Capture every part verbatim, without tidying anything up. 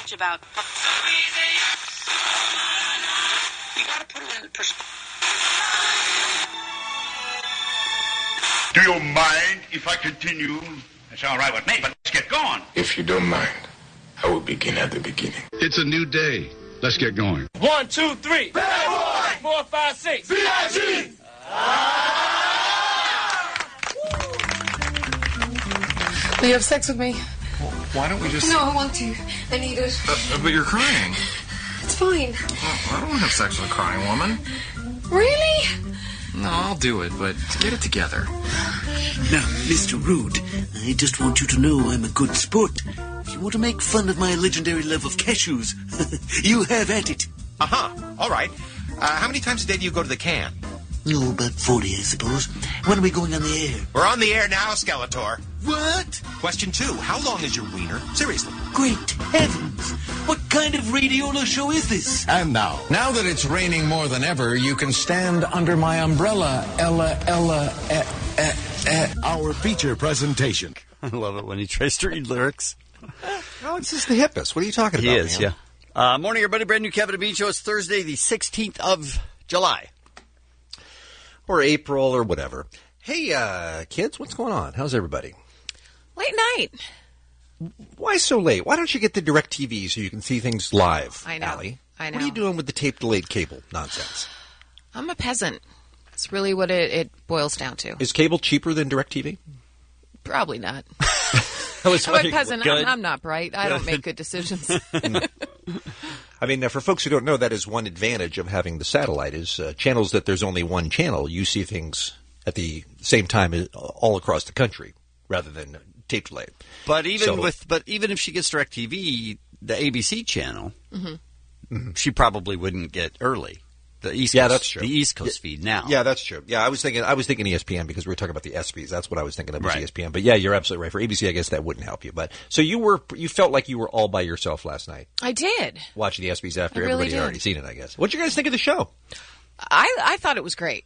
much about. You gotta put it in perspective. Do you mind if I continue? That's all right with me, but let's get going. If you don't mind, I will begin at the beginning. It's a new day. Let's get going. One, two, three. Bad boy. Four, five, six. V I G. Will you have sex with me? Well, why don't we just... No, I want to. I need it. Uh, but you're crying. It's fine. Well, I don't want to have sex with a crying woman. Really? No, I'll do it, but get it together. Now, Mister Rude, I just want you to know I'm a good sport. If you want to make fun of my legendary love of cashews, you have at it. Uh-huh. All right. Uh, how many times a day do you go to the can? Oh, about forty, I suppose. When are we going on the air? We're on the air now, Skeletor. What? Question two. How long is your wiener? Seriously. Great heavens. What kind of radiola show is this? And now, now that it's raining more than ever, you can stand under my umbrella, Ella, Ella, eh, eh, eh. Our feature presentation. I love it when he tries to read lyrics. Alex is the hippest. What are you talking he about, is, man? yeah. Uh, morning, everybody. Brand new Kevin and Bean Show. It's Thursday, the sixteenth of July. Or April or whatever. Hey, uh, kids, what's going on? How's everybody? Late night. Why so late? Why don't you get the DirecTV so you can see things live, I know. Allie? I know. What are you doing with the tape-delayed cable nonsense? I'm a peasant. It's really what it, it boils down to. Is cable cheaper than DirecTV? Probably not. I was I'm a peasant. I'm, I'm not bright. I Good. don't make good decisions. I mean, uh, for folks who don't know, that is one advantage of having the satellite is uh, channels that there's only one channel. You see things at the same time uh, all across the country rather than tape delayed. But even So- with, but even if she gets DirecTV, the A B C channel, Mm-hmm. Mm-hmm. she probably wouldn't get early. The East Yeah, Coast, that's true. The East Coast feed now. Yeah, that's true. Yeah, I was thinking I was thinking E S P N because we were talking about the ESPYs. That's what I was thinking of was Right. E S P N. But yeah, you're absolutely right. For A B C, I guess that wouldn't help you. But so you were you felt like you were all by yourself last night I did. watching the ESPYs after I really everybody did. had already seen it, I guess. What'd you guys think of the show? I, I thought it was great.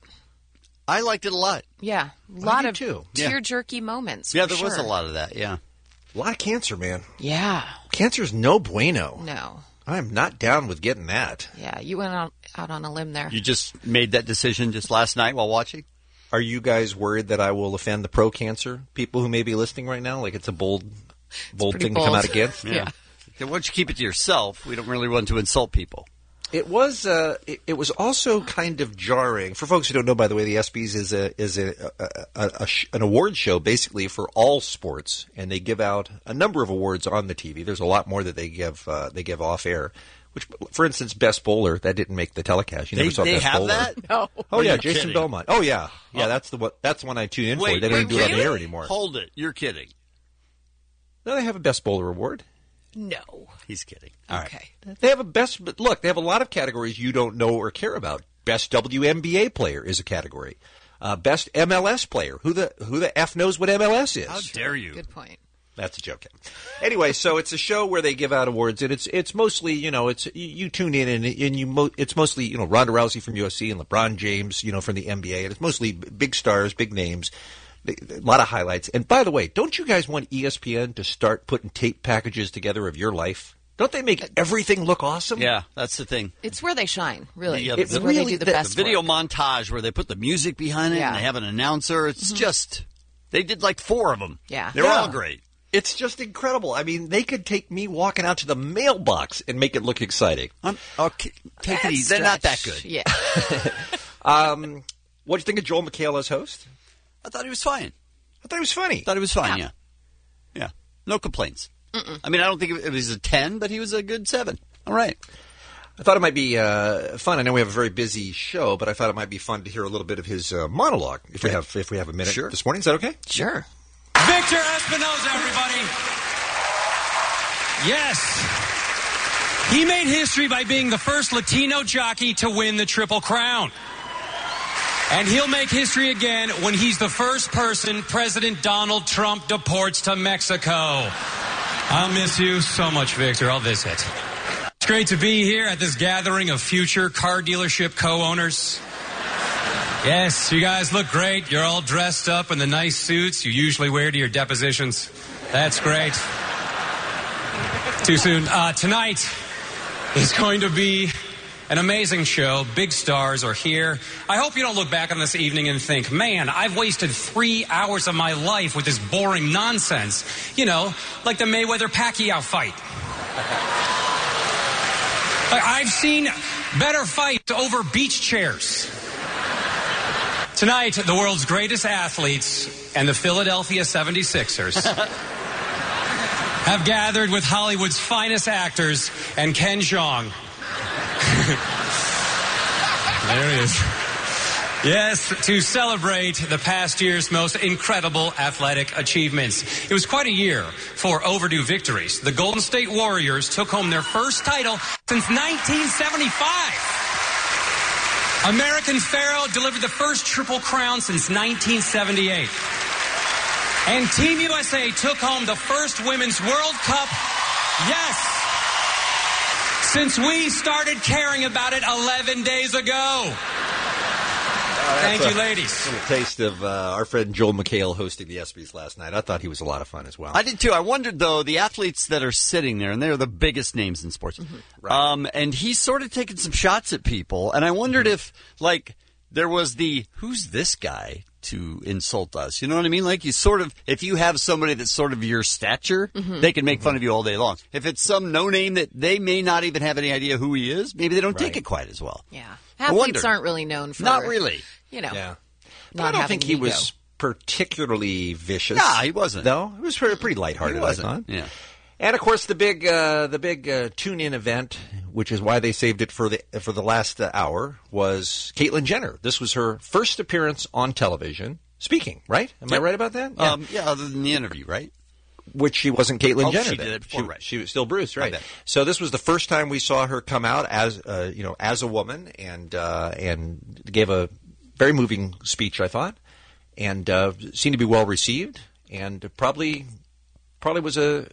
I liked it a lot. Yeah. A lot did of too. Yeah. tear-jerky moments. Yeah, for there was a sure. lot of that, yeah. A lot of cancer, man. Yeah. Cancer's no bueno. No. I'm not down with getting that. Yeah, you went out, out on a limb there. You just made that decision just last night while watching? Are you guys worried that I will offend the pro-cancer people who may be listening right now? Like it's a bold, bold pretty thing to come bold. out against? Yeah. Why don't you keep it to yourself? We don't really want to insult people. It was. Uh, it, it was also kind of jarring for folks who don't know. By the way, the ESPYs is a is a, a, a, a sh- an award show basically for all sports, and they give out a number of awards on the T V. There's a lot more that they give uh, they give off air. Which, for instance, best bowler that didn't make the telecast. You They, never saw they best have bowler. that? No. Oh Are yeah, you Jason kidding? Belmont. Oh yeah, yeah. That's the what. That's the one I tune in Wait, for. They don't wait, even do it on the really? air anymore. Hold it. You're kidding. No, they have a best bowler award. No. He's kidding. All right. Okay. They have a best. But look, they have a lot of categories you don't know or care about. Best W N B A player is a category. Uh, best M L S player. Who the who the f knows what M L S is? How dare you? Good point. That's a joke. Anyway, so it's a show where they give out awards, and it's it's mostly you know it's you, you tune in and, and you mo- it's mostly you know Ronda Rousey from U F C and LeBron James you know from the N B A, and it's mostly big stars, big names, a lot of highlights. And by the way, don't you guys want E S P N to start putting tape packages together of your life? Don't they make everything look awesome? Yeah, that's the thing. It's where they shine, really. Yeah, It's the- where really- they do the, the- best The video work. montage where they put the music behind it Yeah. and they have an announcer. It's Mm-hmm. just, they did like four of them. Yeah. They were Yeah. all great. It's just incredible. I mean, they could take me walking out to the mailbox and make it look exciting. I'm, okay, take it That's easy. They're not that stretch. good. Yeah. Um, what do you think of Joel McHale as host? I thought he was fine. I thought he was funny. I thought he was fine, Yeah. yeah. Yeah. No complaints. I mean, I don't think it was a ten, but he was a good seven. All right. I thought it might be uh, fun. I know we have a very busy show, but I thought it might be fun to hear a little bit of his uh, monologue if we have if we have a minute Sure. this morning. Is that okay? Sure. Victor Espinoza, everybody. Yes. He made history by being the first Latino jockey to win the Triple Crown. And he'll make history again when he's the first person President Donald Trump deports to Mexico. I'll miss you so much, Victor. I'll visit. It's great to be here at this gathering of future car dealership co-owners. Yes, you guys look great. You're all dressed up in the nice suits you usually wear to your depositions. That's great. Too soon. Uh, tonight is going to be an amazing show. Big stars are here. I hope you don't look back on this evening and think, man, I've wasted three hours of my life with this boring nonsense. You know, like the Mayweather-Pacquiao fight. I've seen better fights over beach chairs. Tonight, the world's greatest athletes and the Philadelphia seventy-sixers have gathered with Hollywood's finest actors and Ken Jeong. There he is. Yes, to celebrate the past year's most incredible athletic achievements. It was quite a year for overdue victories. The Golden State Warriors took home their first title since nineteen seventy-five. American Pharoah delivered the first Triple Crown since nineteen seventy-eight. And Team U S A took home the first Women's World Cup, yes, since we started caring about it eleven days ago. Uh, Thank a, you, ladies. A little taste of uh, our friend Joel McHale hosting the ESPYs last night. I thought he was a lot of fun as well. I did too. I wondered, though, the athletes that are sitting there, and they're the biggest names in sports. Mm-hmm. Right. Um, and he's sort of taking some shots at people. And I wondered mm-hmm. if, like, there was the, who's this guy to insult us? You know what I mean? Like, you sort of, if you have somebody that's sort of your stature, mm-hmm. they can make mm-hmm. fun of you all day long. If it's some no-name that they may not even have any idea who he is, maybe they don't right. take it quite as well. Yeah. Athletes aren't really known for... Not really. You know. Yeah. Not I don't think he ego. was particularly vicious. Nah, he wasn't. No, he was pretty, pretty lighthearted. He wasn't. I thought. Yeah. And of course, the big, uh, the big uh, tune-in event, which is why they saved it for the for the last uh, hour, was Caitlyn Jenner. This was her first appearance on television, speaking. Right? Am yep. I right about that? Yeah. Um, yeah. Other than the interview, right? Which she wasn't Caitlyn oh, Jenner. She then. did it before, she, right? She was still Bruce, right? So this was the first time we saw her come out as, uh, you know, as a woman, and uh, and gave a very moving speech, I thought, and uh, seemed to be well received, and probably probably was a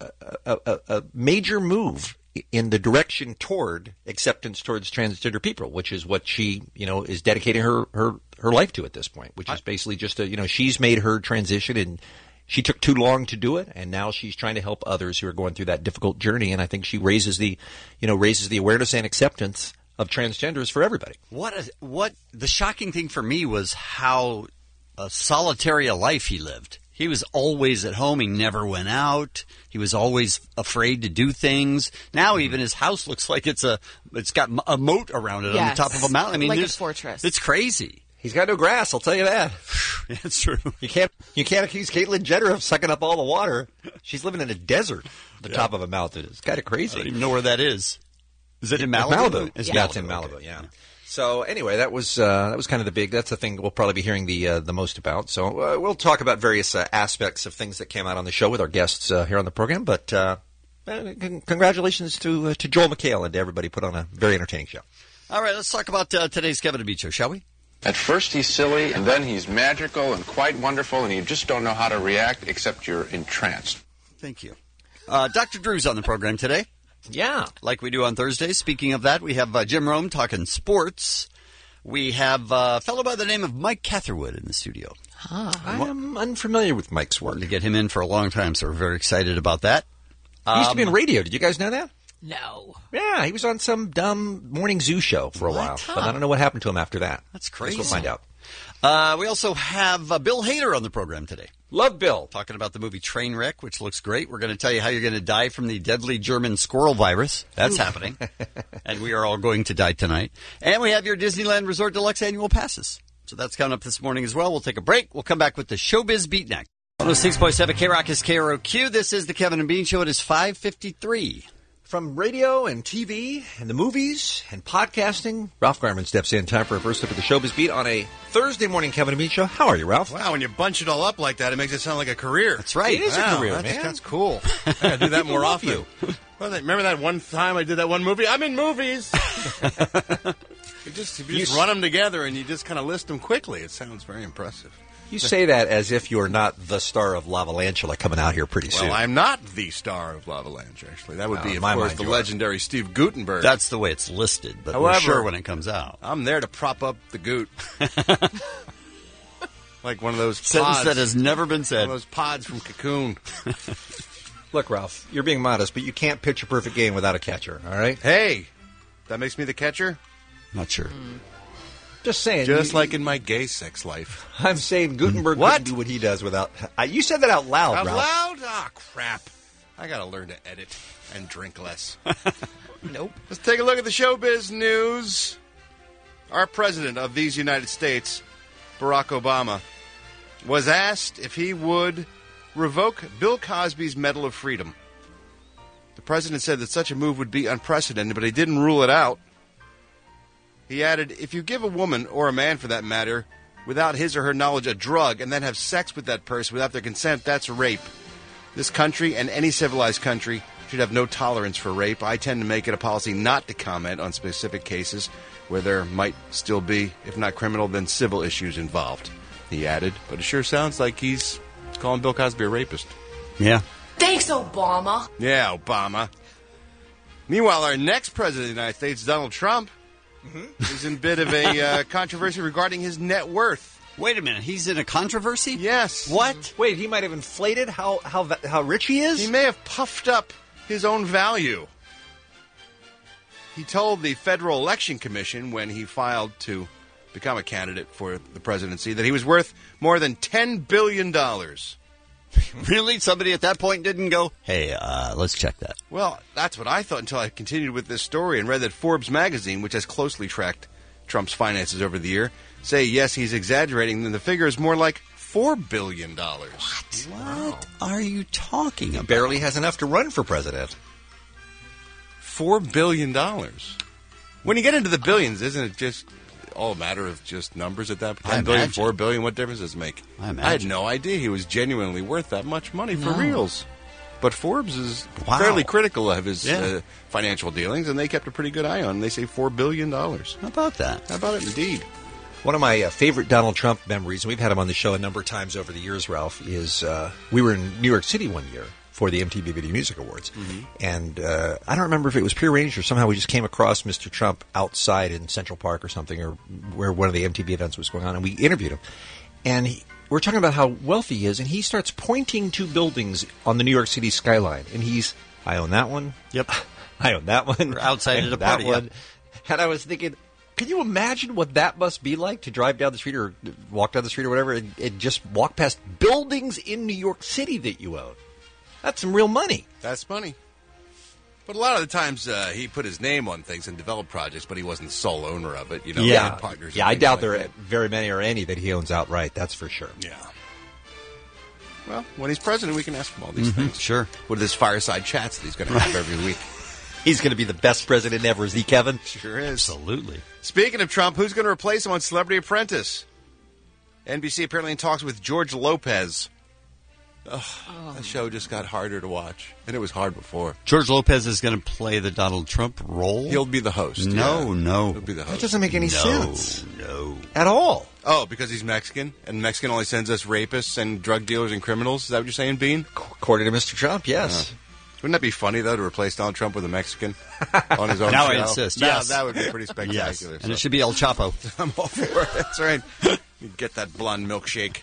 a, a a major move in the direction toward acceptance towards transgender people, which is what she, you know, is dedicating her her, her life to at this point, which is basically just a, you know, she's made her transition, and she took too long to do it, and now she's trying to help others who are going through that difficult journey, and I think she raises the, you know, raises the awareness and acceptance of transgenders for everybody. What a, what the shocking thing for me was how uh, solitary a life he lived. He was always at home. He never went out. He was always afraid to do things. Now even his house looks like it's a it's got a moat around it yes. on the top of a mountain. I mean, like a fortress. It's crazy. He's got no grass, I'll tell you that. That's true. You can't you can't accuse Caitlyn Jenner of sucking up all the water. She's living in a desert at the yeah. top of a mountain. It's kind of crazy. I don't even know where that is. Is it in Malibu? Malibu. It's yeah, Malibu. it's in Malibu, okay. yeah. So anyway, that was uh, that was kind of the big. That's the thing we'll probably be hearing the uh, the most about. So uh, we'll talk about various uh, aspects of things that came out on the show with our guests uh, here on the program. But uh, c- congratulations to uh, to Joel McHale and to everybody. Put on a very entertaining show. All right, let's talk about uh, today's Kevin and Bean show, shall we? At first he's silly, and then he's magical and quite wonderful, and you just don't know how to react except you're entranced. Thank you. Uh, Doctor Drew's on the program today. Yeah. Like we do on Thursdays. Speaking of that, we have uh, Jim Rome talking sports. We have uh, a fellow by the name of Mike Catherwood in the studio. Huh. I'm unfamiliar with Mike's work. Wanted to get him in for a long time, so we're very excited about that. He used um, to be in radio. Did you guys know that? No. Yeah, he was on some dumb morning zoo show for a what? while. Huh. But I don't know what happened to him after that. That's crazy. We'll find out. Uh, we also have uh, Bill Hader on the program today. Love Bill. Talking about the movie Trainwreck, which looks great. We're going to tell you how you're going to die from the deadly German squirrel virus. That's happening. And we are all going to die tonight. And we have your Disneyland Resort Deluxe annual passes. So that's coming up this morning as well. We'll take a break. We'll come back with the Showbiz Beat next. one oh six point seven K-Rock is K R O Q. This is the Kevin and Bean Show. It is five fifty-three. From radio and T V and the movies and podcasting, Ralph Garman steps in. Time for a first look at the Showbiz Beat on a Thursday morning Kevin and Bean Show. How are you, Ralph? Wow, when you bunch it all up like that, it makes it sound like a career. That's right. It is wow, a career, that's, man. That's cool. I gotta do that more often. You. Well, remember that one time I did that one movie? I'm in movies. you just, you just you run them together and you just kind of list them quickly. It sounds very impressive. You say that as if you're not the star of Lavalantula coming out here pretty well, soon. Well, I'm not the star of Lavalanche, actually. That would no, be, of my course, mind, the you legendary Steve Guttenberg. That's the way it's listed, but However, we're sure when it comes out. I'm there to prop up the Goot. Like one of those Sentence pods. that has never been said. One of those pods from Cocoon. Look, Ralph, you're being modest, but you can't pitch a perfect game without a catcher, all right? Hey, that makes me the catcher? Not sure. Mm. Just saying. Just you, like in my gay sex life. I'm saying Gutenberg What? couldn't do what he does without... I, you said that out loud, Out Ralph. loud? Ah, crap. I got to learn to edit and drink less. Nope. Let's take a look at the showbiz news. Our president of these United States, Barack Obama, was asked if he would revoke Bill Cosby's Medal of Freedom. The president said that such a move would be unprecedented, but he didn't rule it out. He added, if you give a woman, or a man for that matter, without his or her knowledge a drug and then have sex with that person without their consent, that's rape. This country and any civilized country should have no tolerance for rape. I tend to make it a policy not to comment on specific cases where there might still be, if not criminal, then civil issues involved, he added. But it sure sounds like he's calling Bill Cosby a rapist. Yeah. Thanks, Obama. Yeah, Obama. Meanwhile, our next president of the United States, Donald Trump, mm-hmm. is in a bit of a uh, controversy regarding his net worth. Wait a minute. He's in a controversy? Yes. What? Wait, he might have inflated how, how, how rich he is? He may have puffed up his own value. He told the Federal Election Commission when he filed to become a candidate for the presidency that he was worth more than ten billion dollars. Really? Somebody at that point didn't go, hey, uh, let's check that. Well, that's what I thought until I continued with this story and read that Forbes magazine, which has closely tracked Trump's finances over the year, say, yes, he's exaggerating, then the figure is more like four billion dollars. What? What are you talking He about? barely has enough to run for president. four billion dollars. When you get into the billions, isn't it just all a matter of just numbers at that point? ten billion, four billion, what difference does it make? I imagine. I had no idea he was genuinely worth that much money for No. reals. But Forbes is Wow. fairly critical of his Yeah. uh, financial dealings, and they kept a pretty good eye on him. They say four billion dollars. How about that? How about it, indeed? One of my uh, favorite Donald Trump memories, and we've had him on the show a number of times over the years, Ralph, is uh, we were in New York City one year for the M T V Video Music Awards. Mm-hmm. And uh, I don't remember if it was prearranged or somehow we just came across Mister Trump outside in Central Park or something, or where one of the M T V events was going on, and we interviewed him. And he, we're talking about how wealthy he is, and he starts pointing to buildings on the New York City skyline. And he's, I own that one. Yep. I own that one. We're outside and at a that party, one. yep. And I was thinking, can you imagine what that must be like to drive down the street or walk down the street or whatever and, and just walk past buildings in New York City that you own? That's some real money. That's money. But a lot of the times uh, he put his name on things and developed projects, but he wasn't the sole owner of it. You know, he Yeah, had partners. and yeah. I things doubt like there that. are very many or any that he owns outright. That's for sure. Yeah. Well, when he's president, we can ask him all these Mm-hmm. things. Sure. With his fireside chats that he's going to have every week. He's going to be the best president ever, is he, Kevin? Sure is. Absolutely. Speaking of Trump, who's going to replace him on Celebrity Apprentice? N B C apparently in talks with George Lopez. Ugh, Oh. That show just got harder to watch, and it was hard before. George Lopez is going to play the Donald Trump role? He'll be the host. No, yeah. no. He'll be the That host. doesn't make any No, sense no. at all. Oh, because he's Mexican, and Mexican only sends us rapists and drug dealers and criminals? Is that what you're saying, Bean? According to Mister Trump, yes. Uh, wouldn't that be funny, though, to replace Donald Trump with a Mexican on his own Now show? I insist, Now, yes. that would be pretty spectacular. Yes. So And it should be El Chapo. I'm all for it. That's right. You get that blonde milkshake.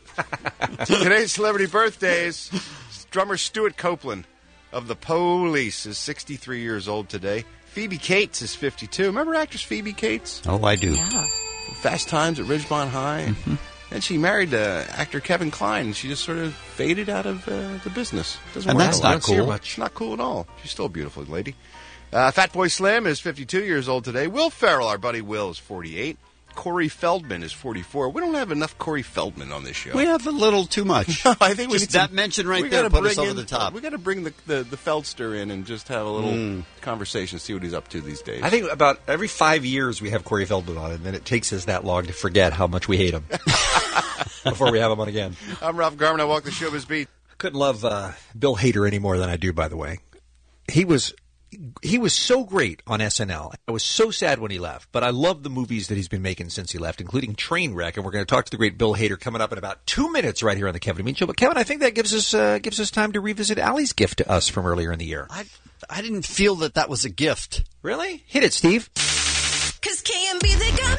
Today's celebrity birthdays. Drummer Stuart Copeland of The Police is sixty-three years old today. Phoebe Cates is fifty-two. Remember actress Phoebe Cates? Oh, I do. Yeah. Fast Times at Ridgemont High. Mm-hmm. And she married uh, actor Kevin Kline, and she just sort of faded out of uh, the business. Doesn't And work that's out. not Don't see her cool. much. Not cool at all. She's still a beautiful lady. Uh, Fatboy Slim is fifty-two years old today. Will Ferrell, our buddy Will, is forty-eight. Corey Feldman is forty-four. We don't have enough Corey Feldman on this show. We have a little too much. I think we Just need some- that mention right we there gotta put us bring over in- the top. We got to bring the, the, the Feldster in and just have a little Mm. conversation, see what he's up to these days. I think about every five years we have Corey Feldman on, and then it takes us that long to forget how much we hate him before we have him on again. I'm Ralph Garman. I walk the showbiz beat. I couldn't love uh, Bill Hader any more than I do, by the way. He was he was so great on S N L. I was so sad when he left, but I love the movies that he's been making since he left, including Trainwreck, and we're going to talk to the great Bill Hader coming up in about two minutes right here on the Kevin and Bean Show. But Kevin, I think that gives us uh, gives us time to revisit Allie's gift to us from earlier in the year. I, I didn't feel that that was a gift. Really? Hit it, Steve. Cause K and B, they got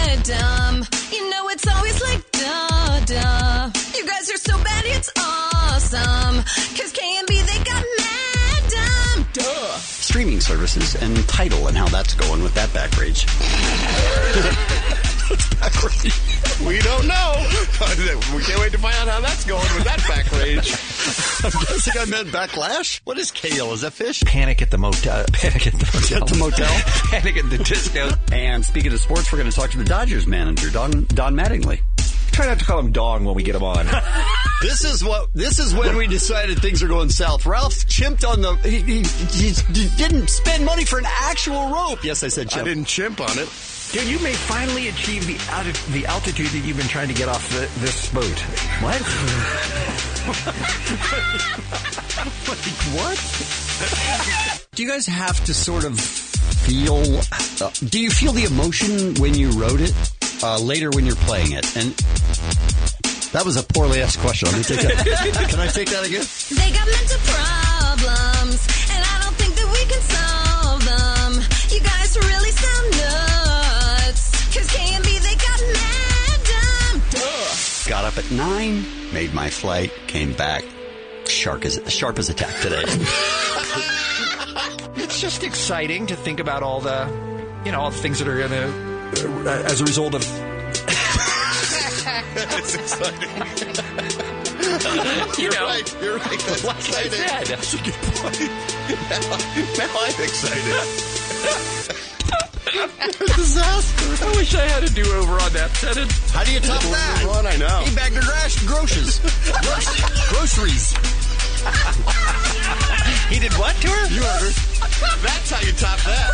madam. You know it's always like da da. You guys are so bad, it's awesome. awesome. Cause K and B, they got mad dumb. Duh. Streaming services and Tidal and how that's going with that back rage. We don't know. We can't wait to find out how that's going with that back rage. I'm guessing I meant backlash. What is kale? Is that fish? Panic at the motel. Panic at the motel. At the motel. Panic at the disco. And speaking of sports, we're going to talk to the Dodgers manager, Don, Don Mattingly. Try not to call him Dong when we get him on. This is what. This is when we decided things are going south. Ralph chimped on the. He, he, he didn't spend money for an actual rope. Yes, I said chimp. I didn't chimp on it. Dude, you may finally achieve the alti- the altitude that you've been trying to get off the, this boat. What? Like, what? Do you guys have to sort of feel... Uh, do you feel the emotion when you wrote it? Uh, later when you're playing it? And that was a poorly asked question. Let me take that. Can I take that again? They got mental problems, and I don't think that we can solve them. You guys really sound nuts. Cause K and B, they got mad dumb. Duh. Got up at nine, made my flight, came back. Sharp as, sharp as a tack today. It's just exciting to think about all the, you know, all the things that are going to, uh, as a result of... It's exciting. You You're know, right. You're right. That's like exciting. I said. That's a good point. Now, now I'm excited. Disaster. I wish I had a do-over on that sentence. How do you top that? One, I know. He bagged her grass, groceries. Groceries. He did what to her? You heard her. That's how you top that.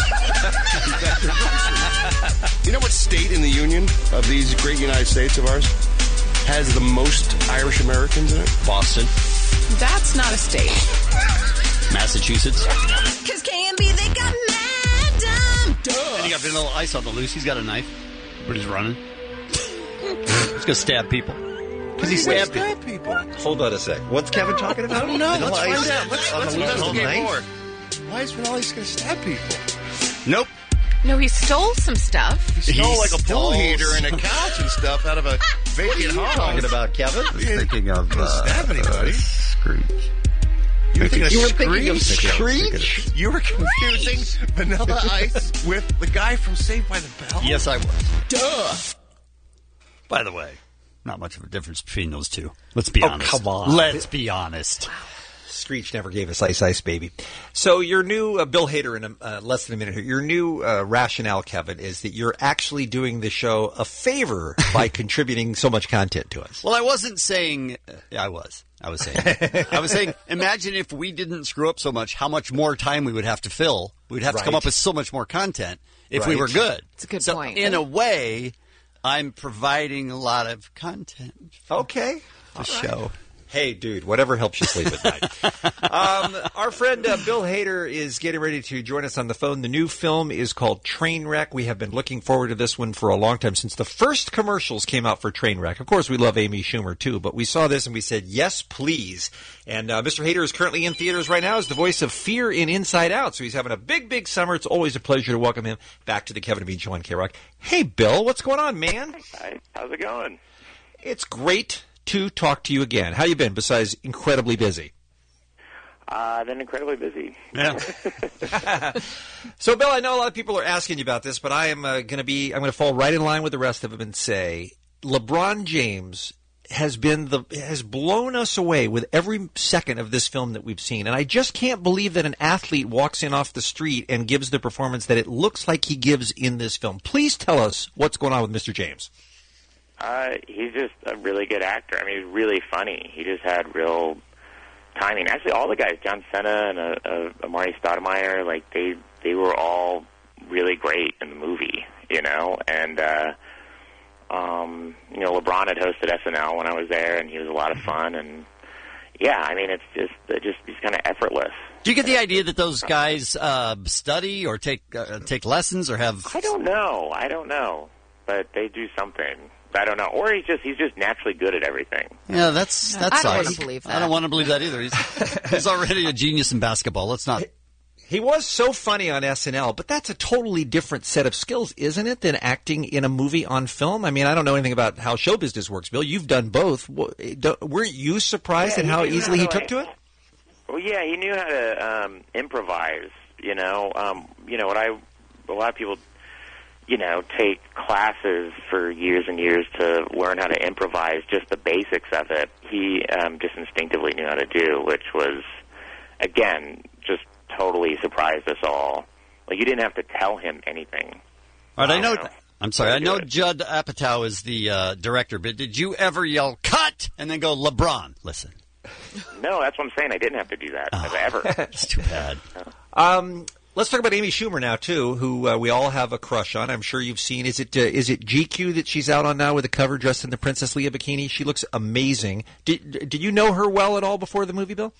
You know what state in the Union of these great United States of ours has the most Irish Americans in it? Boston. That's not a state. Massachusetts. Cause K and B, they got mad dumb. Duh. And you got vanilla ice on the loose. He's got a knife. But he's running. He's gonna stab people. Because he stabbed people. people. Hold on a sec. What's Kevin talking about? I don't know. Vanilla Let's ice find out. Let's, on let's the loose with a investigate knife? more. Why is Vanilla Ice going to stab people? Nope. No, he stole some stuff. He stole He like a pool stole heater and a couch and stuff out of a vacant home. Talking about Kevin? I was thinking of Didn't uh, stab anybody. uh, Screech. You were thinking of You were thinking of Screech? Screech? You were confusing Vanilla Ice with the guy from Saved by the Bell? Yes, I was. Duh. By the way, not much of a difference between those two. Let's be Oh, honest. come on. Let's be honest. Screech never gave us Ice Ice Baby. So your new, uh, Bill Hader in a, uh, less than a minute here, your new uh, rationale, Kevin, is that you're actually doing the show a favor by contributing so much content to us. Well, I wasn't saying... Uh, yeah, I was. I was saying... I was saying, imagine if we didn't screw up so much, how much more time we would have to fill. We'd have to come Right. up with so much more content if we Right. were good. It's a good so point. in a way, I'm providing a lot of content for Okay. the show. Hey, dude, whatever helps you sleep at night. um, our friend uh, Bill Hader is getting ready to join us on the phone. The new film is called Trainwreck. We have been looking forward to this one for a long time, since the first commercials came out for Trainwreck. Of course, we love Amy Schumer, too, but we saw this and we said, yes, please. And uh, Mister Hader is currently in theaters right now as the voice of Fear in Inside Out, so he's having a big, big summer. It's always a pleasure to welcome him back to the Kevin and Bean Show on K-Rock. Hey, Bill, what's going on, man? Hi, how's it going? It's great to talk to you again. How you been, besides incredibly busy? Uh, I've been incredibly busy. Yeah. So, Bill, I know a lot of people are asking you about this, but I am uh, going to be, I'm going to fall right in line with the rest of them and say, LeBron James has been the, has blown us away with every second of this film that we've seen. And I just can't believe that an athlete walks in off the street and gives the performance that it looks like he gives in this film. Please tell us what's going on with Mister James. Uh, he's just a really good actor. I mean, he's really funny. He just had real timing. Actually, all the guys, John Cena and uh, uh, Amari Stoudemire, like they they were all really great in the movie, you know. And uh, um, you know, LeBron had hosted S N L when I was there, and he was a lot of fun. And yeah, I mean, it's just it just he's kind of effortless. Do you get the idea that those guys uh, study or take uh, take lessons or have? I don't know. I don't know, but they do something. I don't know. Or he's just he's just naturally good at everything. Yeah, that's No, that's. I don't sucks. wanna believe I don't that. want to believe that either. He's, he's already a genius in basketball. Let's not. He was so funny on S N L, but that's a totally different set of skills, isn't it, than acting in a movie on film? I mean, I don't know anything about how show business works, Bill. You've done both. Were you surprised Yeah, at how he knew easily how he to, took to it? Well, yeah, he knew how to um, improvise. You know, um, you know what I. A lot of people, you know, take classes for years and years to learn how to improvise, just the basics of it. He um, just instinctively knew how to do, which was, again, just totally surprised us all. Like, you didn't have to tell him anything. All right, I know. know. I'm sorry. I know Judd Apatow is the uh, director, but did you ever yell "cut" and then go "LeBron"? Listen. No, that's what I'm saying. I didn't have to do that Oh, ever. It's too bad. Um, let's talk about Amy Schumer now, too, who uh, we all have a crush on. I'm sure you've seen. Is it uh, is it G Q that she's out on now with a cover dressed in the Princess Leia bikini? She looks amazing. Did did you know her well at all before the movie, Bill?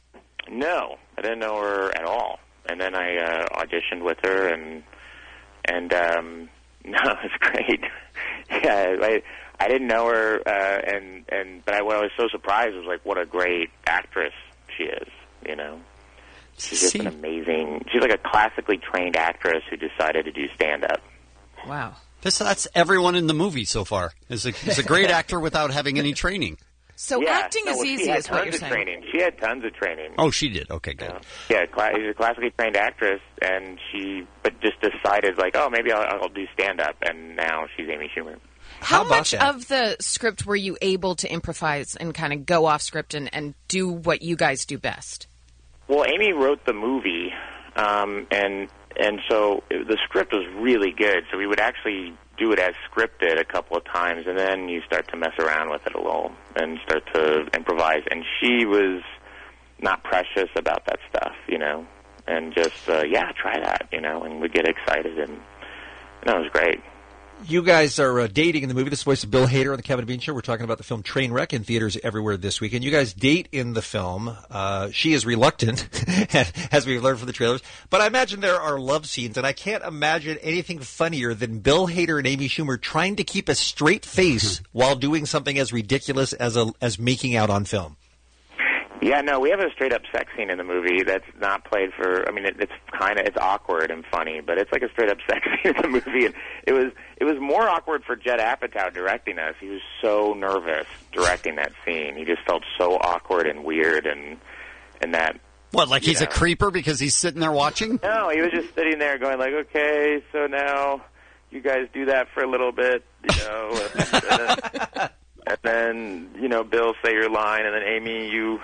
No, I didn't know her at all. And then I uh, auditioned with her, and and um, no, it was great. yeah, I I didn't know her, uh, and and but I, what I was so surprised was like what a great actress she is. You know, she's just an amazing. She's like a classically trained actress who decided to do stand up. Wow. This, that's everyone in the movie so far. Is a, is a great actor without having any training. So yeah, acting no, is well, she easy, had is what tons you're of saying. Training. She had tons of training. Oh, she did. Okay, good. Yeah, cla- she's a classically trained actress, and she but just decided like, oh, maybe I'll, I'll do stand up, and now she's Amy Schumer. How, much of the script were you able to improvise and kind of go off script and, and do what you guys do best? Well, Amy wrote the movie, um, and and so it, the script was really good. So we would actually do it as scripted a couple of times, and then you start to mess around with it a little and start to improvise. And she was not precious about that stuff, you know, and just, uh, yeah, try that, you know, and we'd get excited, and, and that was great. You guys are uh, dating in the movie. This is the voice of Bill Hader on the Kevin and Bean Show. We're talking about the film Trainwreck in theaters everywhere this weekend. You guys date in the film. Uh, she is reluctant, as we've learned from the trailers. But I imagine there are love scenes, and I can't imagine anything funnier than Bill Hader and Amy Schumer trying to keep a straight face while doing something as ridiculous as a, as making out on film. Yeah, no, we have a straight-up sex scene in the movie that's not played for. I mean, it, it's kind of it's awkward and funny, but it's like a straight-up sex scene in the movie. And it was it was more awkward for Judd Apatow directing us. He was so nervous directing that scene. He just felt so awkward and weird, and and that. What, like he's know. a creeper because he's sitting there watching? No, he was just sitting there going like, okay, so now you guys do that for a little bit, you know, and, then, and then you know, Bill, say your line, and then Amy, you.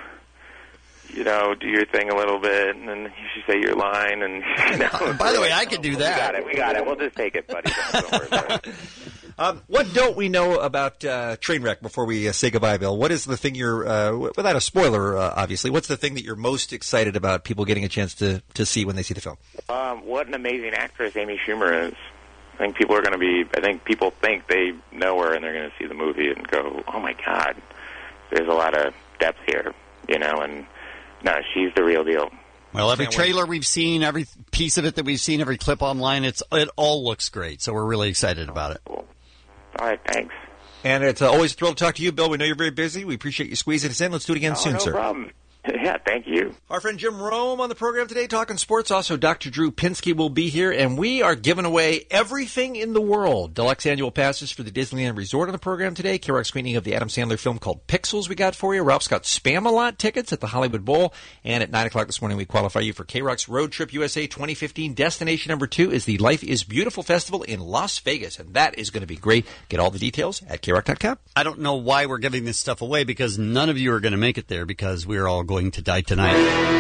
You know, do your thing a little bit, and then you should say your line. And you know, by the way, I could do that. We got it. We got it. We'll just take it, buddy. Don't worry about it. Um, what don't we know about uh, Trainwreck before we uh, say goodbye, Bill? What is the thing you're, uh, without a spoiler, uh, obviously, what's the thing that you're most excited about people getting a chance to, to see when they see the film? Um, what an amazing actress Amy Schumer is. I think people are going to be, I think people think they know her, and they're going to see the movie and go, oh, my God, there's a lot of depth here, you know, and no, she's the real deal. Well, every Can't trailer we've seen, every piece of it that we've seen, every clip online, it's it all looks great. So we're really excited about it. Cool. All right, thanks. And it's uh, always a thrill to talk to you, Bill. We know you're very busy. We appreciate you squeezing us in. Let's do it again Oh, soon, no sir. problem. Yeah, thank you. Our friend Jim Rome on the program today, talking sports. Also, Doctor Drew Pinsky will be here, and we are giving away everything in the world. Deluxe annual passes for the Disneyland Resort on the program today. K-Rock screening of the Adam Sandler film called Pixels we got for you. Ralph's got Spam-A-Lot tickets at the Hollywood Bowl. And at nine o'clock this morning, we qualify you for K-Rock's Road Trip U S A twenty fifteen. Destination number two is the Life is Beautiful Festival in Las Vegas, and that is going to be great. Get all the details at K rock dot com. I don't know why we're giving this stuff away because none of you are going to make it there because we're all going to die tonight. What,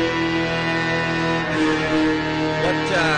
uh,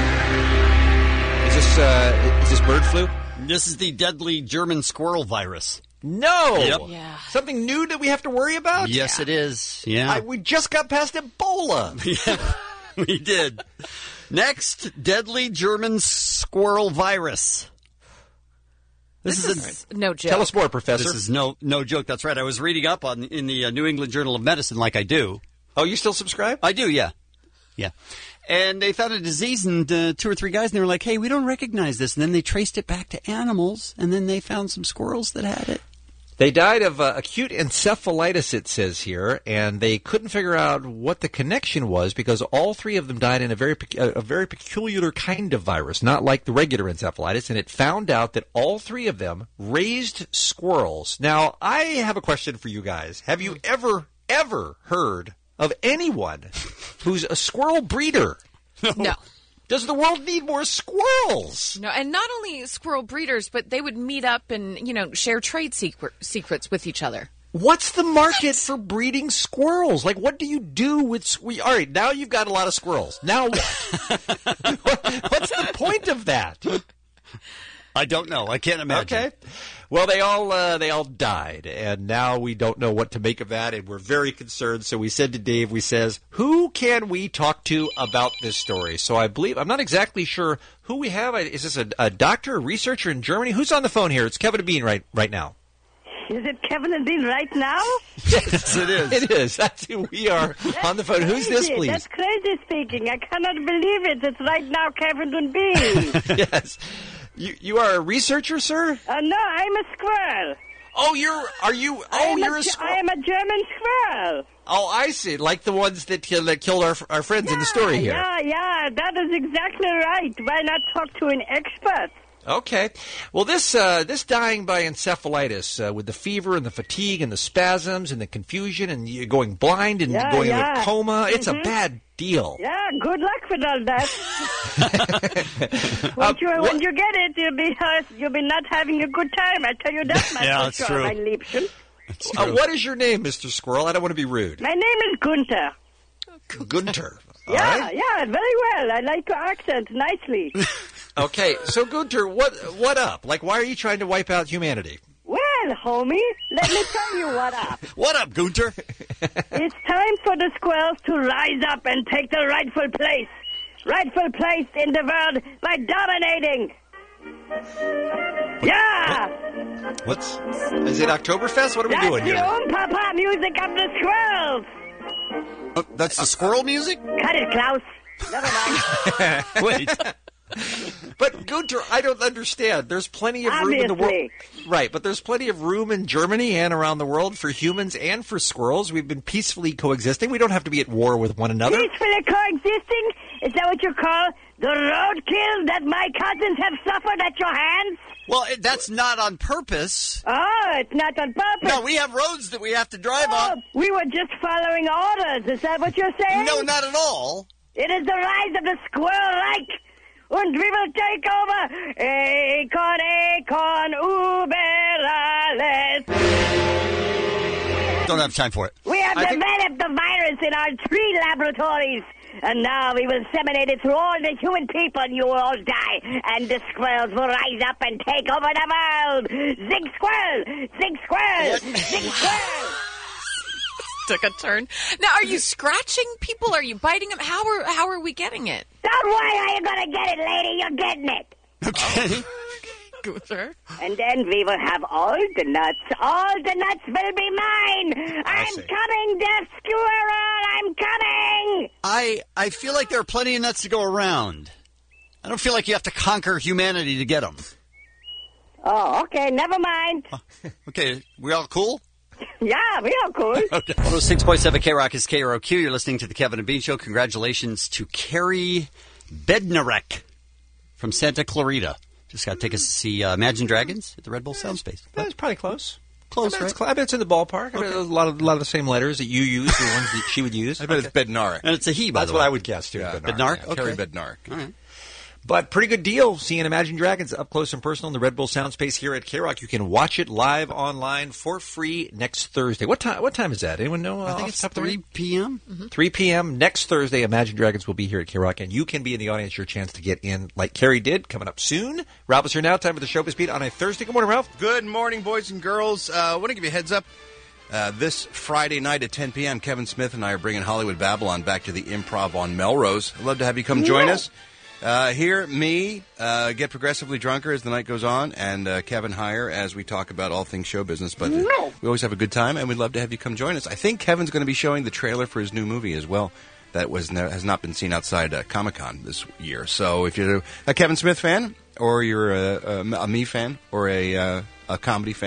is this, uh, is this bird flu? This is the deadly German squirrel virus. No! Yep. Yeah. Something new that we have to worry about? Yes, it is. Yeah. I, we just got past Ebola. Yeah, we did. Next, deadly German squirrel virus. This, This, is, is a, no joke. Tell us more, Professor. This is no no joke. That's right. I was reading up on in the uh, New England Journal of Medicine, like I do. Oh, you still subscribe? I do. Yeah, yeah. And they found a disease in uh, two or three guys, and they were like, "Hey, we don't recognize this." And then they traced it back to animals, and then they found some squirrels that had it. They died of uh, acute encephalitis, it says here, and they couldn't figure out what the connection was because all three of them died in a very pe- a very peculiar kind of virus, not like the regular encephalitis, and it found out that all three of them raised squirrels. Now, I have a question for you guys. Have you ever, ever heard of anyone who's a squirrel breeder? No. Does the world need more squirrels? No, and not only squirrel breeders, but they would meet up and, you know, share trade secret, secrets with each other. What's the market for breeding squirrels? Like, what do you do with... Squ- All right, now you've got a lot of squirrels. Now what? What's the point of that? I don't know. I can't imagine. Okay. Well, they all uh, they all died, and now we don't know what to make of that, and we're very concerned. So we said to Dave, we says, who can we talk to about this story? So I believe, I'm not exactly sure who we have. Is this a, a doctor, a researcher in Germany? Who's on the phone here? It's Kevin and Bean right right now. Is it Kevin and Bean right now? Yes, it is. It is. That's who we are on the phone. Who's this, please? That's crazy speaking. I cannot believe it. It's right now Kevin and Bean. Yes. You you are a researcher, sir? Uh, no, I'm a squirrel. Oh, you're are you? Oh, I am you're a, a squirrel. I am a German squirrel. Oh, I see. Like the ones that, kill, that killed our our friends yeah, in the story here. Yeah, yeah, that is exactly right. Why not talk to an expert? Okay. Well, this uh, this dying by encephalitis uh, with the fever and the fatigue and the spasms and the confusion and you going blind and Yeah, going yeah. into a coma, it's Mhm. a bad deal. Yeah, good luck with all that. Once Uh, you, what- when you get it, you'll be uh, you'll be not having a good time. I tell you that, my Yeah, that's true. mein Liebchen. Uh, what is your name, Mister Squirrel? I don't want to be rude. My name is Gunther. Gunter. All Yeah, right. yeah, very well. I like your accent nicely. Okay, so Gunter, what what up? Like, why are you trying to wipe out humanity? Well, homie, let me tell you what up. What up, Gunter? It's time for the squirrels to rise up and take their rightful place. Rightful place in the world by dominating. Yeah! What's is it Oktoberfest? What are we That's doing the here? oom-papa music of the squirrels. Oh, that's the squirrel music? Cut it, Klaus. Never mind. Wait. But Gunter, I don't understand. There's plenty of room in the world. Obviously. Right, but there's plenty of room in Germany and around the world for humans and for squirrels. We've been peacefully coexisting. We don't have to be at war with one another. Peacefully coexisting? Is that what you call the roadkill that my cousins have suffered at your hands? Well, it, that's not on purpose. Oh, it's not on purpose. No, we have roads that we have to drive Oh, on. we were just following orders. Is that what you're saying? No, not at all. It is the rise of the squirrel Reich. And we will take over. Acorn, acorn, uber alles. Don't have time for it. We have I think- developed the virus in our tree laboratories. And now we will disseminate it through all the human people and you will all die. And the squirrels will rise up and take over the world. Zig squirrel! Zig squirrel! Zig squirrel! Took a turn. Now, are you scratching people? Are you biting them? How are how are we getting it? Don't worry how you're going to get it, lady. You're getting it. Okay. Gunther. And then we will have all the nuts. All the nuts will be mine. I'm see. coming, deaf squirrel. I'm coming. I I feel like there are plenty of nuts to go around. I don't feel like you have to conquer humanity to get them. Oh, okay. Never mind. Okay, we all cool? Yeah, we are cool. Okay. one oh six point seven K-Rock is K R O Q. You're listening to the Kevin and Bean Show. Congratulations to Carrie Bednarek from Santa Clarita. Just got tickets to see uh, Imagine Dragons at the Red Bull Sound Space. That's probably close. Close, I bet, right? it's, cl- I bet it's in the ballpark. I bet a lot of a lot of the same letters that you use, the ones that she would use. I bet it's Bednarik. And it's a he, by That's the what way. I would guess too. Yeah. Bednarik. Bednarik? Carrie Okay. Bednarik. All right. But pretty good deal seeing Imagine Dragons up close and personal in the Red Bull Sound Space here at K-Rock. You can watch it live online for free next Thursday. What time? What time is that? Anyone know? Uh, I think off it's the top of their three head? p.m. three p.m. next Thursday. Imagine Dragons will be here at K-Rock, and you can be in the audience. Your chance to get in, like Carrie did, coming up soon. Ralph is here now. Time for the Showbiz Beat on a Thursday. Good morning, Ralph. Good morning, boys and girls. I uh, want to give you a heads up. Uh, this Friday night at ten p.m., Kevin Smith and I are bringing Hollywood Babylon back to the Improv on Melrose. I'd love to have you come join us. Uh, hear me uh, get progressively drunker as the night goes on, and uh, Kevin higher as we talk about all things show business. But uh, we always have a good time, and we'd love to have you come join us. I think Kevin's going to be showing the trailer for his new movie as well. That was ne- has not been seen outside uh, Comic-Con this year. So if you're a Kevin Smith fan, or you're a, a, a me fan, or a, uh, a comedy fan,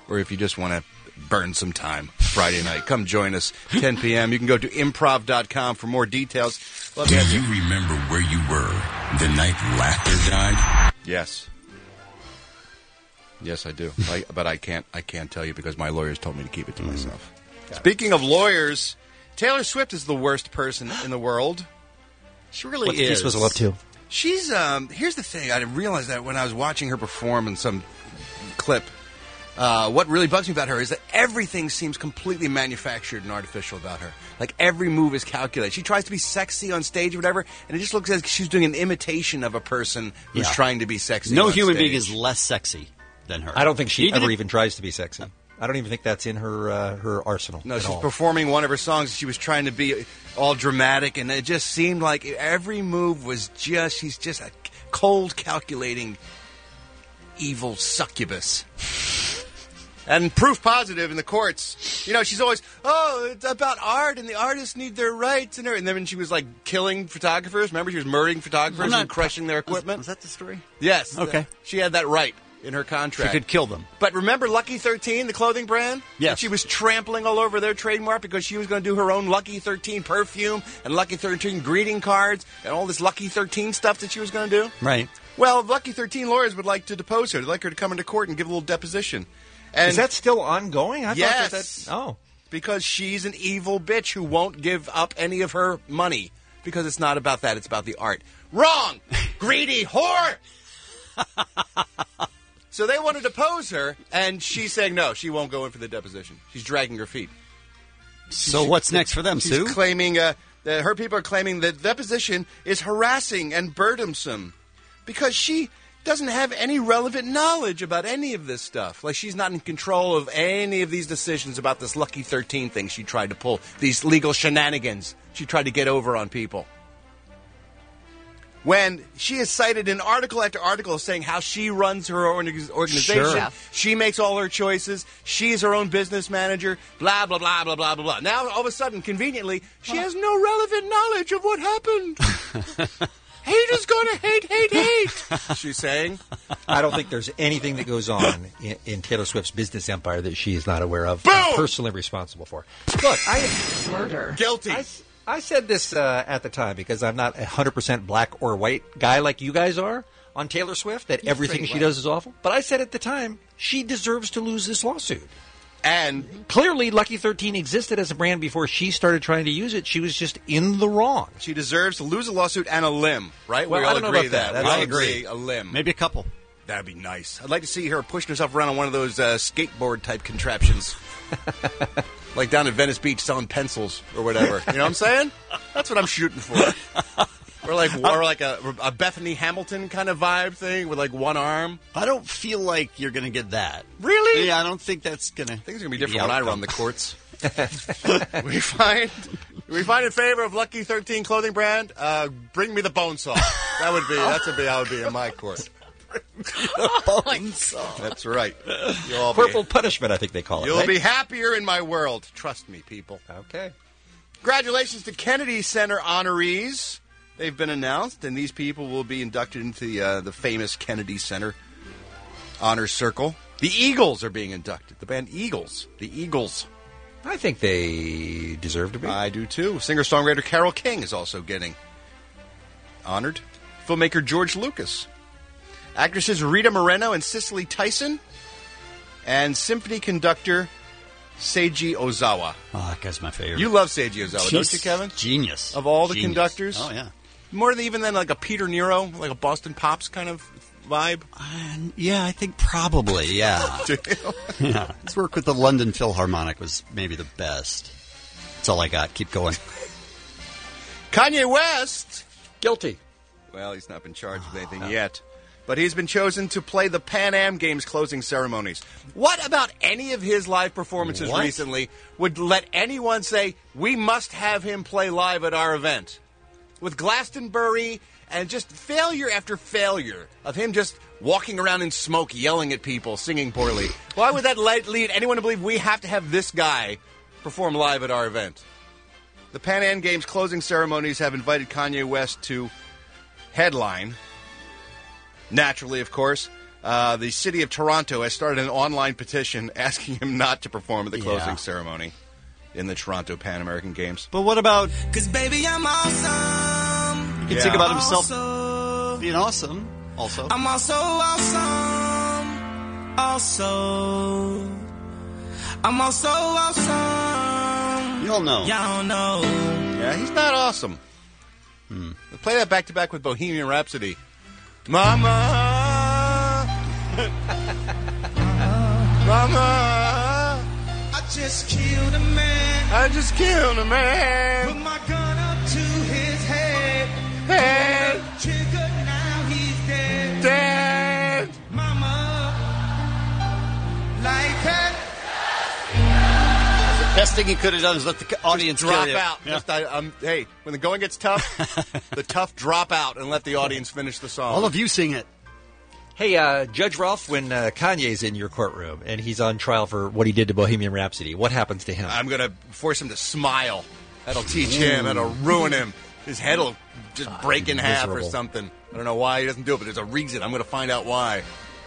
or if you just want to burn some time Friday night, come join us, ten p.m. You can go to improv dot com for more details. Love Do to you remember where you were the night Laughter died? Yes. Yes, I do. I, but I can't I can't tell you because my lawyers told me to keep it to Mm. myself. Speaking of lawyers, Taylor Swift is the worst person in the world. She really What's he is. supposed to love too? She's, um, here's the thing. I realized that when I was watching her perform in some clip. Uh, what really bugs me about her is that everything seems completely manufactured and artificial about her. Like, every move is calculated. She tries to be sexy on stage or whatever, and it just looks as if she's doing an imitation of a person who's Yeah. trying to be sexy No on human stage. being is less sexy than her. I don't think she Even ever if- even tries to be sexy. I don't even think that's in her uh, her arsenal. No, at she's all. performing one of her songs. She was trying to be all dramatic, and it just seemed like every move was just, she's just a cold, calculating, evil succubus. And proof positive in the courts. You know, she's always, oh, it's about art, and the artists need their rights. And, everything. And then when she was, like, killing photographers, remember she was murdering photographers I'm not- and crushing their equipment? Was that the story? Yes. Okay. th- she had that right in her contract. She could kill them. But remember Lucky thirteen, the clothing brand? Yes. That she was trampling all over their trademark because she was going to do her own Lucky thirteen perfume and Lucky thirteen greeting cards and all this Lucky thirteen stuff that she was going to do? Right. Well, Lucky thirteen lawyers would like to depose her. They'd like her to come into court and give a little deposition. And Is that still ongoing? I yes. thought that, that oh. Because she's an evil bitch who won't give up any of her money. Because it's not about that. It's about the art. Wrong! Greedy whore! So they want to depose her, and she's saying no, she won't go in for the deposition. She's dragging her feet. So what's next for them, She's Sue? claiming, uh, that her people are claiming that deposition is harassing and burdensome because she doesn't have any relevant knowledge about any of this stuff. Like, she's not in control of any of these decisions about this Lucky thirteen thing she tried to pull, these legal shenanigans she tried to get over on people. When she has cited in article after article saying how she runs her own organization, Sure. she makes all her choices, she's her own business manager, blah, blah, blah, blah, blah, blah, blah. Now, all of a sudden, conveniently, she has no relevant knowledge of what happened. Hate is gonna hate, hate, hate, she's saying. I don't think there's anything that goes on in, in Taylor Swift's business empire that she is not aware of, Boom! and personally responsible for. Look, I Murder. Guilty. I, I said this uh, at the time because I'm not a hundred percent black or white guy like you guys are on Taylor Swift. That everything pretty she white. does is awful. But I said at the time she deserves to lose this lawsuit. And Clearly, Lucky thirteen existed as a brand before she started trying to use it. She was just in the wrong. she deserves to lose a lawsuit and a limb, right? Well, we I all don't know agree about that. that. That's- We I all agree. A limb. Maybe a couple. That'd be nice. I'd like to see her pushing herself around on one of those uh, skateboard-type contraptions. Like down at Venice Beach selling pencils or whatever. You know what I'm saying? That's what I'm shooting for. Or like or like a, a Bethany Hamilton kind of vibe thing with like one arm. I don't feel like you're going to get that. Really? Yeah, I don't think that's going to. I think it's going to be different when I run the courts. we find we find in favor of Lucky thirteen clothing brand. Uh, bring me the bone saw. That would be that's a be that would be in my court. Bone saw. That's right. You'll all be, Corporal punishment, I think they call it. you'll right? be happier in my world. Trust me, people. Okay. Congratulations to Kennedy Center honorees. They've been announced, and these people will be inducted into the uh, the famous Kennedy Center Honor Circle. The Eagles are being inducted. The band Eagles. The Eagles. I think they deserve to be. I do too. Singer-songwriter Carole King is also getting honored. Filmmaker George Lucas. Actresses Rita Moreno and Cicely Tyson. And symphony conductor Seiji Ozawa. Oh, that guy's my favorite. You love Seiji Ozawa, don't you, Kevin? Genius. Of all the Genius. conductors? Oh, yeah. More than even than like a Peter Nero, like a Boston Pops kind of vibe? Uh, yeah, I think probably, yeah. Do you? Yeah. His work with the London Philharmonic was maybe the best. That's all I got. Keep going. Kanye West. Guilty. Well, he's not been charged with anything yet. But he's been chosen to play the Pan Am Games closing ceremonies. What about any of his live performances What? recently would let anyone say, we must have him play live at our event? With Glastonbury and just failure after failure of him just walking around in smoke, yelling at people, singing poorly. Why would that lead lead anyone to believe we have to have this guy perform live at our event? The Pan Am Games closing ceremonies have invited Kanye West to headline. Naturally, of course. Uh, the city of Toronto has started an online petition asking him not to perform at the closing Yeah. ceremony in the Toronto Pan American Games. But what about... Cause baby, I'm awesome. He can Yeah. think about himself Also, being awesome, also. I'm also awesome. Also, I'm also awesome. You all know. Y'all know. Yeah, he's not awesome. Hmm. Play that back to back with Bohemian Rhapsody. Mama, Mama, I just killed a man. I just killed a man. Put my gun up to his head. Head. Trigger, now he's dead. Dead. Mama, like that. Best thing he could have done is let the audience Drop kill you. out. Yeah. Just, I, um, hey, when the going gets tough, the tough drop out and let the audience finish the song. All of you sing it. Hey, uh, Judge Ralph, when uh, Kanye's in your courtroom and he's on trial for what he did to Bohemian Rhapsody, what happens to him? I'm going to force him to smile. That'll teach him. That'll ruin him. His head will just break in half or miserable. something. I don't know why he doesn't do it, but there's a reason. I'm going to find out why.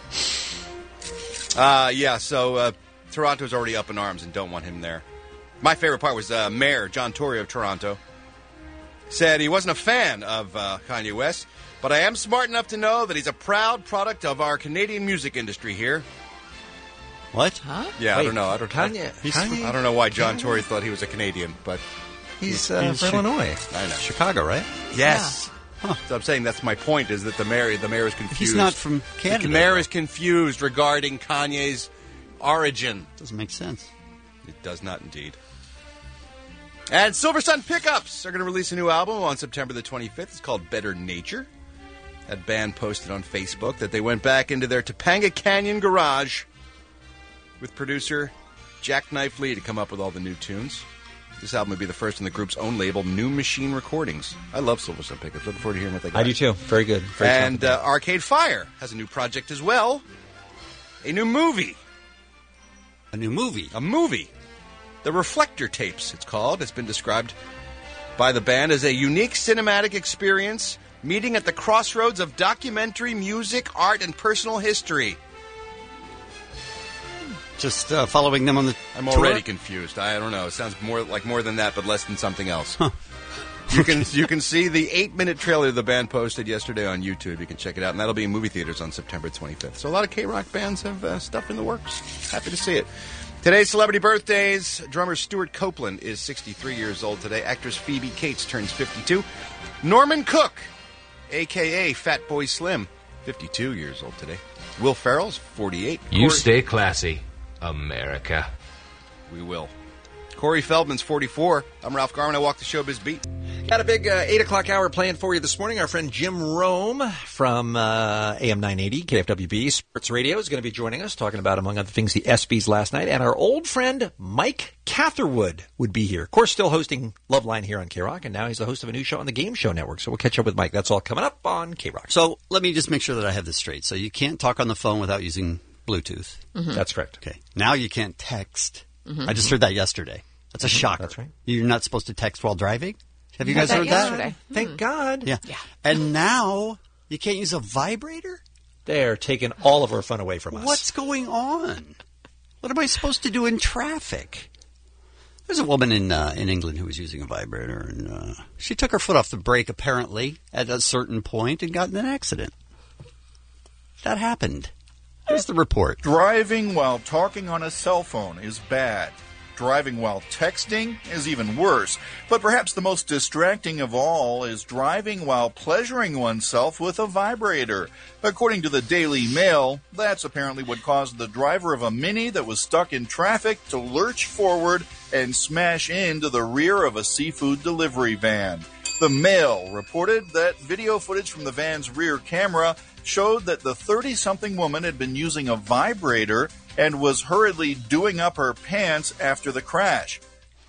Uh, yeah, so uh, Toronto's already up in arms and don't want him there. My favorite part was uh, Mayor John Tory of Toronto said he wasn't a fan of uh, Kanye West, but I am smart enough to know that he's a proud product of our Canadian music industry here. What? Huh? Yeah, I Wait, don't know. I don't, Kanye- he's- Kanye- I don't know why John Tory thought he was a Canadian, but He's, uh, he's from Chi- Illinois. I know. Chicago, right? Yes. So I'm saying that's my point, is that the mayor, the mayor is confused. He's not from Canada. The mayor is confused regarding Kanye's origin. Doesn't make sense. It does not indeed. And Silver Sun Pickups are going to release a new album on September the twenty-fifth. It's called Better Nature. That band posted on Facebook that they went back into their Topanga Canyon garage with producer Jackknife Lee to come up with all the new tunes. This album would be the first on the group's own label, New Machine Recordings. I love Silver Sun Pickups. Looking forward to hearing what they got. I do too. Very good. Very And talented. uh, Arcade Fire has a new project as well. A new movie. A new movie? A movie. The Reflector Tapes, it's called. It's been described by the band as a unique cinematic experience meeting at the crossroads of documentary, music, art, and personal history. Just uh, following them on the I'm tour? already confused. I don't know. It sounds more like more than that, but less than something else. You can you can see the eight-minute trailer the band posted yesterday on YouTube. You can check it out, and that'll be in movie theaters on September twenty-fifth. So a lot of K-Rock bands have uh, stuff in the works. Happy to see it. Today's celebrity birthdays. Drummer Stuart Copeland is sixty-three years old today. Actress Phoebe Cates turns fifty-two. Norman Cook, a k a. Fatboy Slim, fifty-two years old today. Will Ferrell's forty-eight. You Corey- stay classy, America. We will. Corey Feldman's forty-four. I'm Ralph Garman. I walk the showbiz beat. Got a big uh, eight o'clock hour planned for you this morning. Our friend Jim Rome from uh, A M nine eighty, K F W B Sports Radio is going to be joining us, talking about, among other things, the ESPYs last night. And our old friend Mike Catherwood would be here. Of course, still hosting Loveline here on K-Rock, and now he's the host of a new show on the Game Show Network. So we'll catch up with Mike. That's all coming up on K-Rock. So let me just make sure that I have this straight. So you can't talk on the phone without using Bluetooth. Mhm. That's correct. Okay. Now you can't text. Mhm. I just heard that yesterday. That's a Mhm. shocker. That's right. You're not supposed to text while driving? Have you Heard guys that heard yesterday. that? Thank God. Yeah. Yeah. And now you can't use a vibrator? They're taking all of our fun away from us. What's going on? What am I supposed to do in traffic? There's a woman in uh, in England who was using a vibrator, and uh, she took her foot off the brake, apparently, at a certain point and got in an accident. That happened. Here's the report. Driving while talking on a cell phone is bad. Driving while texting is even worse. But perhaps the most distracting of all is driving while pleasuring oneself with a vibrator. According to the Daily Mail, that's apparently what caused the driver of a Mini that was stuck in traffic to lurch forward and smash into the rear of a seafood delivery van. The Mail reported that video footage from the van's rear camera showed that the thirty-something woman had been using a vibrator and was hurriedly doing up her pants after the crash.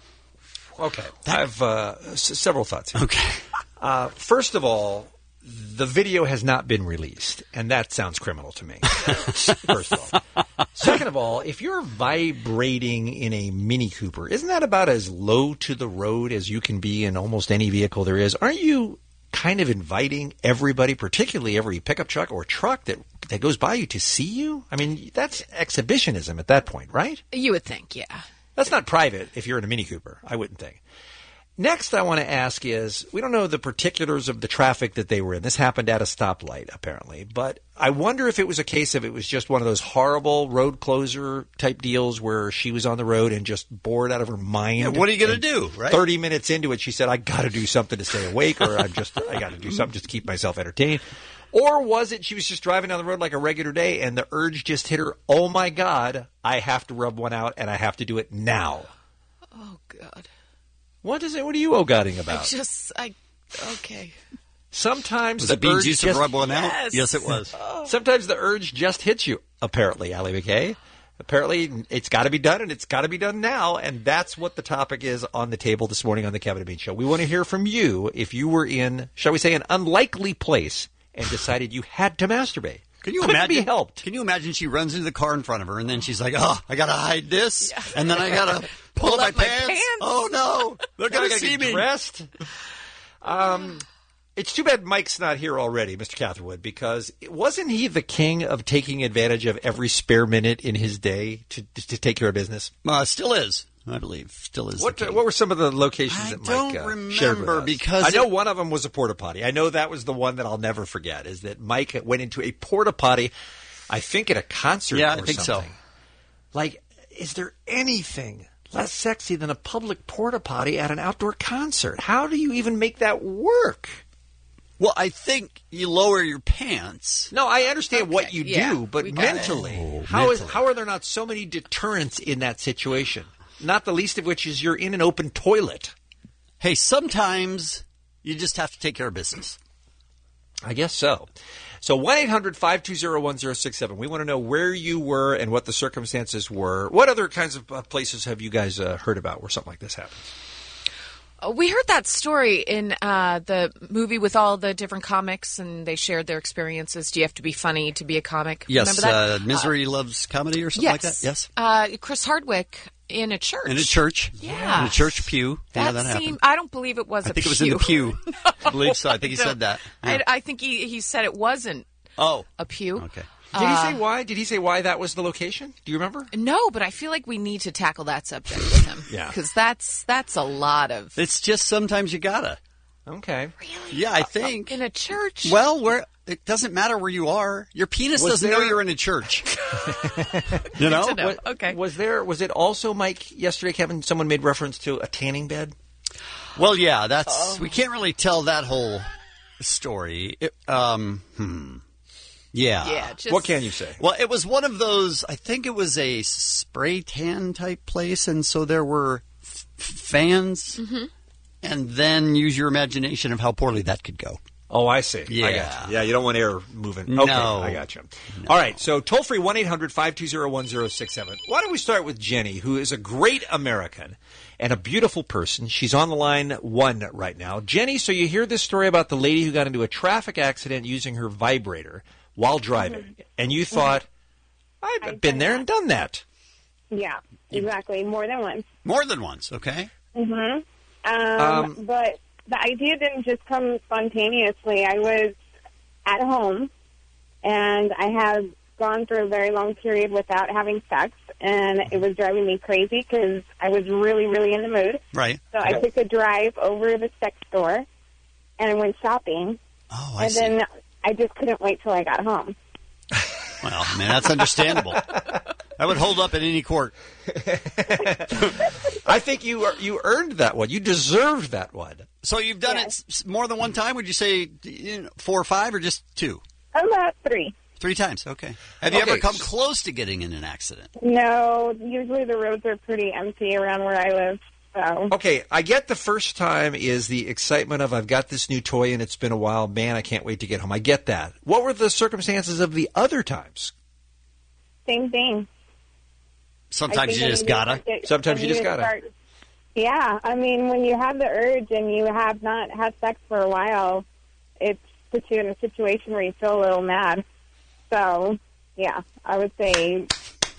Okay. I have uh, s- several thoughts here. Okay. Uh, first of all, the video has not been released, and that sounds criminal to me. First of all. Second of all, if you're vibrating in a Mini Cooper, isn't that about as low to the road as you can be in almost any vehicle there is? Aren't you kind of inviting everybody, particularly every pickup truck or truck that that goes by you to see you? I mean, that's exhibitionism at that point, right? You would think, yeah. That's not private if you're in a Mini Cooper, I wouldn't think. Next, I want to ask is, we don't know the particulars of the traffic that they were in. This happened at a stoplight, apparently. But I wonder if it was a case of it was just one of those horrible road closer type deals where she was on the road and just bored out of her mind. Yeah, what are you going to And do, right? thirty minutes into it, she said, I got to do something to stay awake, or I'm just, I got to do something just to keep myself entertained. Or was it she was just driving down the road like a regular day and the urge just hit her, oh my God, I have to rub one out and I have to do it now. Oh, God. What is it? What are you oh-godding about? I just, I, okay. Sometimes Was the it being urge juice just to rub one out? Yes. Yes, it was. Oh. Sometimes the urge just hits you. Apparently, Allie McKay. Apparently, it's got to be done, and it's got to be done now. And that's what the topic is on the table this morning on the Kevin and Bean Show. We want to hear from you if you were in, shall we say, an unlikely place and decided you had to masturbate. Can you Couldn't imagine? be helped. Can you imagine? She runs into the car in front of her, and then she's like, "Oh, I gotta hide this, Yeah. and then I gotta pull, Pull up my, up my pants. pants. Oh no, they're Now I gonna gotta see get me." dressed. Um, it's too bad Mike's not here already, Mister Catherwood, because wasn't he the king of taking advantage of every spare minute in his day to to take care of business? Uh, still is, I believe, still is. What the king. what were some of the locations I that Mike don't uh, shared with remember us? because I know it- one of them was a porta potty. I know that was the one that I'll never forget. Is that Mike went into a porta potty? I think at a concert. Yeah, or I think so. something. Like, is there anything less sexy than a public porta potty at an outdoor concert? How do you even make that work? Well, I think you lower your pants. No, I understand what Okay, you yeah, do, but we got it. mentally, Oh, how is mentally. how are there not so many deterrents in that situation? Not the least of which is you're in an open toilet. Hey, sometimes you just have to take care of business. I guess so. So one eight hundred five two zero one zero six seven. We want to know where you were and what the circumstances were. What other kinds of uh, places have you guys uh, heard about where something like this happens? Uh, We heard that story in uh, the movie with all the different comics, and they shared their experiences. Do you have to be funny to be a comic? Yes, Remember that? uh, Misery Loves Comedy or something like yes. that. Yes, Uh, Chris Hardwick in a church. in a church. Yeah. in a church pew. That, yeah, that happened. seemed. I don't believe it was. I a think it was pew. in the pew. I believe so. I think he No, said that. I, Yeah. I think he he said it wasn't Oh, a pew. okay. Did he Uh, say why? Did he say why that was the location? Do you remember? No, but I feel like we need to tackle that subject with him. Yeah. because that's that's a lot of It's just sometimes you gotta. Okay. Yeah, I think. in a church. Well, where it doesn't matter where you are. Your penis Was doesn't know there- you're in a church. you know? to know. What- Okay. Was there? Was it also, Mike, yesterday, Kevin, someone made reference to a tanning bed? Well, yeah, that's we can't really tell that whole story. It, um, hmm. Yeah. Yeah, just- What can you say? Well, it was one of those. I think it was a spray tan type place, and so there were f- fans. Mm-hmm. And then use your imagination of how poorly that could go. Oh, I see. Yeah. I got you. Yeah, you don't want air moving. No. Okay, I got you. All right, so toll free one eight hundred five two zero one zero six seven. Why don't we start with Jenny, who is a great American and a beautiful person. She's on the line one right now. Jenny, so you hear this story about the lady who got into a traffic accident using her vibrator while driving, Mhm. and you thought, I've, I've been done there that. and done that. Yeah, exactly. More than once. More than once, okay? hmm Um, Um, but the idea didn't just come spontaneously. I was at home, and I had gone through a very long period without having sex, and it was driving me crazy because I was really, really in the mood. Right. So I took a drive over to the sex store, and I went shopping. Oh, I and see. then I just couldn't wait till I got home. Well, man, that's understandable. That would hold up in any court. I think you are, you earned that one. You deserved that one. So you've done it s- more than one time? Would you say you know, four or five or just two? About three. Three times, okay. Have you Okay. ever come close to getting in an accident? No, usually the roads are pretty empty around where I live. So Okay, I get the first time is the excitement of I've got this new toy and it's been a while. Man, I can't wait to get home. I get that. What were the circumstances of the other times? same thing. Sometimes I think you when just gotta. get- Sometimes when you just gotta. start- yeah, I mean, when you have the urge and you have not had sex for a while, it puts you in a situation where you feel a little mad. So, yeah, I would say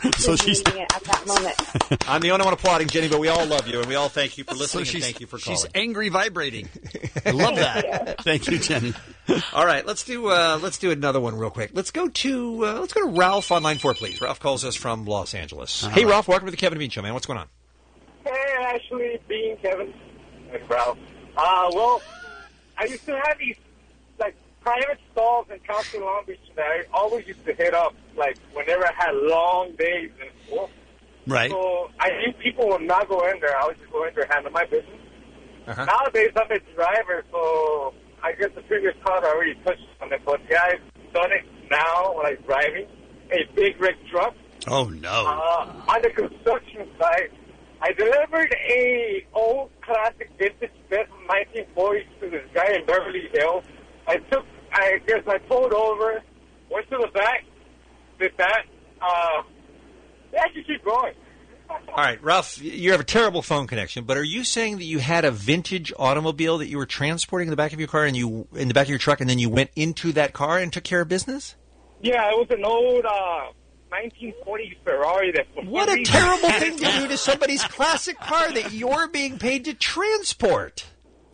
So just she's- needing it at that moment. I'm the only one applauding, Jenny, but we all love you, and we all thank you for listening, So and she's- thank you for calling. She's angry vibrating. I love that. Thank you, Jenny. All right, let's do uh, let's do another one real quick. Let's go to uh, let's go to Ralph on line four, please. Ralph calls us from Los Angeles. All hey, right. Ralph, welcome to the Kevin and Bean Show, man. What's going on? Hey, Ashley, Bean, Kevin, and Ralph. Uh, well, I used to have these, like, private stalls in County Long Beach that I always used to hit up, like, whenever I had long days in school. Right. So I knew people would not go in there. I would just go in there and handle my business. Uh-huh. Nowadays, I'm a driver, so I guess the previous caller already touched on it, but yeah, I've done it now when I'm driving a big rig truck. Oh, no. Uh, on the construction site, I delivered a old classic vintage bed from nineteen forties to this guy in Beverly Hills. I took, I guess I pulled over, went to the back, did that. Uh, they actually keep going. All right, Ralph, you have a terrible phone connection, but are you saying that you had a vintage automobile that you were transporting in the back of your car, and you in the back of your truck, and then you went into that car and took care of business? Yeah, it was an old uh, nineteen forties Ferrari. That for What some a reason- terrible thing to do to somebody's classic car that you're being paid to transport.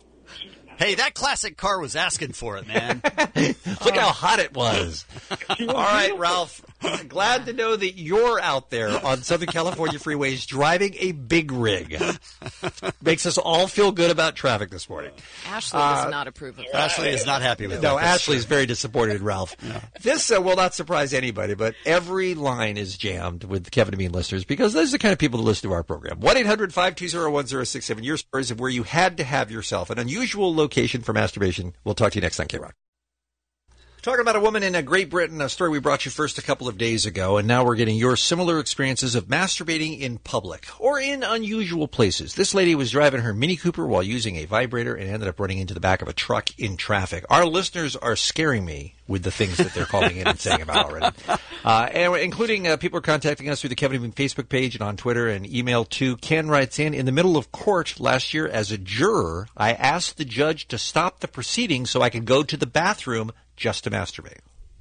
Hey, that classic car was asking for it, man. Look how hot it was. All right, Ralph. Glad to know that you're out there on Southern California freeways driving a big rig. Makes us all feel good about traffic this morning. Ashley Uh, does not approve of that. Ashley is not happy with No, that. That's Ashley's very disappointed in Ralph. This uh, will not surprise anybody, but every line is jammed with Kevin and Bean listeners because those are the kind of people that listen to our program. one eight hundred five two zero one zero six seven. Your stories of where you had to have yourself an unusual location for masturbation. We'll talk to you next on K-Rock. Talking about a woman in uh, Great Britain, a story we brought you first a couple of days ago, and now we're getting your similar experiences of masturbating in public or in unusual places. This lady was driving her Mini Cooper while using a vibrator and ended up running into the back of a truck in traffic. Our listeners are scaring me with the things that they're calling in and saying about already. Uh, and including uh, people are contacting us through the Kevin and Bean Facebook page and on Twitter and email too. Ken writes in, in the middle of court last year as a juror, I asked the judge to stop the proceedings so I could go to the bathroom just to masturbate.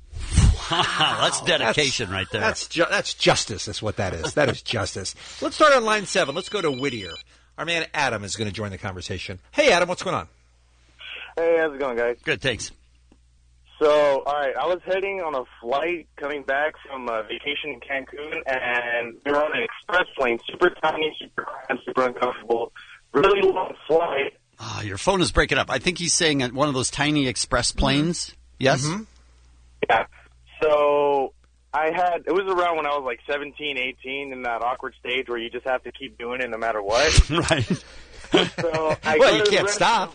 Wow, that's dedication That's- right there. That's ju- that's justice. Is what that is. That is justice. Let's start on line seven. Let's go to Whittier. Our man Adam is going to join the conversation. Hey, Adam, what's going on? Hey, how's it going, guys? Good, thanks. So, all right, I was heading on a flight coming back from a vacation in Cancun, and we were on an express plane, super tiny, super cramped, super uncomfortable, really long flight. Ah, your phone is breaking up. I think he's saying at one of those tiny express planes. Yes? Mm-hmm. Yeah. So I had, it was around when I was like seventeen, eighteen, in that awkward stage where you just have to keep doing it no matter what. Right. So I Well, go you to the can't restroom- stop.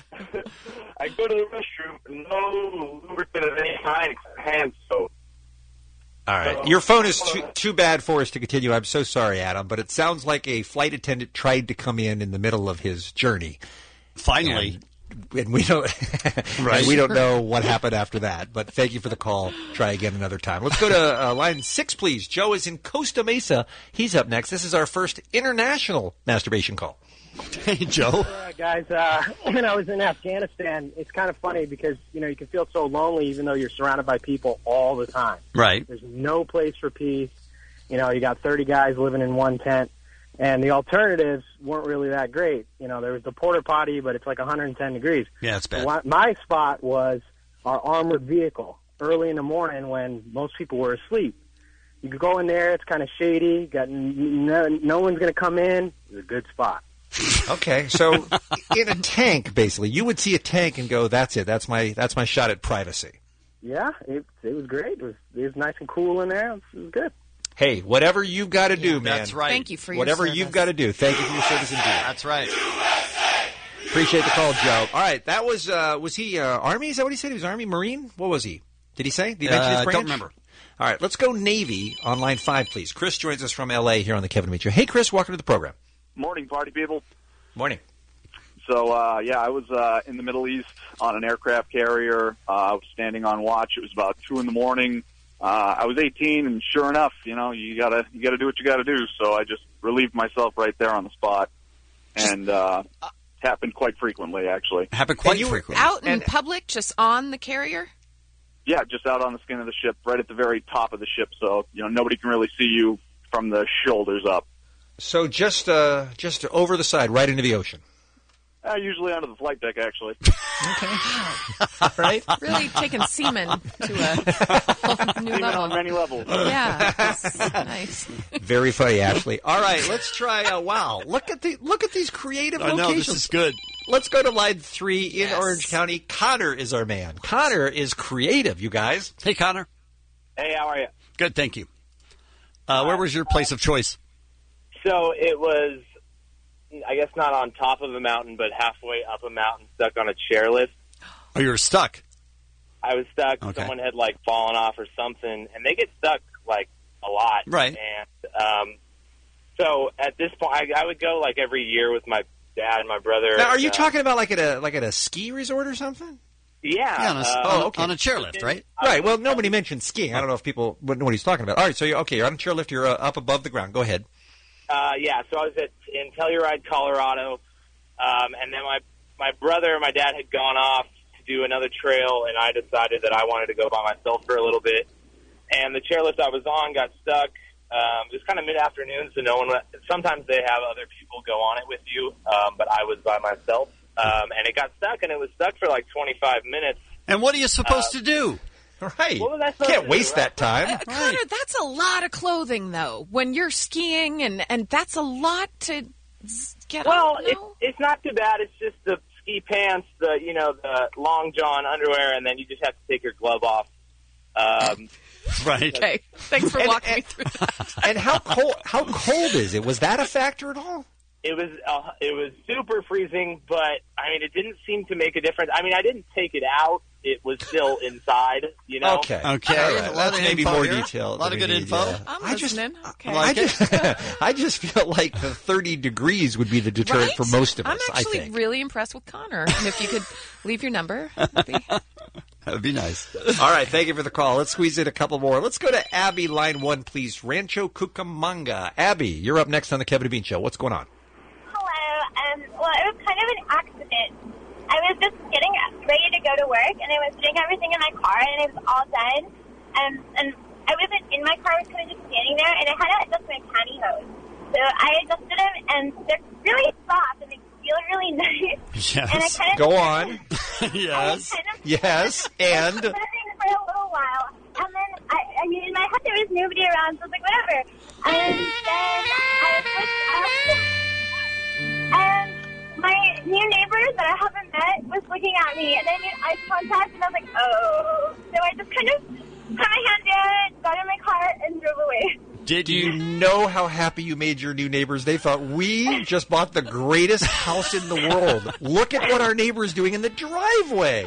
I go to the restroom, no lubricant of any kind except hand soap. All right. Your phone is too, too bad for us to continue. I'm so sorry, Adam, but it sounds like a flight attendant tried to come in in the middle of his journey. Finally. And, and we don't Right. and we don't know what happened after that, but thank you for the call. Try again another time. Let's go to uh, line six, please. Joe is in Costa Mesa. He's up next. This is our first international masturbation call. Hey, Joe. Yeah, guys, uh, when I was in Afghanistan, it's kind of funny because, you know, you can feel so lonely even though you're surrounded by people all the time. Right. There's no place for peace. You know, you got thirty guys living in one tent, and the alternatives weren't really that great. You know, there was the porta potty, but it's like one hundred ten degrees. Yeah, it's bad. Wha- My spot was our armored vehicle early in the morning when most people were asleep. You could go in there. It's kind of shady. Got n- no, no one's going to come in. It's a good spot. Okay, so in a tank, basically, you would see a tank and go, "That's it. That's my that's my shot at privacy." Yeah, it, it was great. It was, it was nice and cool in there. It was, it was good. Hey, whatever you've got to do, man. that's right. Thank you for your Whatever service. you've got to do. Thank you for your service indeed. That's right. Appreciate the call, Joe. All right, that was uh, was he uh, Army? Is that what he said? He was Army Marine? What was he? Did he say? Did he mention Uh, his I branch? don't remember. All right, let's go Navy on line five, please. Chris joins us from L A here on the Kevin and Bean Show. Hey, Chris, welcome to the program. Morning, party people. Morning. So, uh, yeah, I was uh, in the Middle East on an aircraft carrier. Uh, I was standing on watch. It was about two in the morning. Uh, I was eighteen, and sure enough, you know, you gotta you gotta do what you gotta do. So I just relieved myself right there on the spot, and uh, happened quite frequently, actually. Happened quite you were out in public, just on the carrier? Yeah, just out on the skin of the ship, right at the very top of the ship, so you know nobody can really see you from the shoulders up. So just uh, just over the side, right into the ocean. Uh, usually under the flight deck, actually. All right. Really taking semen to a new Semen level. on many levels. Yeah, that's nice. Very funny, Ashley. All right, let's try. Uh, wow, look at the look at these creative I know, locations. this is good. Let's go to line three in Orange County. Connor is our man. Connor is creative, you guys. Hey, Connor. Hey, how are you? Good, thank you. Uh, where was your place of choice? So it was, I guess not on top of a mountain, but halfway up a mountain, stuck on a chairlift. Oh, you were stuck. I was stuck. Okay. Someone had like fallen off or something, and they get stuck like a lot. Right. And um, so at this point, I, I would go like every year with my dad and my brother. Now, are you uh, talking about like at a like at a ski resort or something? Yeah. Yeah, on a, uh, on, oh, okay. on a chairlift, right? Right. Well, nobody mentioned skiing. I don't know if people would know what he's talking about. All right. So, you're, okay, you're on a chairlift. You're uh, up above the ground. Go ahead. Uh, yeah, so I was at in Telluride, Colorado, um, and then my my brother and my dad had gone off to do another trail, and I decided that I wanted to go by myself for a little bit. And the chairlift I was on got stuck. Um, it was kind of mid-afternoon, so no one. Sometimes they have other people go on it with you, um, but I was by myself, um, and it got stuck, and it was stuck for like twenty-five minutes. And what are you supposed Uh, to do? Right. What was I supposed Can't to waste do, that time. Uh, Connor, that's a lot of clothing, though. When you're skiing, and, and that's a lot to z- get Well, off. it, it's not too bad. It's just the ski pants, the you know the long john underwear, and then you just have to take your glove off. Um, right. Okay. Thanks for And- walking and- me through that. And how cold? How cold is it? Was that a factor at all? It was uh, it was super freezing, but I mean, it didn't seem to make a difference. I mean, I didn't take it out; it was still inside. You know. Okay. Okay. All A right. lot That's of maybe info more here. detail. A lot than of we good need, info. yeah. I'm I just, listening. Okay. I just, I just feel like the thirty degrees would be the deterrent Right? for most of I'm us. actually I think. really impressed with Connor. And if you could leave your number, that'd be... That would be nice. All right, thank you for the call. Let's squeeze in a couple more. Let's go to Abby, line one, please. Rancho Cucamonga. Abby, you're up next on the Kevin and Bean Show. What's going on? Hello. Um, well, it was kind of an accident. I was just getting ready to go to work, and I was putting everything in my car, and it was all done. Um, and I wasn't in my car. I was kind of just standing there, and I had to adjust my pantyhose. So I adjusted them, and they're really soft, and they feel really nice. Yes. And I kind of Go on. yes. kind of Yes. And for a little while, and then I, I mean, in my head there was nobody around, so I was like, whatever. And then I switched up, and my new neighbor that I haven't met was looking at me, and I made eye contact, and I was like, oh. So I just kind of put my hand down, got in my car, and drove away. did you know how happy you made your new neighbors? They thought, we just bought the greatest house in the world. Look at what our neighbor's doing in the driveway.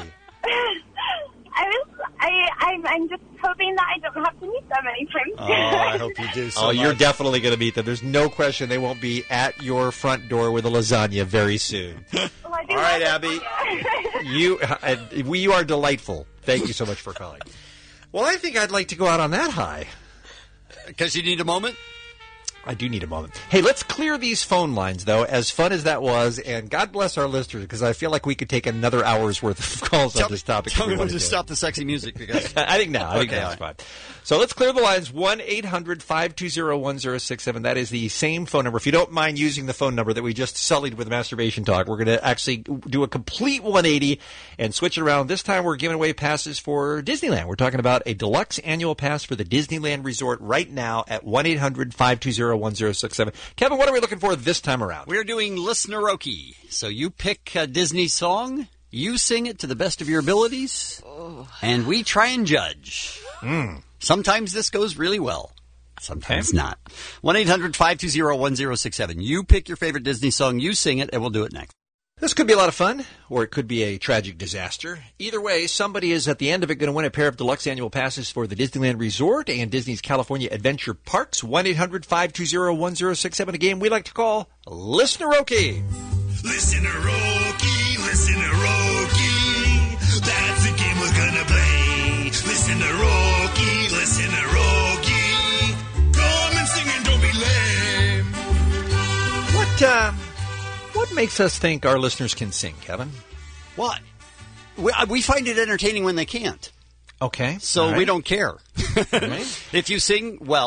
I was, I, I'm, I'm just hoping that I don't have to meet them anytime soon. Oh, I hope you do so oh, you're much. definitely going to meet them. There's no question they won't be at your front door with a lasagna very soon. Well, I do All right, love Abby. lasagna. You, uh, we, you are delightful. Thank you so much for calling. Well, I think I'd like to go out on that high. Because you need a moment? I do need a moment. Hey, let's clear these phone lines, though, as fun as that was, and God bless our listeners, because I feel like we could take another hour's worth of calls on this topic. Tell if we me when wanted to to. stop the sexy music. Because I think now. I think Okay, that's all fine. So let's clear the lines. one eight hundred five two zero one zero six seven. That is the same phone number. If you don't mind using the phone number that we just sullied with masturbation talk, we're going to actually do a complete one eighty and switch it around. This time we're giving away passes for Disneyland. We're talking about a deluxe annual pass for the Disneyland Resort right now at one eight hundred five two zero one zero six seven. Kevin, what are we looking for this time around? We're doing Listeneroki. So you pick a Disney song, you sing it to the best of your abilities, and we try and judge. Mm. Sometimes this goes really well. Sometimes not. one eight hundred five two zero one zero six seven. You pick your favorite Disney song, you sing it, and we'll do it next. This could be a lot of fun, or it could be a tragic disaster. Either way, somebody is at the end of it going to win a pair of deluxe annual passes for the Disneyland Resort and Disney's California Adventure Parks. one eight hundred five two zero one zero six seven, a game we like to call Listeneroki. Listeneroki, Listeneroki, that's the game we're gonna play. Listeneroki, Listeneroki, come and sing and don't be lame. What, uh, what makes us think our listeners can sing, Kevin? What? We, uh, we find it entertaining when they can't. Okay. So All right. we don't care. If you sing well,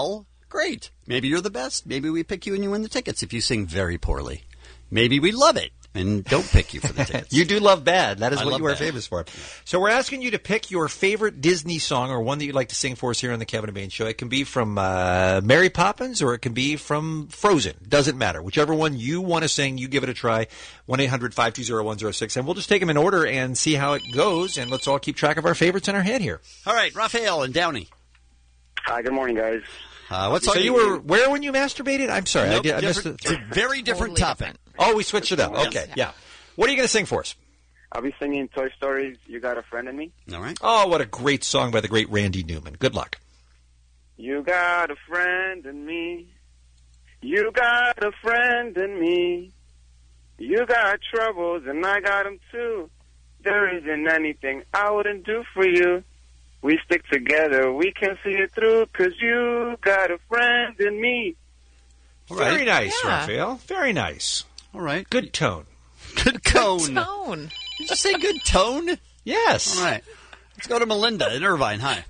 Great. Maybe you're the best. Maybe we pick you and you win the tickets if you sing very poorly. Maybe we love it and don't pick you for the tickets. You do love bad. That is I what love you are bad. famous for. So we're asking you to pick your favorite Disney song or one that you'd like to sing for us here on the Kevin and Bean Show. It can be from uh, Mary Poppins or it can be from Frozen. Doesn't matter. Whichever one you want to sing, you give it a try. one eight hundred five two zero one zero six. And we'll just take them in order and see how it goes. And let's all keep track of our favorites in our head here. All right, Raphael and Downey. Hi, good morning, guys. Uh, what's so on you your- were where when you masturbated? I'm sorry. Nope, I, did, I missed different- it. it's a very different Totally topic. different. Oh, we switched it up. Yes. Okay, yeah. What are you going to sing for us? I'll be singing Toy Story's You Got a Friend in Me. All right. Oh, what a great song by the great Randy Newman. Good luck. You got a friend in me. You got a friend in me. You got troubles and I got them too. There isn't anything I wouldn't do for you. We stick together, we can see it through, 'cause you got a friend in me. Very nice, Yeah. Raphael. Very nice. All right. Good tone. Good tone. Good tone. Did you say good tone? Yes. All right. Let's go to Melinda in Irvine. Hi.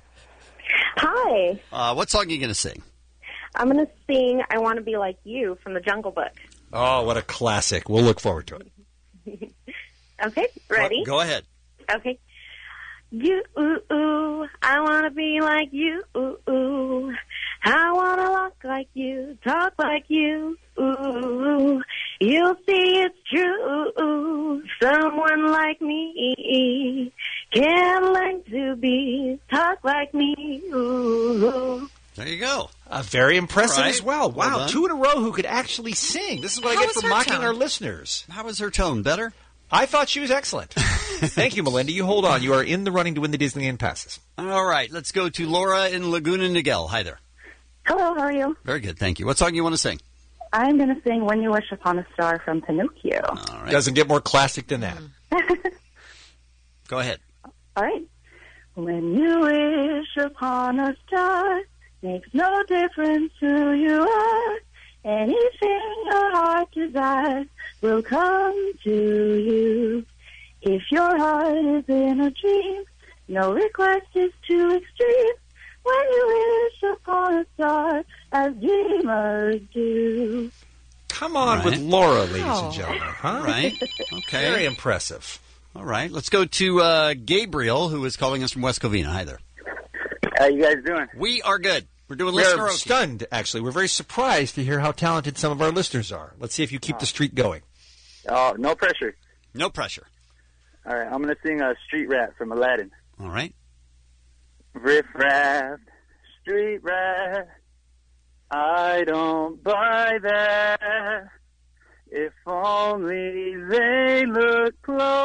Hi. Uh, what song are you going to sing? I'm going to sing I Want to Be Like You from the Jungle Book. Oh, what a classic. We'll look forward to it. Okay, ready? Go ahead. Okay. You, ooh, ooh, I want to be like you, ooh, ooh. I want to walk like you, talk like you, ooh. You'll see it's true, ooh. Someone like me can learn to be, talk like me, ooh. There you go. Uh, very impressive All right. as well. Well Wow, done. two in a row who could actually sing. This is what How I get was for her mocking tone? our listeners. How was her tone? Better? I thought she was excellent. Thank you, Melinda. You hold on. You are in the running to win the Disneyland passes. All right. Let's go to Laura in Laguna Niguel. Hi there. Hello, how are you? Very good. Thank you. What song you want to sing? I'm going to sing When You Wish Upon a Star from Pinocchio. All right. Doesn't get more classic than that. Go ahead. All right. When you wish upon a star, makes no difference who you are. Anything your heart desires will come to you. If your heart is in a dream, no request is too extreme. When you wish upon a star, as dreamers do. Come on Right. with Laura, ladies Oh. and gentlemen. Huh? Right. Okay. Very impressive. All right. Let's go to uh, Gabriel, who is calling us from West Covina. Hi there. How you guys doing? We are good. We're doing listener We're Okie. stunned, actually. We're very surprised to hear how talented some of our listeners are. Let's see if you keep the streak going. Oh, no pressure. No pressure. All right, I'm going to sing a street rap from Aladdin. All right. Riff raff, street rat, I don't buy that. If only they look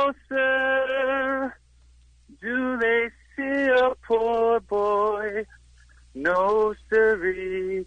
closer, do they see a poor boy? No, sirree.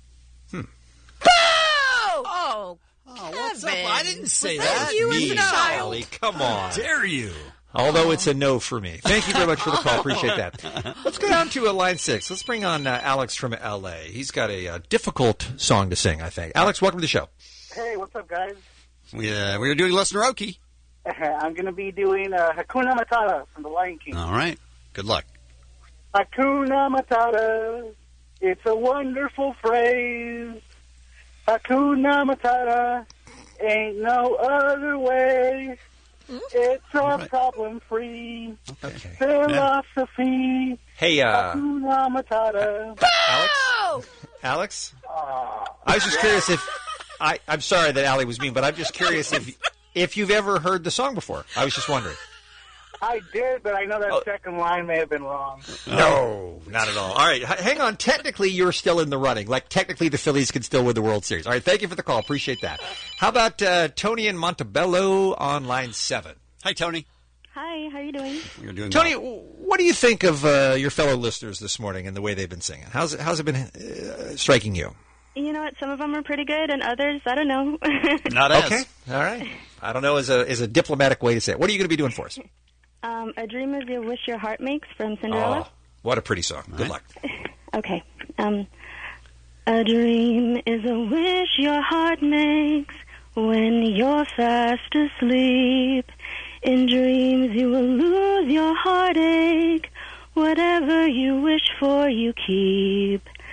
Oh, oh, what's up? Kevin. I didn't say Was that. you as Me, a child? Allie, come on. Dare you? Although it's a no for me. Thank you very much for the call. Appreciate that. Let's go down to uh, line six. Let's bring on uh, Alex from L A. He's got a uh, difficult song to sing, I think. Alex, welcome to the show. Hey, what's up, guys? We, uh, we were doing listener Okie. I'm going to be doing uh, Hakuna Matata from The Lion King. All right. Good luck. Hakuna Matata, it's a wonderful phrase. Hakuna Matata, ain't no other way. It's a problem-free Okay. philosophy. Hey, uh, Hakuna Matata. Alex? Alex? I was just curious if... I, I'm sorry that Allie was mean, but I'm just curious if if you've ever heard the song before. I was just wondering. I did, but I know that Oh. second line may have been wrong. No, not at all. All right, h- hang on. Technically, you're still in the running. Like, technically, the Phillies can still win the World Series. All right, thank you for the call. Appreciate that. How about uh, Tony in Montebello on line seven? Hi, Tony. Hi, how are you doing? You're doing Tony, w- what do you think of uh, your fellow listeners this morning and the way they've been singing? How's it, how's it been uh, striking you? You know what? Some of them are pretty good, and others, I don't know. Not as. Okay, all right. I don't know is a is a diplomatic way to say it. What are you going to be doing for us? um, a dream is a wish your heart makes from Cinderella. Oh, what a pretty song. Good luck. Okay. Um, a dream is a wish your heart makes when you're fast asleep. In dreams you will lose your heartache. Whatever you wish for, you keep.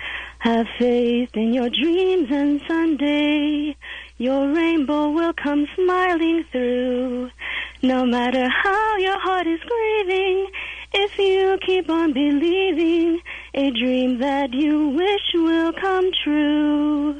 Have faith in your dreams and someday your rainbow will come smiling through. No matter how your heart is grieving, if you keep on believing, a dream that you wish will come true.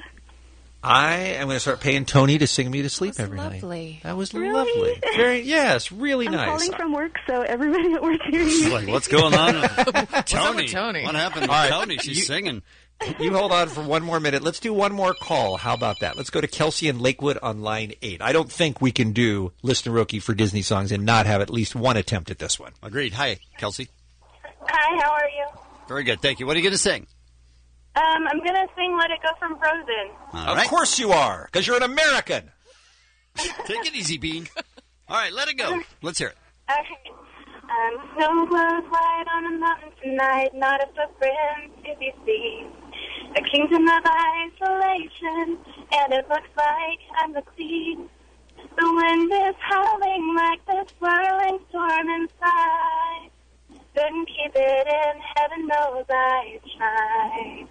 I am going to start paying Tony to sing me to sleep every lovely. night. That was Really? lovely. Very, yes, really I'm nice. calling from work, so everybody at work hearing She's you. like, what's going on? up Tony. with Tony? What happened to All right. Tony? She's You- singing. You hold on for one more minute. Let's do one more call. How about that? Let's go to Kelsey in Lakewood on line eight. I don't think we can do Listener Rookie for Disney songs and not have at least one attempt at this one. Agreed. Hi, Kelsey. Hi, how are you? Very good. Thank you. What are you going to sing? Um, I'm gonna sing "Let It Go" from Frozen. All of right. course you are, because you're an American. Take it easy, Bean. All right, let it go. Let's hear it. Okay. Um, snow glows white on the mountain tonight, not a footprint if you see. A kingdom of isolation, and it looks like I'm the queen. The wind is howling like this swirling storm inside. Couldn't keep it in, heaven knows I tried.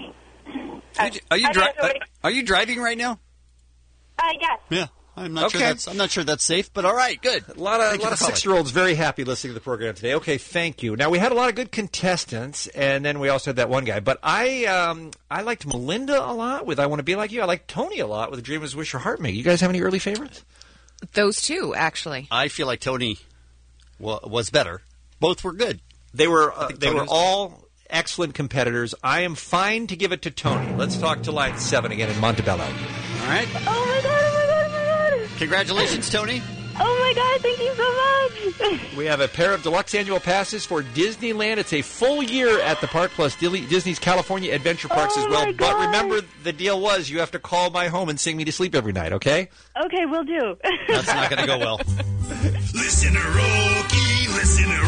Are you, are, you I dri- guess already- are you driving right now? Uh, yes. Yeah. I'm not sure Okay. that's I'm not sure that's safe, but all right, good. A lot of, Thank a you lot of for calling. six-year-olds very happy listening to the program today. Okay, thank you. Now, we had a lot of good contestants, and then we also had that one guy. But I um, I liked Melinda a lot with I Want to Be Like You. I liked Tony a lot with A Dream Is a Wish Your Heart May. You guys have any early favorites? Those two, actually. I feel like Tony wa- was better. Both were good. They were I uh, think they Tony were was all excellent competitors. I am fine to give it to Tony. Let's talk to line seven again in Montebello. All right. Oh my god, oh my god, oh my god. Congratulations, Tony. Oh my god, thank you so much. We have a pair of deluxe annual passes for Disneyland. It's a full year at the park plus Dil- Disney's California Adventure Parks Oh as well. my But God. remember, the deal was you have to call my home and sing me to sleep every night, okay? Okay, we'll do. That's not going to go well. Listen to Roki, listen to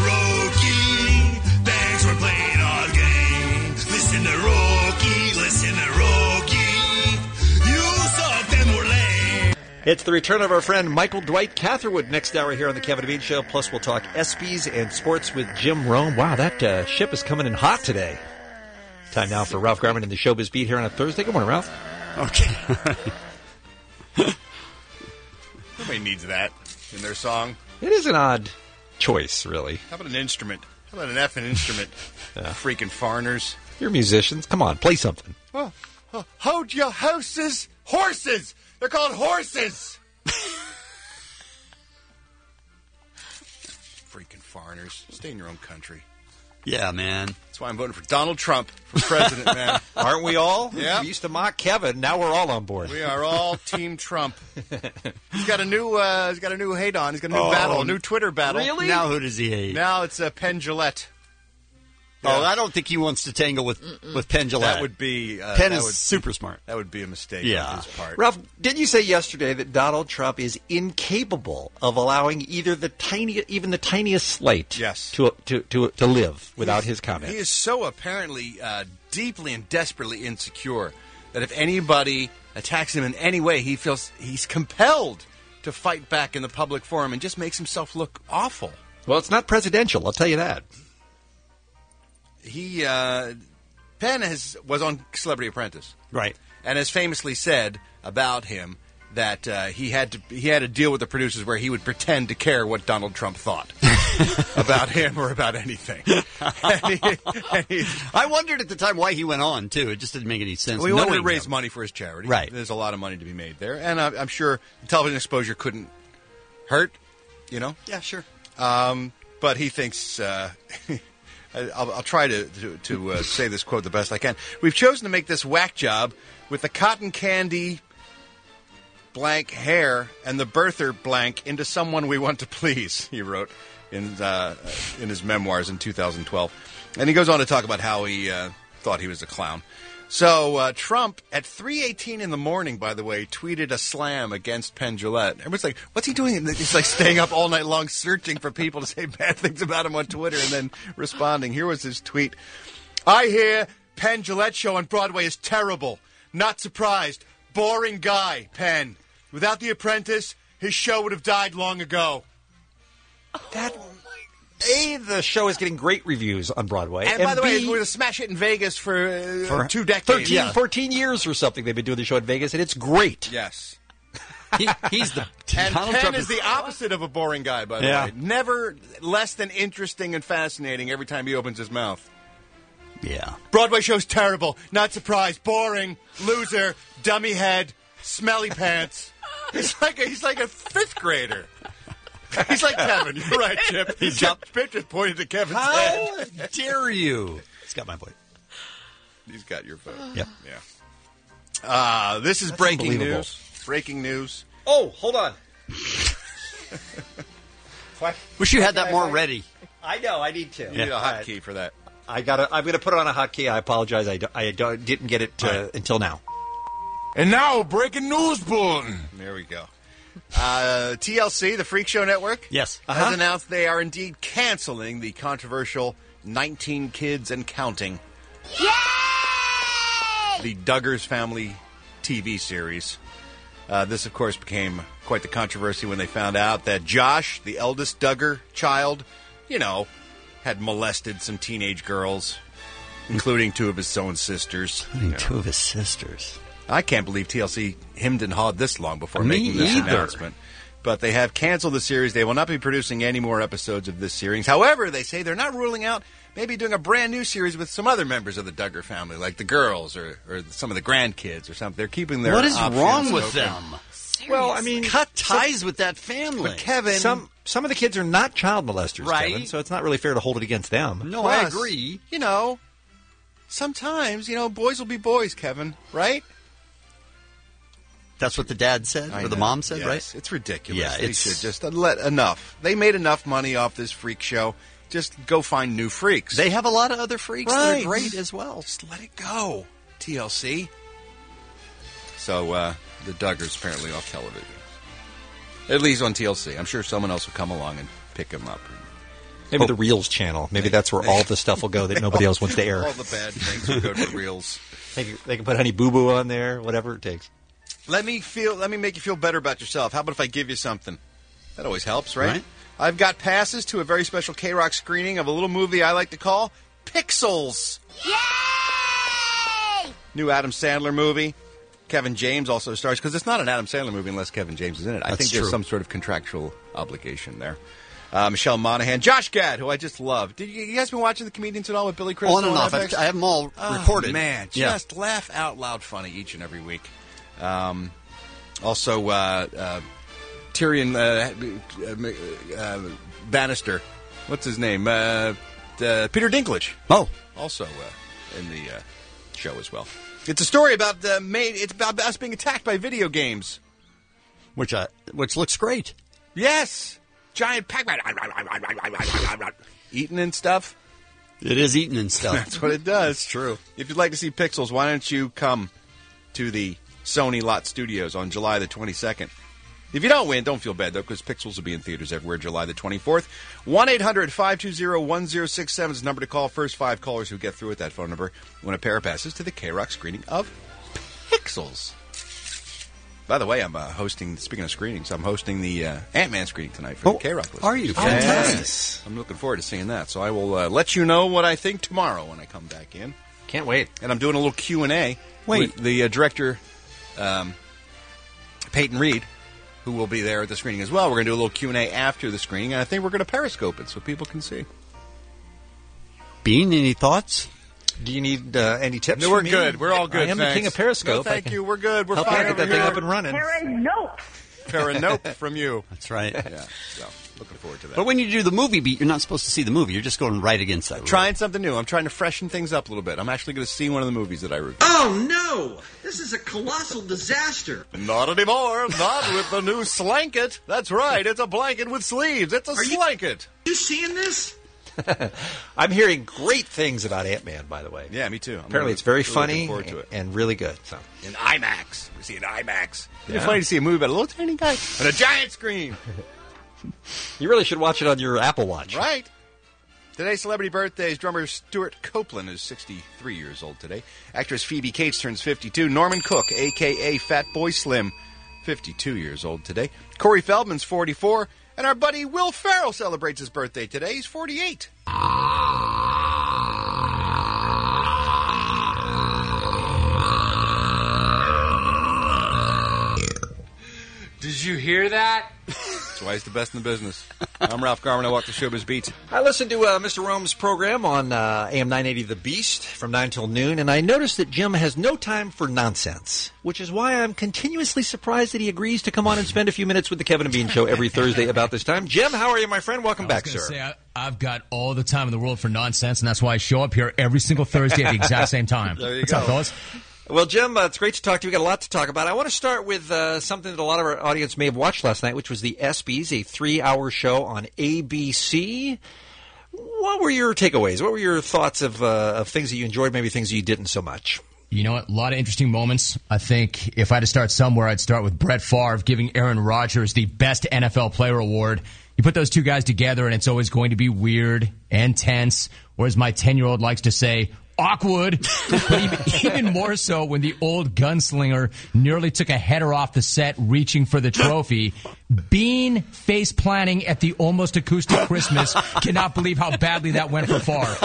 Roki. Thanks for playing our game. Listen to Roki, listen to Roki. You suck and we're lame. It's the return of our friend Michael Dwight Catherwood next hour here on the Kevin and Bean Show. Plus, we'll talk ESPYs and sports with Jim Rome. Wow, that uh, ship is coming in hot today. Time now for Ralph Garman and the Showbiz Beat here on a Thursday. Good morning, Ralph. Okay. Nobody needs that in their song. It is an odd choice, really. How about an instrument? How about an effing instrument? Freaking foreigners. You're musicians. Come on, play something. Oh, oh, hold your horses. Horses! They're called horses! Freaking foreigners. Stay in your own country. Yeah, man. That's why I'm voting for Donald Trump for president, man. Aren't we all? Yeah. We used to mock Kevin. Now we're all on board. We are all Team Trump. He's got a new. Uh, he's got a new hate on. He's got a new Oh, battle, a new Twitter battle. Really? Now who does he hate? Now it's uh, Penn Jillette. Oh, I don't think he wants to tangle with with Penn Jillette. That would be uh, Penn that is would- super smart. That would be a mistake Yeah. on his part. Ralph, didn't you say yesterday that Donald Trump is incapable of allowing either the tiny, even the tiniest slight, Yes. to to to, to live without his comment? He is so apparently uh, deeply and desperately insecure that if anybody attacks him in any way, he feels he's compelled to fight back in the public forum and just makes himself look awful. Well, it's not presidential. I'll tell you that. He uh, Penn has was on Celebrity Apprentice, right, and has famously said about him that uh, he had to he had a deal with the producers where he would pretend to care what Donald Trump thought about him or about anything. And he- and he- I wondered at the time why he went on too. It just didn't make any sense. we wanted to knowing raise him. money for his charity. Right. There's a lot of money to be made there, and I, I'm sure television exposure couldn't hurt. You know. Yeah, sure. Um, but he thinks. Uh, I'll, I'll try to to, to uh, say this quote the best I can. We've chosen to make this whack job with the cotton candy blank hair and the birther blank into someone we want to please. He wrote in uh, in his memoirs in two thousand twelve, and he goes on to talk about how he uh, thought he was a clown. So uh, Trump, at three eighteen in the morning, by the way, tweeted a slam against Penn Jillette. Everyone's like, what's he doing? And he's like staying up all night long searching for people to say bad things about him on Twitter and then responding. Here was his tweet. I hear Penn Jillette show on Broadway is terrible. Not surprised. Boring guy, Penn. Without The Apprentice, his show would have died long ago. That A, the show is getting great reviews on Broadway. And, by the way, B, we're going to smash it in Vegas for, uh, for two decades. thirteen, Yeah. fourteen years or something, they've been doing the show in Vegas, and it's great. Yes. He, he's the And Donald Penn Trump is the opposite of a boring guy, by the Yeah. way. Never less than interesting and fascinating every time he opens his mouth. Yeah. Broadway show's terrible. Not surprised. Boring. Loser. Dummy head. Smelly pants. He's like a, he's like a fifth grader. He's like Kevin. You're right, Chip. He jumped. Chip just pointed to Kevin's How head. dare you? He's got my vote. He's got your vote. Yep. Yeah. Uh, this is That's breaking unbelievable. news. Breaking news. Oh, hold on. Wish you had that more ready. I know, I need to. You need a hotkey for that. I got. I'm going to put it on a hotkey. I apologize. I, do, I do, didn't get it uh, until now. And now, breaking news bulletin. There we go. Uh, T L C, the Freak Show Network, yes, has uh-huh. announced they are indeed canceling the controversial nineteen Kids and Counting. Yay! The Duggars Family T V series. Uh, this, of course, became quite the controversy when they found out that Josh, the eldest Duggar child, you know, had molested some teenage girls, including two of his own sisters. Including yeah. two of his sisters. I can't believe T L C hemmed and hawed this long before Me making this either. announcement. But they have canceled the series. They will not be producing any more episodes of this series. However, they say they're not ruling out maybe doing a brand new series with some other members of the Duggar family, like the girls or, or some of the grandkids or something. They're keeping their What is options wrong with open. them? Well, I mean, cut ties with that family. But Kevin, some some of the kids are not child molesters, Right. Kevin, so it's not really fair to hold it against them. No, Plus, I agree. You know, sometimes, you know, boys will be boys, Kevin, right? That's what the dad said, I or the know. mom said, Yes, right? It's ridiculous. Yeah, they it's- should just let enough. They made enough money off this freak show. Just go find new freaks. They have a lot of other freaks that Right. are great as well. Just let it go, T L C. So uh, the Duggars apparently off television, at least on T L C. I'm sure someone else will come along and pick them up. Maybe the Reels channel. Maybe that's where all the stuff will go that nobody else wants to air. All the bad things will go to Reels. They can, they can put Honey Boo Boo on there, whatever it takes. Let me feel. Let me make you feel better about yourself. How about if I give you something? That always helps, right? Right. I've got passes to a very special K-Rock screening of a little movie I like to call Pixels. Yay! New Adam Sandler movie. Kevin James also stars, because it's not an Adam Sandler movie unless Kevin James is in it. I That's think true. there's some sort of contractual obligation there. Uh, Michelle Monaghan, Josh Gad, who I just love. Did you, you guys been watching the comedians at all with Billy Crystal? On and off. F I've, X? I have them all Oh, recorded. Man, Yeah. just laugh out loud funny each and every week. Um, also, uh, uh, Tyrion uh, uh, Bannister. What's his name? Uh, uh, Peter Dinklage. Oh, also uh, in the uh, show as well. It's a story about uh, made. It's about us being attacked by video games, which uh, which looks great. Yes, giant Pac-Man eating and stuff. It is eating and stuff. That's what it does. It's true. If you'd like to see Pixels, why don't you come to the Sony Lot Studios on July the twenty-second? If you don't win, don't feel bad, though, because Pixels will be in theaters everywhere July the twenty-fourth. one eight hundred five two zero one zero six seven is the number to call. First five callers who get through at that phone number win a pair of passes to the K-Rock screening of Pixels. By the way, I'm uh, hosting, speaking of screenings, I'm hosting the uh, Ant-Man screening tonight for Oh, the K-Rock list. are you? Fantastic. I'm looking forward to seeing that. So I will uh, let you know what I think tomorrow when I come back in. Can't wait. And I'm doing a little Q and A Wait. with the uh, director, um, Peyton Reed, who will be there at the screening as well. We're going to do a little Q and A after the screening, and I think we're going to Periscope it so people can see. Bean, any thoughts? Do you need uh, any tips? No, we're from me? good. We're all good, I am the thanks. king of Periscope. No, thank I can you. We're good. We're help fine you get over that thing here. up and running. Nope. Paranope from you. That's right. Yeah, so looking forward to that. But when you do the movie beat, you're not supposed to see the movie. You're just going right against that. rule. Trying something new. I'm trying to freshen things up a little bit. I'm actually going to see one of the movies that I reviewed. Oh no! This is a colossal disaster. Not anymore. Not with the new Slanket. That's right. It's a blanket with sleeves. It's a Are you- Slanket. You seeing this? I'm hearing great things about Ant-Man, by the way. Yeah, me too. I'm Apparently really- it's very really funny looking forward to it. and really good. So In IMAX. We see an IMAX. It'd Yeah. be funny to see a movie about a little tiny guy on a giant screen. you really should watch it on your Apple Watch. Right. Today's celebrity birthdays. Drummer Stuart Copeland is sixty-three years old today. Actress Phoebe Cates turns fifty-two. Norman Cook, a k a. Fat Boy Slim, fifty-two years old today. Corey Feldman's forty-four. And our buddy Will Ferrell celebrates his birthday today. He's forty-eight. Did you hear that? That's why he's the best in the business. I'm Ralph Garman. I walk the showbiz beats. I listened to uh, Mister Rome's program on uh, A M nine eighty The Beast from nine till noon, and I noticed that Jim has no time for nonsense, which is why I'm continuously surprised that he agrees to come on and spend a few minutes with the Kevin and Bean Show every Thursday about this time. Jim, how are you, my friend? Welcome back, sir. Say, I, I've got all the time in the world for nonsense, and that's why I show up here every single Thursday at the exact same time. There you What's go. up, fellas? Well, Jim, uh, it's great to talk to you. We've got a lot to talk about. I want to start with uh, something that a lot of our audience may have watched last night, which was the ESPYs, a three-hour show on A B C. What were your takeaways? What were your thoughts of, uh, of things that you enjoyed, maybe things that you didn't so much? You know what? A lot of interesting moments. I think if I had to start somewhere, I'd start with Brett Favre giving Aaron Rodgers the Best N F L Player Award. You put those two guys together, and it's always going to be weird and tense, or as my ten-year-old likes to say, awkward. But even, even more so when the old gunslinger nearly took a header off the set reaching for the trophy. Bean face planning at the Almost Acoustic Christmas. Cannot believe how badly that went for Favre.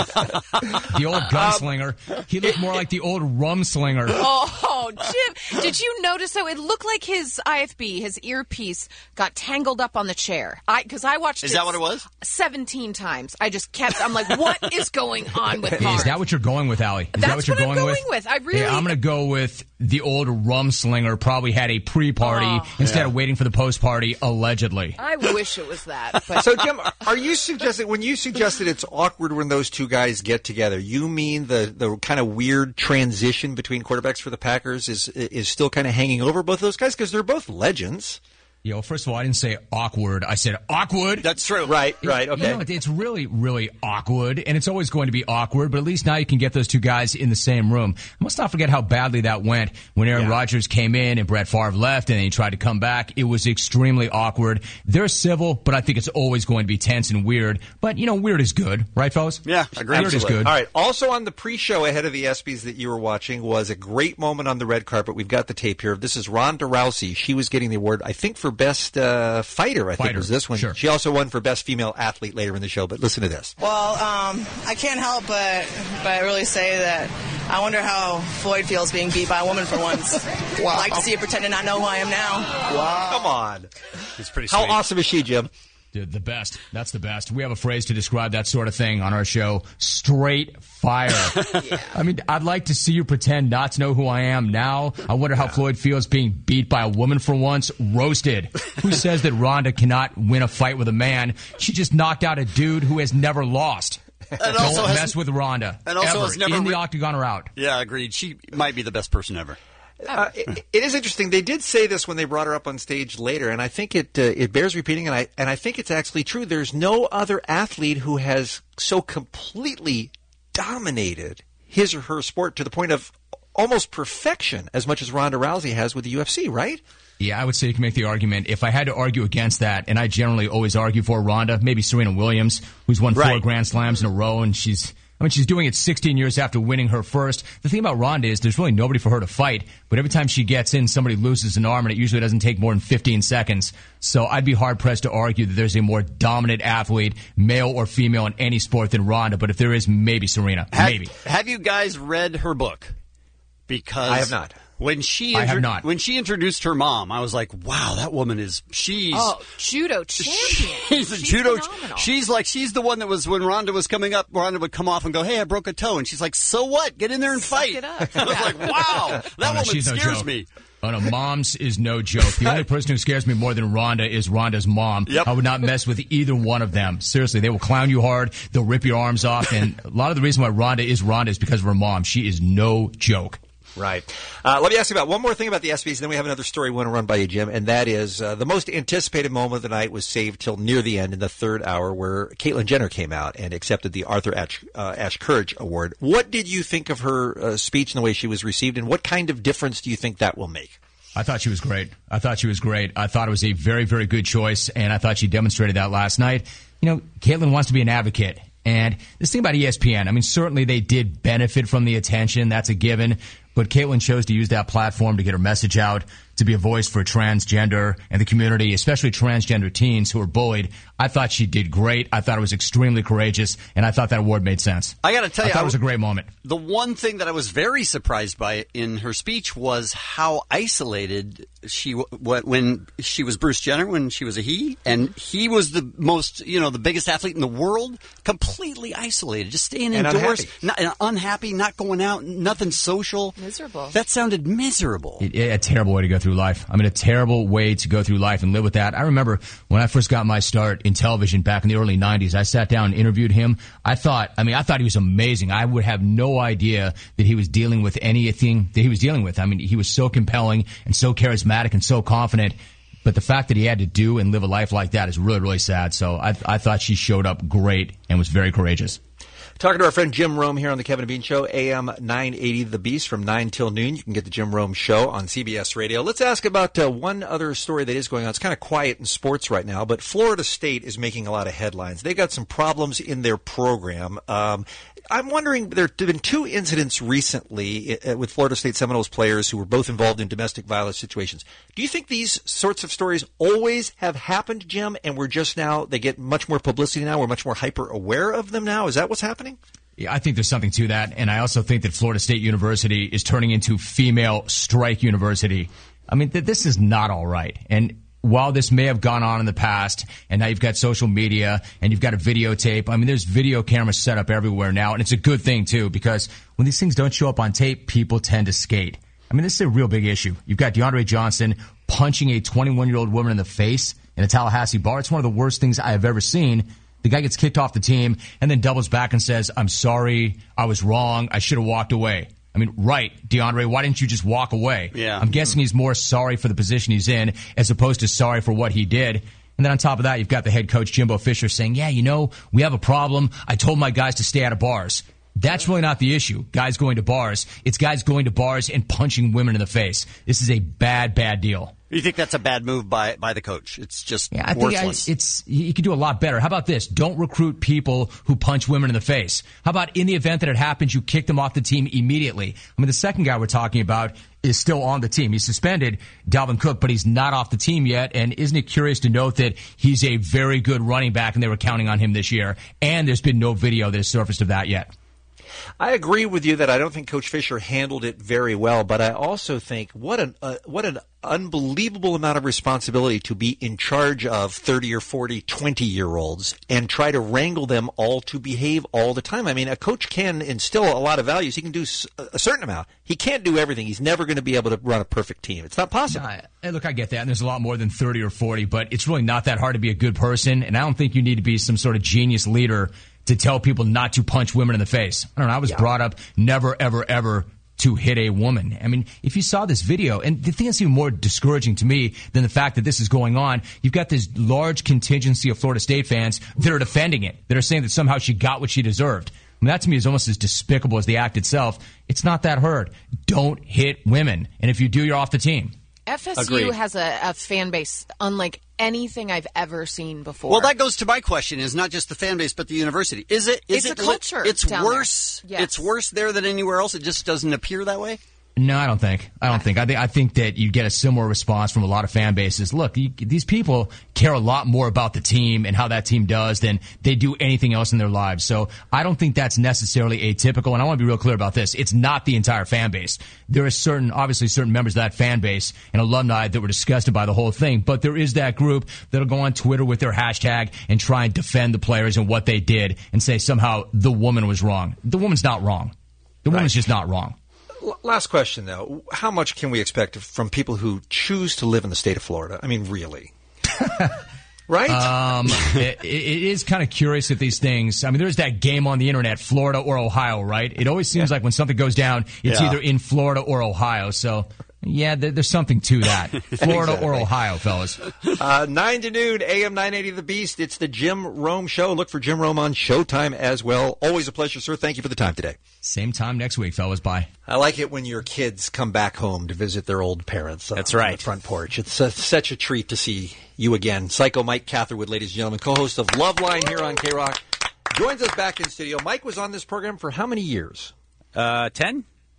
The old gunslinger. He looked more like the old rum slinger. Oh, Jim, did you notice, though, it looked like his I F B, his earpiece, got tangled up on the chair. I Because I watched Is it that what it was? seventeen times. I just kept, I'm like, what is going on with Favre? Is that what you're going with, Allie? Is That's that what you're what I'm going, going with. I really- Hey, I'm going to go with the old rum slinger probably had a pre-party Oh. instead Yeah. of waiting for the post-party, allegedly. I wish it was that. But So, Jim, are you suggesting, when you suggested it's awkward when those two guys get together, you mean the, the kind of weird transition between quarterbacks for the Packers is is still kind of hanging over both of those guys? Because they're both legends. Yeah, well, first of all, I didn't say awkward. I said awkward. That's true. Right, right, You okay. know, it's really, really awkward, and it's always going to be awkward, but at least now you can get those two guys in the same room. Let's not forget how badly that went when Aaron Rodgers came in and Brett Favre left, and then he tried to come back. It was extremely awkward. They're civil, but I think it's always going to be tense and weird. But, you know, weird is good. Right, fellas? Yeah, agreed. Weird is good. All right. Also on the pre-show ahead of the ESPYs that you were watching was a great moment on the red carpet. We've got the tape here. This is Ronda Rousey. She was getting the award, I think, for best uh, fighter, I think Fighter, was this one. sure. She also won for best female athlete later in the show, but listen to this. Well, um, I can't help but but really say that I wonder how Floyd feels being beat by a woman for once. I'd like to see you pretend to not know who I am now. Wow. Come on. It's pretty How sweet. awesome is she, Jim? Dude, the best. That's the best. We have a phrase to describe that sort of thing on our show. Straight fire. I mean, I'd like to see you pretend not to know who I am now. I wonder how Floyd feels being beat by a woman for once. Roasted. Who says that Ronda cannot win a fight with a man? She just knocked out a dude who has never lost. And Don't also has- mess with Ronda. and also ever. has never in the re- octagon or out. Yeah, agreed. She might be the best person ever. Uh, it, it is interesting. They did say this when they brought her up on stage later, and I think it uh, it bears repeating. And I and I think it's actually true. There's no other athlete who has so completely dominated his or her sport to the point of almost perfection, as much as Ronda Rousey has with the U F C. Right? Yeah, I would say you can make the argument. If I had to argue against that, and I generally always argue for Ronda, maybe Serena Williams, who's won four Right. Grand Slams in a row, and she's, I mean, she's doing it sixteen years after winning her first. The thing about Ronda is there's really nobody for her to fight, but every time she gets in, somebody loses an arm, and it usually doesn't take more than fifteen seconds. So I'd be hard-pressed to argue that there's a more dominant athlete, male or female, in any sport than Ronda, but if there is, maybe Serena. Have, maybe. Have you guys read her book? Because I have not. When she I have intro- not. When she introduced her mom, I was like, "Wow, that woman is she's oh, judo champion. she's a She's judo. phenomenal. She's like she's the one that was when Ronda was coming up. Ronda would come off and go, "Hey, I broke a toe," and she's like, "So what? Get in there and fight." it up. I was like, "Wow, that Oh, no, woman she's no scares joke. me." Oh, no, mom's is no joke. The only person who scares me more than Rhonda is Rhonda's mom. Yep. I would not mess with either one of them. Seriously, they will clown you hard. They'll rip your arms off. And a lot of the reason why Rhonda is Rhonda is because of her mom. She is no joke. Right. Uh, let me ask you about one more thing about the ESPYs, and then we have another story we want to run by you, Jim, and that is uh, the most anticipated moment of the night was saved till near the end in the third hour where Caitlyn Jenner came out and accepted the Arthur Ashe, uh, Ashe Courage Award. What did you think of her uh, speech and the way she was received, and what kind of difference do you think that will make? I thought she was great. I thought she was great. I thought it was a very, very good choice, and I thought she demonstrated that last night. You know, Caitlyn wants to be an advocate. And this thing about E S P N, I mean, certainly they did benefit from the attention. That's a given. But Caitlyn chose to use that platform to get her message out, to be a voice for transgender and the community, especially transgender teens who are bullied. I thought she did great. I thought it was extremely courageous, and I thought that award made sense. I got to tell I you, thought I it was a great moment. The one thing that I was very surprised by in her speech was how isolated she w- when she was Bruce Jenner, when she was a he, and he was the most, you know, the biggest athlete in the world, completely isolated, just staying And indoors, unhappy. not, and unhappy, not going out, nothing social. Miserable. That sounded miserable. It, it, a terrible way to go through life. I mean, a terrible way to go through life and live with that. I remember when I first got my start in television back in the early nineties, I sat down and interviewed him. I thought, I mean, I thought he was amazing. I would have no idea that he was dealing with anything that he was dealing with. I mean, he was so compelling and so charismatic and so confident. But the fact that he had to do and live a life like that is really, really sad. So I, I thought she showed up great and was very courageous. Talking to our friend Jim Rome here on the Kevin and Bean Show, A M nine eighty The Beast from nine till noon. You can get the Jim Rome Show on C B S Radio. Let's ask about uh, one other story that is going on. It's kind of quiet in sports right now, but Florida State is making a lot of headlines. They got some problems in their program. Um, I'm wondering, there have been two incidents recently uh, with Florida State Seminoles players who were both involved in domestic violence situations. Do you think these sorts of stories always have happened, Jim, and we're just now, they get much more publicity now, we're much more hyper aware of them now? Is that what's happening? Yeah, I think there's something to that, and I also think that Florida State University is turning into female strike university. I mean, th- this is not all right, and while this may have gone on in the past, and now you've got social media, and you've got a videotape, I mean, there's video cameras set up everywhere now, and it's a good thing, too, because when these things don't show up on tape, people tend to skate. I mean, this is a real big issue. You've got DeAndre Johnson punching a twenty-one-year-old woman in the face in a Tallahassee bar. It's one of the worst things I have ever seen. The guy gets kicked off the team and then doubles back and says, I'm sorry, I was wrong, I should have walked away. I mean, right, DeAndre, why didn't you just walk away? Yeah. I'm guessing he's more sorry for the position he's in as opposed to sorry for what he did. And then on top of that, you've got the head coach, Jimbo Fisher, saying, yeah, you know, we have a problem. I told my guys to stay out of bars. That's really not the issue, guys going to bars. It's guys going to bars and punching women in the face. This is a bad, bad deal. You think that's a bad move by by the coach? It's just yeah, I think worthless. I, it's you could do a lot better. How about this? Don't recruit people who punch women in the face. How about in the event that it happens, you kick them off the team immediately? I mean, the second guy we're talking about is still on the team. He's suspended, Dalvin Cook, but he's not off the team yet. And isn't it curious to note that he's a very good running back, and they were counting on him this year, and there's been no video that has surfaced of that yet. I agree with you that I don't think Coach Fisher handled it very well, but I also think what an uh, what an unbelievable amount of responsibility to be in charge of thirty or forty twenty-year-olds and try to wrangle them all to behave all the time. I mean, a coach can instill a lot of values. He can do a certain amount. He can't do everything. He's never going to be able to run a perfect team. It's not possible. No, I, look, I get that, and there's a lot more than thirty or forty, but it's really not that hard to be a good person, and I don't think you need to be some sort of genius leader to tell people not to punch women in the face. I don't know. I was yeah. brought up never, ever, ever to hit a woman. I mean, if you saw this video, and the thing that's even more discouraging to me than the fact that this is going on, you've got this large contingency of Florida State fans that are defending it, that are saying that somehow she got what she deserved. I mean, that to me is almost as despicable as the act itself. It's not that hard. Don't hit women. And if you do, you're off the team. F S U Agreed. has a, a fan base unlike anything I've ever seen before. Well, that goes to my question: is not just the fan base, but the university. Is it? Is it's it a culture. It's down worse. There. Yes. It's worse there than anywhere else. It just doesn't appear that way. No, I don't think. I don't think. I think. I think that you get a similar response from a lot of fan bases. Look, you, these people care a lot more about the team and how that team does than they do anything else in their lives. So I don't think that's necessarily atypical. And I want to be real clear about this. It's not the entire fan base. There are certain, obviously, certain members of that fan base and alumni that were disgusted by the whole thing. But there is that group that'll go on Twitter with their hashtag and try and defend the players and what they did and say somehow the woman was wrong. The woman's not wrong. The right. woman's just not wrong. Last question, though. How much can we expect from people who choose to live in the state of Florida? I mean, really? Right? Um, it, it is kind of curious that these things, I mean, there's that game on the internet, Florida or Ohio, right? It always seems yeah. like when something goes down, it's yeah. either in Florida or Ohio. So, yeah, there, there's something to that. Florida exactly. or Ohio, fellas. Uh, nine to noon, A M nine eighty The Beast. It's the Jim Rome Show. Look for Jim Rome on Showtime as well. Always a pleasure, sir. Thank you for the time today. Same time next week, fellas. Bye. I like it when your kids come back home to visit their old parents. Uh, That's right. On the front porch. It's uh, such a treat to see you again. Psycho Mike Catherwood, ladies and gentlemen, co-host of Loveline here on K-Rock, joins us back in studio. Mike was on this program for how many years? Uh, ten.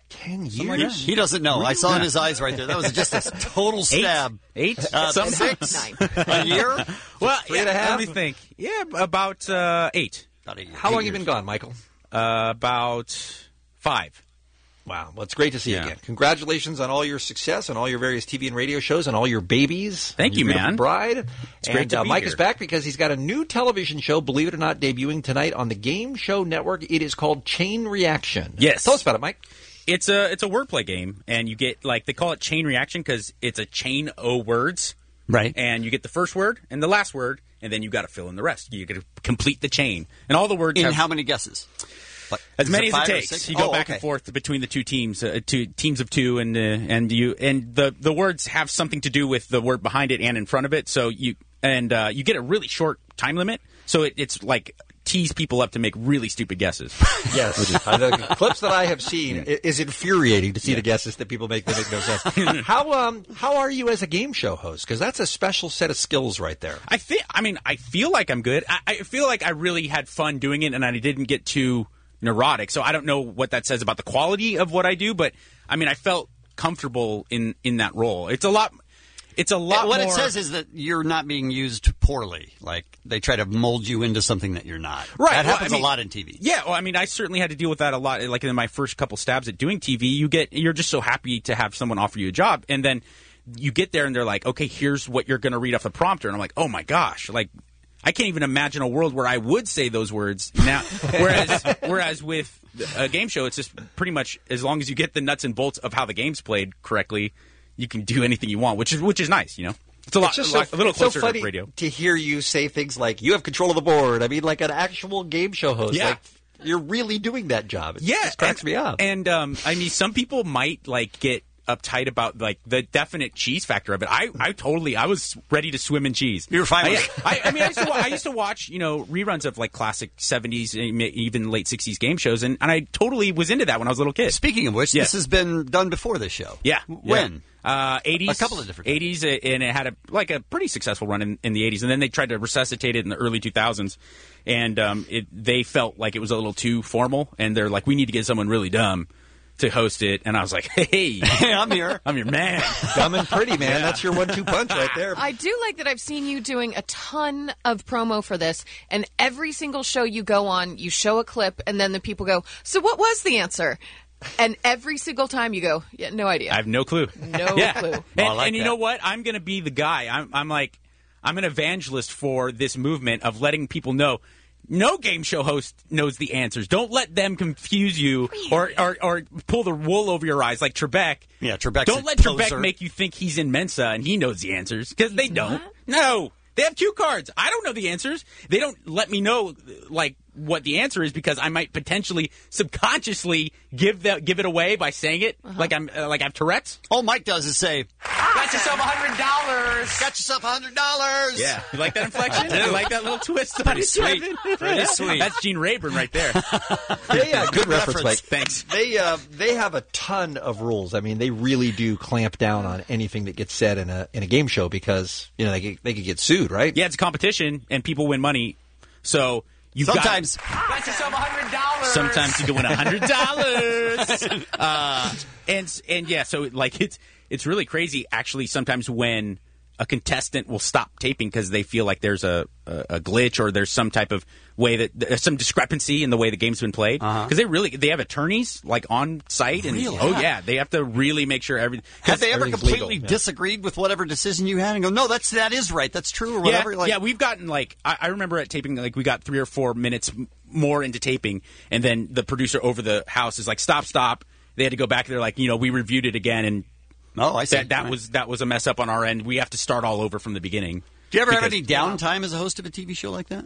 Ten years? Something like that. He doesn't know. I saw in his eyes right there. That was just a total stab. Eight? Eight? Uh, Some- six? A year? Well, Three yeah, and a half? let me think. Yeah, about uh, eight. About eight. How long you been gone, Michael? Uh, about five. Wow, well, it's great to see Yeah. you again. Congratulations on all your success, on all your various T V and radio shows, and all your babies. Thank Your you, beautiful man. bride. It's and great to uh, be Mike here. is back because he's got a new television show, believe it or not, debuting tonight on the Game Show Network. It is called Chain Reaction. Yes. Tell us about it, Mike. It's a it's a wordplay game, and you get like they call it chain reaction because it's a chain of words, right? And you get the first word and the last word, and then you got to fill in the rest. You got to complete the chain, and all the words In have how many guesses? Like, as is many it as five it or takes. six? You go Oh, back okay. and forth between the two teams, uh, two teams of two, and uh, and you and the the words have something to do with the word behind it and in front of it. So you and uh, you get a really short time limit. So it, it's like tease people up to make really stupid guesses. Yes. Uh, the clips that I have seen i- is infuriating to see the guesses that people make that make no sense. How um how are you as a game show host? Because that's a special set of skills right there. I feel. I mean, I feel like I'm good. I, I feel like I really had fun doing it, and I didn't get too neurotic. So I don't know what that says about the quality of what I do, but I mean, I felt comfortable in in that role. It's a lot. It's a lot. What more, it says is that you're not being used poorly. Like they try to mold you into something that you're not. Right. That well, happens I mean, a lot in T V. Yeah. Well, I mean, I certainly had to deal with that a lot. Like in my first couple stabs at doing T V, you get you're just so happy to have someone offer you a job, and then you get there and they're like, okay, here's what you're going to read off the prompter, and I'm like, oh my gosh, like. I can't even imagine a world where I would say those words now. Whereas, whereas with a game show, it's just pretty much as long as you get the nuts and bolts of how the game's played correctly, you can do anything you want, which is which is nice, you know. It's a lot, just a, lot- so, a little it's so closer funny to radio. to hear you say things like "you have control of the board." I mean, like an actual game show host. Yeah. Like, you're really doing that job. It Yeah, just cracks and, me up. And um, I mean, some people might like get uptight about like the definite cheese factor of it. I, I totally, I was ready to swim in cheese. You were fine I, with it. I, I mean, I used, to, wa- I used to watch, you know, reruns of like classic seventies, even late sixties game shows, and, and I totally was into that when I was a little kid. Speaking of which, Yeah. this has been done before this show. Yeah. When? Uh, eighties. A couple of different eighties, uh, and it had a like a pretty successful run in, in the eighties, and then they tried to resuscitate it in the early two thousands, and um, it, they felt like it was a little too formal, and they're like, we need to get someone really dumb to host it, and I was like, hey, I'm here. I'm your man. Dumb and pretty, man. That's your one two punch right there. I do like that I've seen you doing a ton of promo for this, and every single show you go on, you show a clip, and then the people go, so what was the answer? And every single time you go, yeah, no idea. I have no clue. No yeah. clue. And, Oh, I like and you that. know what? I'm going to be the guy. I'm, I'm like, I'm an evangelist for this movement of letting people know. No game show host knows the answers. Don't let them confuse you or, or, or pull the wool over your eyes like Trebek. Yeah, Trebek's Don't a let poser. Trebek make you think he's in Mensa and he knows the answers because they don't. No. They have cue cards. I don't know the answers. They don't let me know like what the answer is because I might potentially subconsciously give the, give it away by saying it like I'm uh, like I have Tourette's. All Mike does is say, Got yourself a hundred dollars. got yourself a hundred dollars. Yeah, you like that inflection? I do. You like that little twist? Pretty sweet. Pretty sweet. That's Gene Rayburn right there. They, uh, good reference, Mike. Thanks. They uh, they have a ton of rules. I mean, they really do clamp down on anything that gets said in a in a game show because you know they could, they could get sued, right? Yeah, it's a competition and people win money. So you Sometimes. got yourself a hundred dollars. Sometimes you can win a hundred dollars. uh, and and yeah, so like it's it's really crazy actually. Sometimes when a contestant will stop taping because they feel like there's a, a, a glitch or there's some type of way that there's some discrepancy in the way the game's been played because Uh-huh. they really they have attorneys like on site and Really? oh yeah they have to really make sure everything. Have they ever everything's completely legal, yeah. disagreed with whatever decision you had and go, no, that's that is right, that's true, or whatever? Yeah, like, yeah, we've gotten like I, I remember at taping like we got three or four minutes m- more into taping, and then the producer over the house is like, "Stop, stop!" They had to go back. They're like, you know, we reviewed it again, and oh, I see. that that Right. was that was a mess up on our end. We have to start all over from the beginning. Do you ever have Because- any downtime as a host of a T V show like that?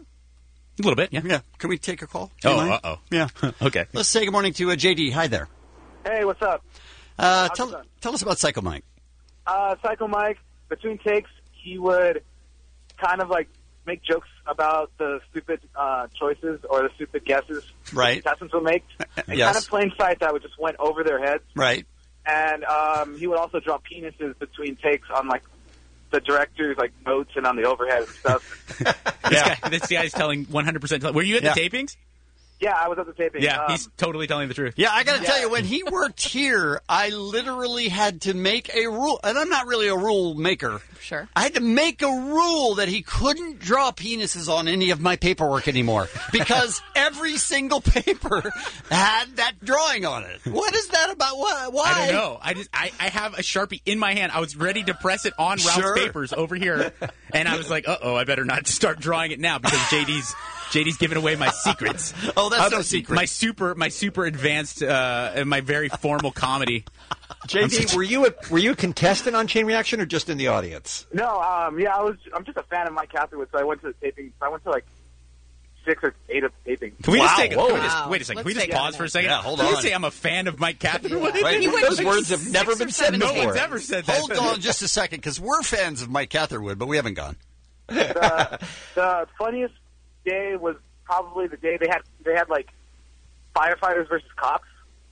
A little bit, yeah. Yeah. Can we take a call? Do you Oh, mind? uh oh. Yeah. Okay. Let's say good morning to uh, J D. Hi there. Hey, what's up? Uh, How's it tell going? tell us about Psycho Mike. Uh, Psycho Mike, between takes, he would kind of like make jokes about the stupid uh, choices or the stupid guesses Right. contestants would make. And Yes. kind of plain sight that would just went over their heads. Right. And um, he would also draw penises between takes on like the director's like notes and on the overhead and stuff. This guy, this guy's telling one hundred percent. Were you at Yeah. the tapings? Yeah, I was at the taping. Yeah, Um, he's totally telling the truth. Yeah, I got to tell you, when he worked here, I literally had to make a rule, and I'm not really a rule maker. Sure. I had to make a rule that he couldn't draw penises on any of my paperwork anymore because every single paper had that drawing on it. What is that about? Why? Why? I don't know. I just I, I have a Sharpie in my hand. I was ready to press it on Ralph's Sure. papers over here, and I was like, uh oh, I better not start drawing it now because J D's. J D's giving away my secrets. Oh, that's How no the- secret. My super, my super advanced, uh, and my very formal comedy. J D, were you a, were you a contestant on Chain Reaction or just in the audience? No, um, yeah, I was. I'm just a fan of Mike Catherwood, so I went to the taping. So I went to like six or eight of the tapings. Can we just Wow. take? A, Whoa. can we just, Wow. wait a second. Can we Let's just take a pause for a second? Yeah, hold Can you on. say I'm a fan of Mike Catherwood? Right. He went Those six- words have never been said No before. one's ever said that. Hold on just a second, because we're fans of Mike Catherwood, but we haven't gone. the, the funniest day was probably the day they had they had like firefighters versus cops,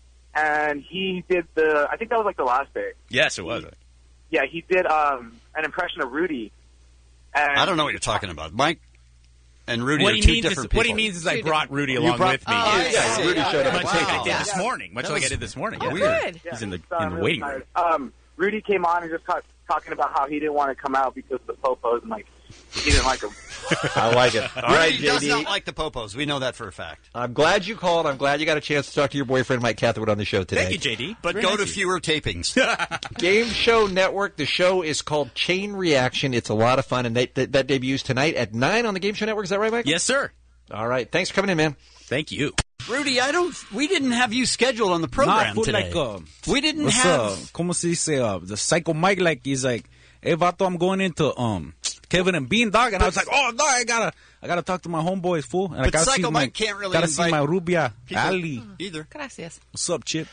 and he did the. I think that was like the last day. Yes, it was. Yeah, he did um, an impression of Rudy. And I don't know what you're talking about. Mike and Rudy What are he two means is different what he people. means is I Two brought Rudy You along brought- with me. Oh, I Yeah, see. Rudy showed up. Much like I Wow. did this Yeah. morning. Much That like I was- did this morning. Oh, Yeah. good. Yeah, He's in the so I'm in the really waiting room. excited. Um, Rudy came on and just ta- talking about how he didn't want to come out because of the popos and like he didn't like them. I like it. All right, Rudy does J D. not like the popos. We know that for a fact. I'm glad you called. I'm glad you got a chance to talk to your boyfriend Mike Catherwood on the show today. Thank you, J D. But Very go nice to of you. fewer tapings. Game Show Network. The show is called Chain Reaction. It's a lot of fun, and that, that, that debuts tonight at nine on the Game Show Network. Is that right, Mike? Yes, sir. All right. Thanks for coming in, man. Thank you. Rudy, I don't. We didn't have you scheduled on the program Nah, today. like, uh, we didn't what's, have. Uh, como se dice? Uh, the Psycho Mike, like, he's like, hey, vato, I'm going into um Kevin and Bean, dog. And I was like, oh, dog, I gotta, I gotta talk to my homeboys, fool. And I But gotta Psycho see my, Mike can't really gotta see invite my Rubia, people Ali. either. Gracias. What's up, Chip?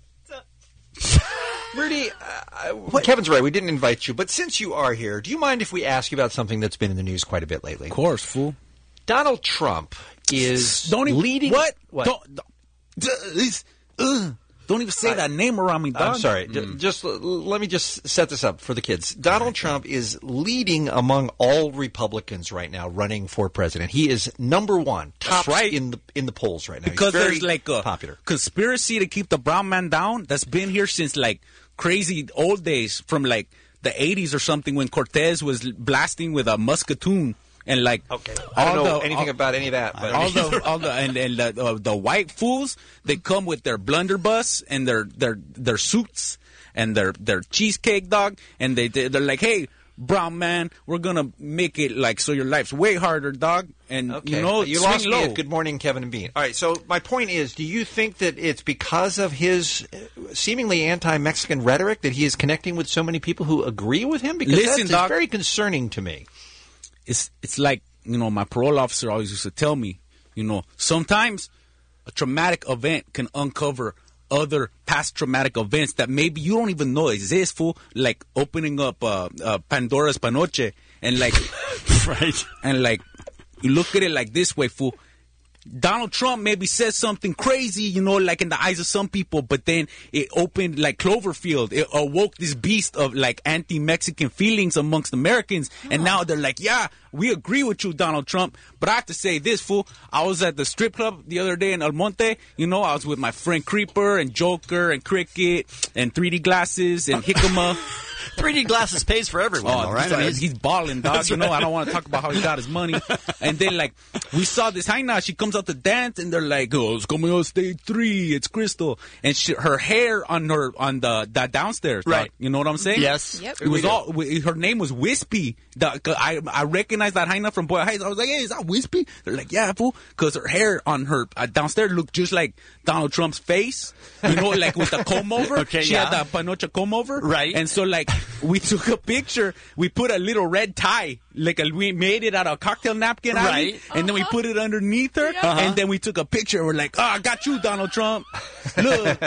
Rudy, uh, Kevin's right. We didn't invite you, but since you are here, do you mind if we ask you about something that's been in the news quite a bit lately? Of course, fool. Donald Trump is Don't even, leading. What? What? Don't, don't, uh, don't even say that name around me, dog. I'm sorry. D- just l- let me just set this up for the kids. Donald Trump is leading among all Republicans right now running for president. He is number one, top right. in the in the polls right now. He's Because very there's like a popular. conspiracy to keep the brown man down that's been here since like crazy old days, from like the eighties or something, when Cortez was blasting with a musketoon and like Okay. I don't all know the- anything all- about any of that. But all the all the and, and the, uh, the white fools, they come with their blunderbuss and their their their suits and their their cheesecake dog, and they they- they're like, hey, brown man, we're gonna make it like so your life's way harder, dog, and Okay. you know you swing lost low. me at Good Morning, Kevin and Bean. All right, so my point is, do you think that it's because of his uh, seemingly anti-Mexican rhetoric that he is connecting with so many people who agree with him? Because Listen, that's Doc. very concerning to me. It's it's like, you know, my parole officer always used to tell me, you know, sometimes a traumatic event can uncover other past traumatic events that maybe you don't even know exist, fool. Like opening up uh, uh, Pandora's Panoche and like, right, and like you look at it like this way, fool. Donald Trump maybe said something crazy, you know, like in the eyes of some people, but then it opened like Cloverfield. It awoke this beast of like anti-Mexican feelings amongst Americans. And now they're like, yeah, we agree with you, Donald Trump. But I have to say this, fool. I was at the strip club the other day in El Monte. You know, I was with my friend Creeper and Joker and Cricket and three D Glasses and Hickama. three D Glasses pays for everyone, Oh, all right? he's, I mean, he's balling, dog. That's You know, right. I don't want to talk about how he got his money. And then, like, we saw this Jaina. She comes out to dance, and they're like, "Oh, it's coming on stage three. It's Crystal." And she, her hair on her on the, the downstairs, dog. Right. You know what I'm saying? Yes. Yep. It was We do. all. w- Her name was Wispy. The, 'cause I I recognized that Jaina from Boyle Heights. I was like, "Hey, is that Wispy?" They're like, "Yeah, fool," because her hair on her uh, downstairs looked just like Donald Trump's face. You know, like with the comb over. Okay, she yeah. had the panocha comb over. Right. And so, like, we took a picture. We put a little red tie, like a, we made it out of a cocktail napkin, Ali, Right. and then we put it underneath her, Uh-huh. and then we took a picture. And we're like, "Oh, I got you, Donald Trump." Look.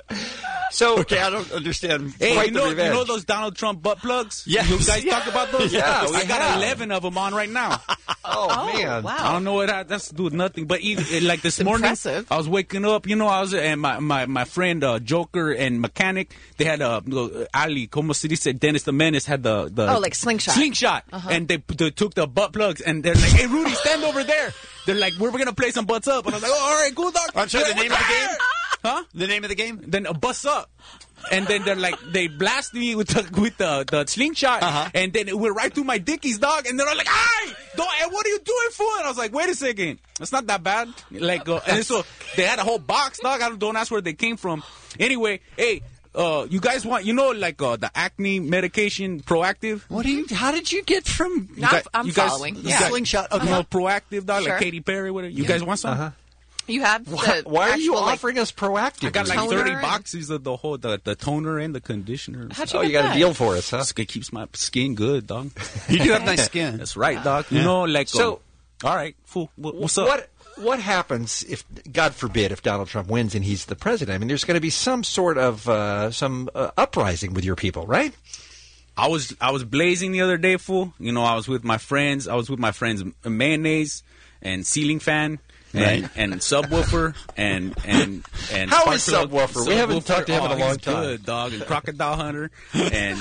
So okay, I don't understand. Hey, Quite you the know, you revenge. know those Donald Trump butt plugs? Yes. You guys talk about those? Yeah, we I got have. eleven of them on right now. Oh, man. wow. I don't know what that has to do with nothing. But even, like this It's morning, impressive. I was waking up. You know, I was and my my, my friend uh, Joker and Mechanic. They had a uh, Ali, como se dice, Dennis the Menace had the the Oh, like slingshot. slingshot, Uh-huh. and they, they took the butt plugs and they're like, "Hey, Rudy, stand over there." They're like, "We're gonna play some butts up," and I was like, "Oh, all right, cool, dog." I'm sorry, the name of the game? Huh? The name of the game? Then a bus up. And then they're like, they blast me with the with the, the slingshot, Uh-huh. and then it went right through my dickies, dog. And they're like, "Ay, don't, hey, what are you doing for?" And I was like, "Wait a second, it's not that bad." Like, uh, and so they had a whole box, dog. I don't, don't ask where they came from. Anyway, hey, uh, you guys want, you know, like uh, the acne medication, Proactive? What do you? How did you get from? You guys- I'm you guys- following. you Yeah. guys- Slingshot, You okay. know, Proactive, dog, Sure. like Katy Perry, whatever. You Yeah. guys want some? Uh-huh. You have the Why, why are you actual, like- offering us Proactive? I got like Toner thirty and- boxes of the whole the, the toner and the conditioner. How'd you Oh, get you got that? a deal for us, huh? It keeps my skin good, dog. You do have nice skin. That's right, dog. You know, like So- um, all right, fool. What, what's up? What what happens if, God forbid, if Donald Trump wins and he's the president? I mean, there's going to be some sort of uh, some uh, uprising with your people, right? I was I was blazing the other day, fool. You know, I was with my friends. I was with my friends Mayonnaise and Ceiling Fan. And, Right. and subwoofer and and and How spark is plug. Subwoofer? We haven't talked to him in a Oh, long he's time. Good dog and Crocodile Hunter and.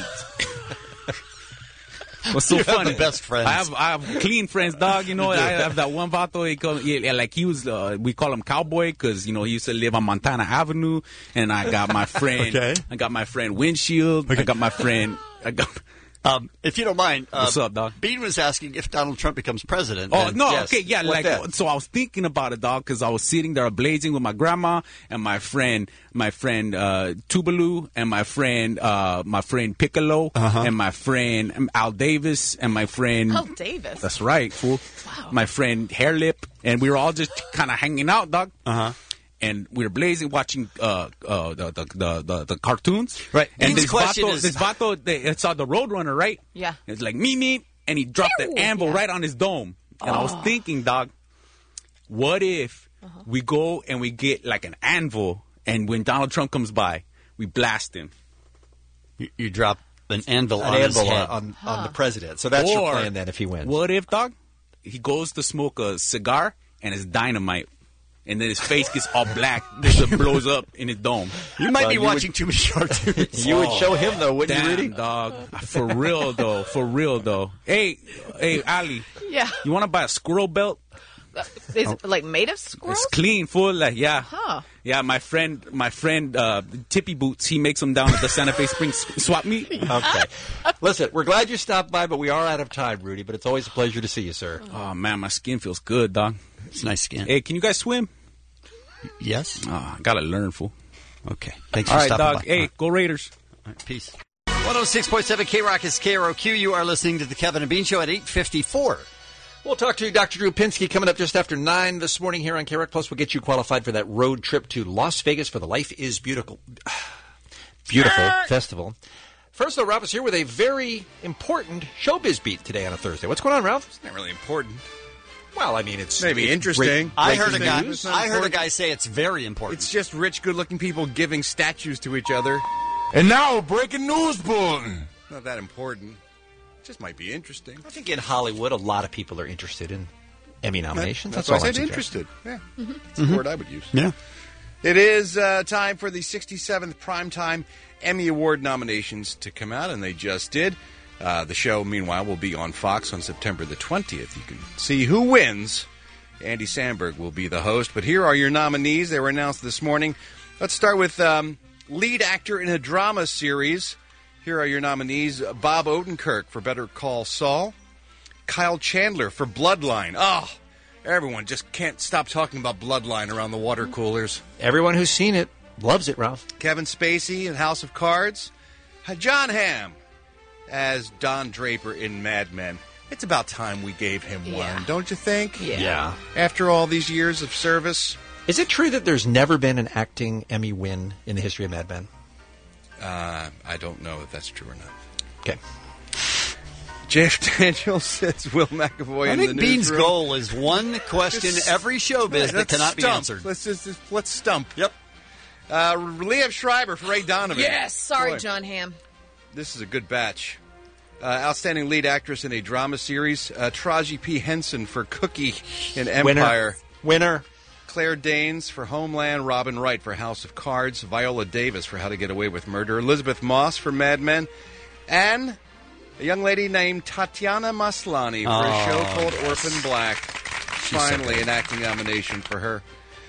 What's so You have funny? the best friends. I have I have clean friends, dog. You know, I have that one vato. He call, yeah, like he was. Uh, we call him Cowboy because you know he used to live on Montana Avenue. And I got my friend. Okay. I got my friend Windshield. I got my friend. I got. Um, if you don't mind, uh, What's up, dog? Bean was asking if Donald Trump becomes president. Oh and- no! yes. Okay, yeah, What like then? so. I was thinking about it, dog, because I was sitting there blazing with my grandma and my friend, my friend uh, Tuvalu, and my friend, uh, my friend Piccolo, Uh-huh. and my friend um, Al Davis, and my friend. Al Davis. That's right, fool. My friend Hairlip, and we were all just kind of hanging out, dog. Uh huh. And we were blazing, watching uh, uh, the, the, the, the the cartoons. Right. And Bean's this question vato, is- this vato, they, it's uh, the Roadrunner, right? Yeah. It's like me, me, and he dropped the Ew. anvil Yeah. right on his dome. And I was Oh. thinking, dog, what if Uh-huh. we go and we get like an anvil, and when Donald Trump comes by, we blast him. You, you drop an anvil An on anvil his head. on, on the president. So that's your Or plan then if he wins. What if, dog, he goes to smoke a cigar and it's dynamite, and then his face gets all black, just blows up in his dome. You might Well, be you watching would- too many cartoons. You would show him, though, wouldn't Damn, you, Rudy? dog. For real, though. For real, though. Hey, hey, Ali, Yeah. you want to buy a squirrel belt? Uh, Is it like made of squirrels? It's clean, full. Like, yeah. Huh. Yeah, my friend, my friend, uh, Tippy Boots, he makes them down at the Santa Fe Springs swap meet. Okay. Listen, we're glad you stopped by, but we are out of time, Rudy. But it's always a pleasure to see you, sir. Oh, man, my skin feels good, dog. It's nice skin. Hey, can you guys swim? Yes. Oh, I gotta learn, fool. Okay. Thanks All for right, stopping dog. by. Hey, go Raiders. All right, peace. one oh six point seven K Rock is K R O Q. You are listening to the Kevin and Bean Show at eight fifty-four. We'll talk to Doctor Drew Pinsky coming up just after nine this morning here on K R O C. Plus, we'll get you qualified for that road trip to Las Vegas for the Life is Beautiful, beautiful festival. First, though, Ralph is here with a very important showbiz beat today on a Thursday. What's going on, Ralph? It's not really important. Well, I mean, it's Maybe it's interesting. great- I great heard a guy. news. Not I heard a important. guy say it's very important. It's just rich, good-looking people giving statues to each other. And now, breaking news bulletin. Not that important. Just might be interesting. I think in Hollywood, a lot of people are interested in Emmy nominations. That's, That's, why I all said I'm interested. suggesting. Yeah, that's the word I would use. yeah. It is uh, time for the sixty-seventh Primetime Emmy Award nominations to come out, and they just did. Uh, the show, meanwhile, will be on Fox on September the twentieth. You can see who wins. Andy Samberg will be the host. But here are your nominees. They were announced this morning. Let's start with um, lead actor in a drama series. Here are your nominees. Bob Odenkirk for Better Call Saul. Kyle Chandler for Bloodline. Oh, everyone just can't stop talking about Bloodline around the water coolers. Everyone who's seen it loves it, Ralph. Kevin Spacey in House of Cards. John Hamm as Don Draper in Mad Men. It's about time we gave him Yeah. one, don't you think? Yeah. Yeah. After all these years of service. Is it true that there's never been an acting Emmy win in the history of Mad Men? Uh, I don't know if that's true or not. Okay. J F. Daniels says Will McAvoy I in think the Bean's newsroom. goal is one question Just- every showbiz that Let's cannot be stump. answered. Let's just, just let's stump. Yep. Uh, Liev Schreiber for Ray Donovan. Yes. Sorry, Boy, John Hamm. This is a good batch. Uh, outstanding lead actress in a drama series, uh, Taraji P. Henson for Cookie in Empire. Winner. Claire Danes for Homeland. Robin Wright for House of Cards. Viola Davis for How to Get Away with Murder. Elizabeth Moss for Mad Men. And a young lady named Tatiana Maslany for Oh, a show called yes. Orphan Black. She's so Finally, good. an acting nomination for her.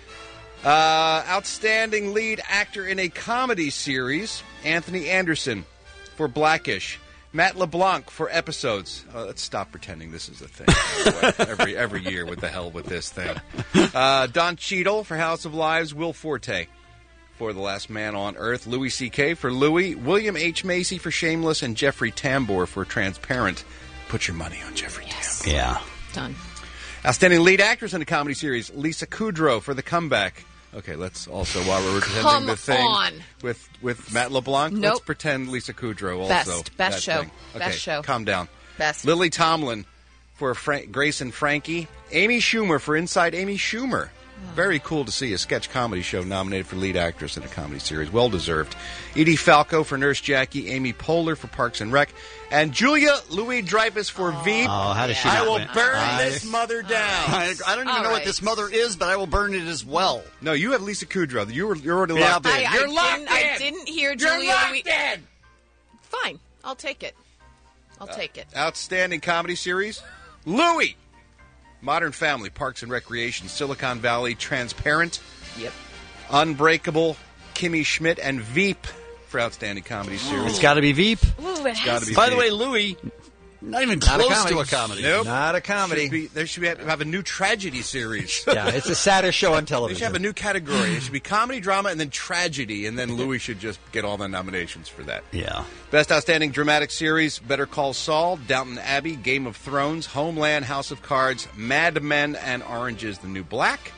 Uh, outstanding lead actor in a comedy series, Anthony Anderson for Blackish. Matt LeBlanc for Episodes. Uh, let's stop pretending this is a thing. every every year, with the hell with this thing. Uh, Don Cheadle for House of Lives. Will Forte for The Last Man on Earth. Louis C K for Louis. William H. Macy for Shameless. And Jeffrey Tambor for Transparent. Put your money on Jeffrey Tambor. Yeah. Done. Outstanding lead actress in a comedy series, Lisa Kudrow for The Comeback. Okay, let's also, while we're pretending Come the thing on. with with Matt LeBlanc, Nope. let's pretend Lisa Kudrow also. Best. Best that show. thing. Okay, Best show. calm down. Best. Lily Tomlin for Frank, Grace and Frankie. Amy Schumer for Inside Amy Schumer. Very cool to see a sketch comedy show nominated for lead actress in a comedy series. Well deserved. Edie Falco for Nurse Jackie. Amy Poehler for Parks and Rec. And Julia Louis-Dreyfus for Veep. Oh, how does she I not will win? burn I- this mother down. I, I don't even All know what right. this mother is, but I will burn it as well. No, you have Lisa Kudrow. You were, you're already Yeah, locked but- in. I, You're I locked didn't, in. I didn't hear You're Julia locked Louis. in. Fine. I'll take it. I'll Uh, take it. Outstanding comedy series, Louie. Modern Family, Parks and Recreation, Silicon Valley, Transparent. Yep. Unbreakable, Kimmy Schmidt, and Veep for outstanding comedy series. It's got to be Veep. Ooh, it It's got to be By the Veep. way, Louis, not even Not a close comedy. to a comedy. Nope. Not a comedy. Should be, there should be have a new tragedy series. Yeah, it's the saddest show on They should have a television. new category. It should be comedy, drama, and then tragedy, and then Louis should just get all the nominations for that. Yeah. Best Outstanding Dramatic Series, Better Call Saul, Downton Abbey, Game of Thrones, Homeland, House of Cards, Mad Men, and Orange is the New Black.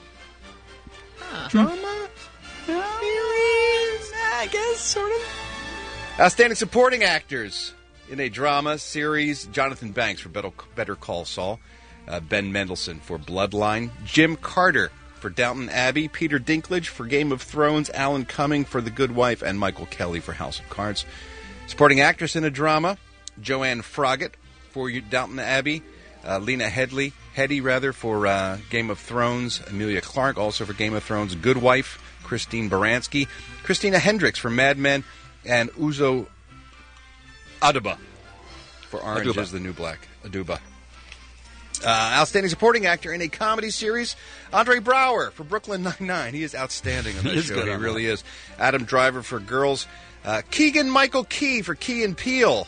Drama? I guess, sort of. Outstanding Supporting Actors in a Drama Series, Jonathan Banks for Better, Better Call Saul, uh, Ben Mendelsohn for Bloodline, Jim Carter for Downton Abbey, Peter Dinklage for Game of Thrones, Alan Cumming for The Good Wife, and Michael Kelly for House of Cards. Supporting Actress in a Drama, Joanne Froggatt for Downton Abbey, uh, Lena Headey, Headey rather for uh, Game of Thrones, Emilia Clarke also for Game of Thrones, Good Wife, Christine Baranski, Christina Hendricks for Mad Men, and Uzo Aduba for Orange Aduba. is the New Black. Aduba. Uh, outstanding supporting actor in a comedy series, Andre Brower for Brooklyn Nine-Nine. He is outstanding on that He is show. good He on really is. Adam Driver for Girls. Uh, Keegan Michael Key for Key and Peele.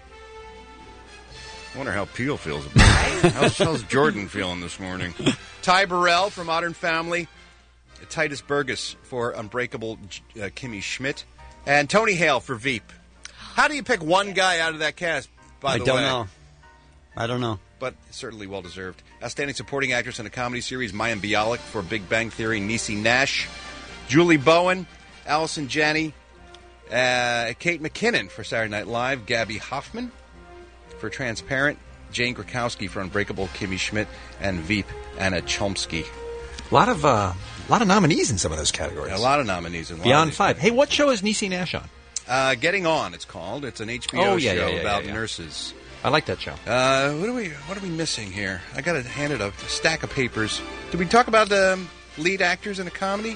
I wonder how Peele feels about it. how's, how's Jordan feeling this morning? Ty Burrell for Modern Family. Titus Burgess for Unbreakable, uh, Kimmy Schmidt. And Tony Hale for Veep. How do you pick one guy out of that cast, by I the don't way? know. I don't know. But certainly well deserved. Outstanding supporting actress in a comedy series, Mayim Bialik for Big Bang Theory, Niecy Nash, Julie Bowen, Allison Janney, uh, Kate McKinnon for Saturday Night Live, Gabby Hoffman for Transparent, Jane Krakowski for Unbreakable, Kimmy Schmidt, and Veep, Anna Chomsky. A lot of uh, a lot of nominees in some of those categories. A lot of nominees in a lot of Beyond these five. Hey, what show is Niecy Nash on? Uh, Getting On, it's called. It's an H B O Oh, yeah, show yeah, yeah, about yeah, yeah. nurses. I like that show. Uh, what are we What are we missing here? I got to hand it a stack of papers. Did we talk about um, lead actors in a comedy?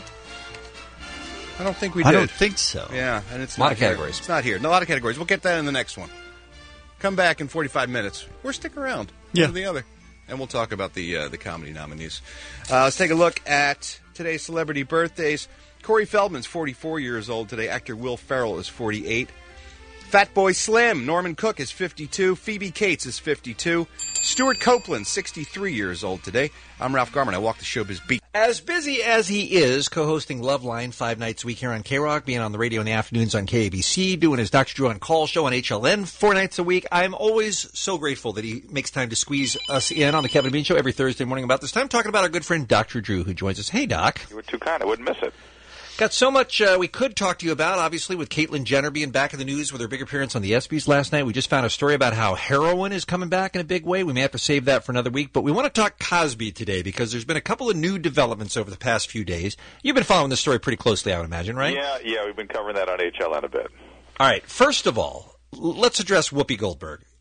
I don't think we did. I don't think so. Yeah, and it's A lot not of here. categories. It's not here. No, a lot of categories. We'll get that in the next one. Come back in forty-five minutes. Or stick around. Yeah. One or the other. And we'll talk about the uh, the comedy nominees. Uh, let's take a look at today's celebrity birthdays. Corey Feldman's forty-four years old today. Actor Will Ferrell is forty-eight. Fatboy Slim, Norman Cook is fifty-two. Phoebe Cates is fifty-two. Stuart Copeland, sixty-three years old today. I'm Ralph Garman. I walk the showbiz beat. As busy as he is, co-hosting Loveline five nights a week here on K-Rock, being on the radio in the afternoons on K A B C, doing his Doctor Drew on Call show on H L N four nights a week, I'm always so grateful that he makes time to squeeze us in on the Kevin and Bean Show every Thursday morning about this time, talking about our good friend Doctor Drew, who joins us. Hey, Doc. You were too kind. I wouldn't miss it. Got so much uh, we could talk to you about, obviously, with Caitlyn Jenner being back in the news with her big appearance on the ESPYs last night. We just found a story about how heroin is coming back in a big way. We may have to save that for another week, but we want to talk Cosby today because there's been a couple of new developments over the past few days. You've been following this story pretty closely, I would imagine, right? Yeah, yeah. We've been covering that on H L N a bit. All right. First of all, l- let's address Whoopi Goldberg.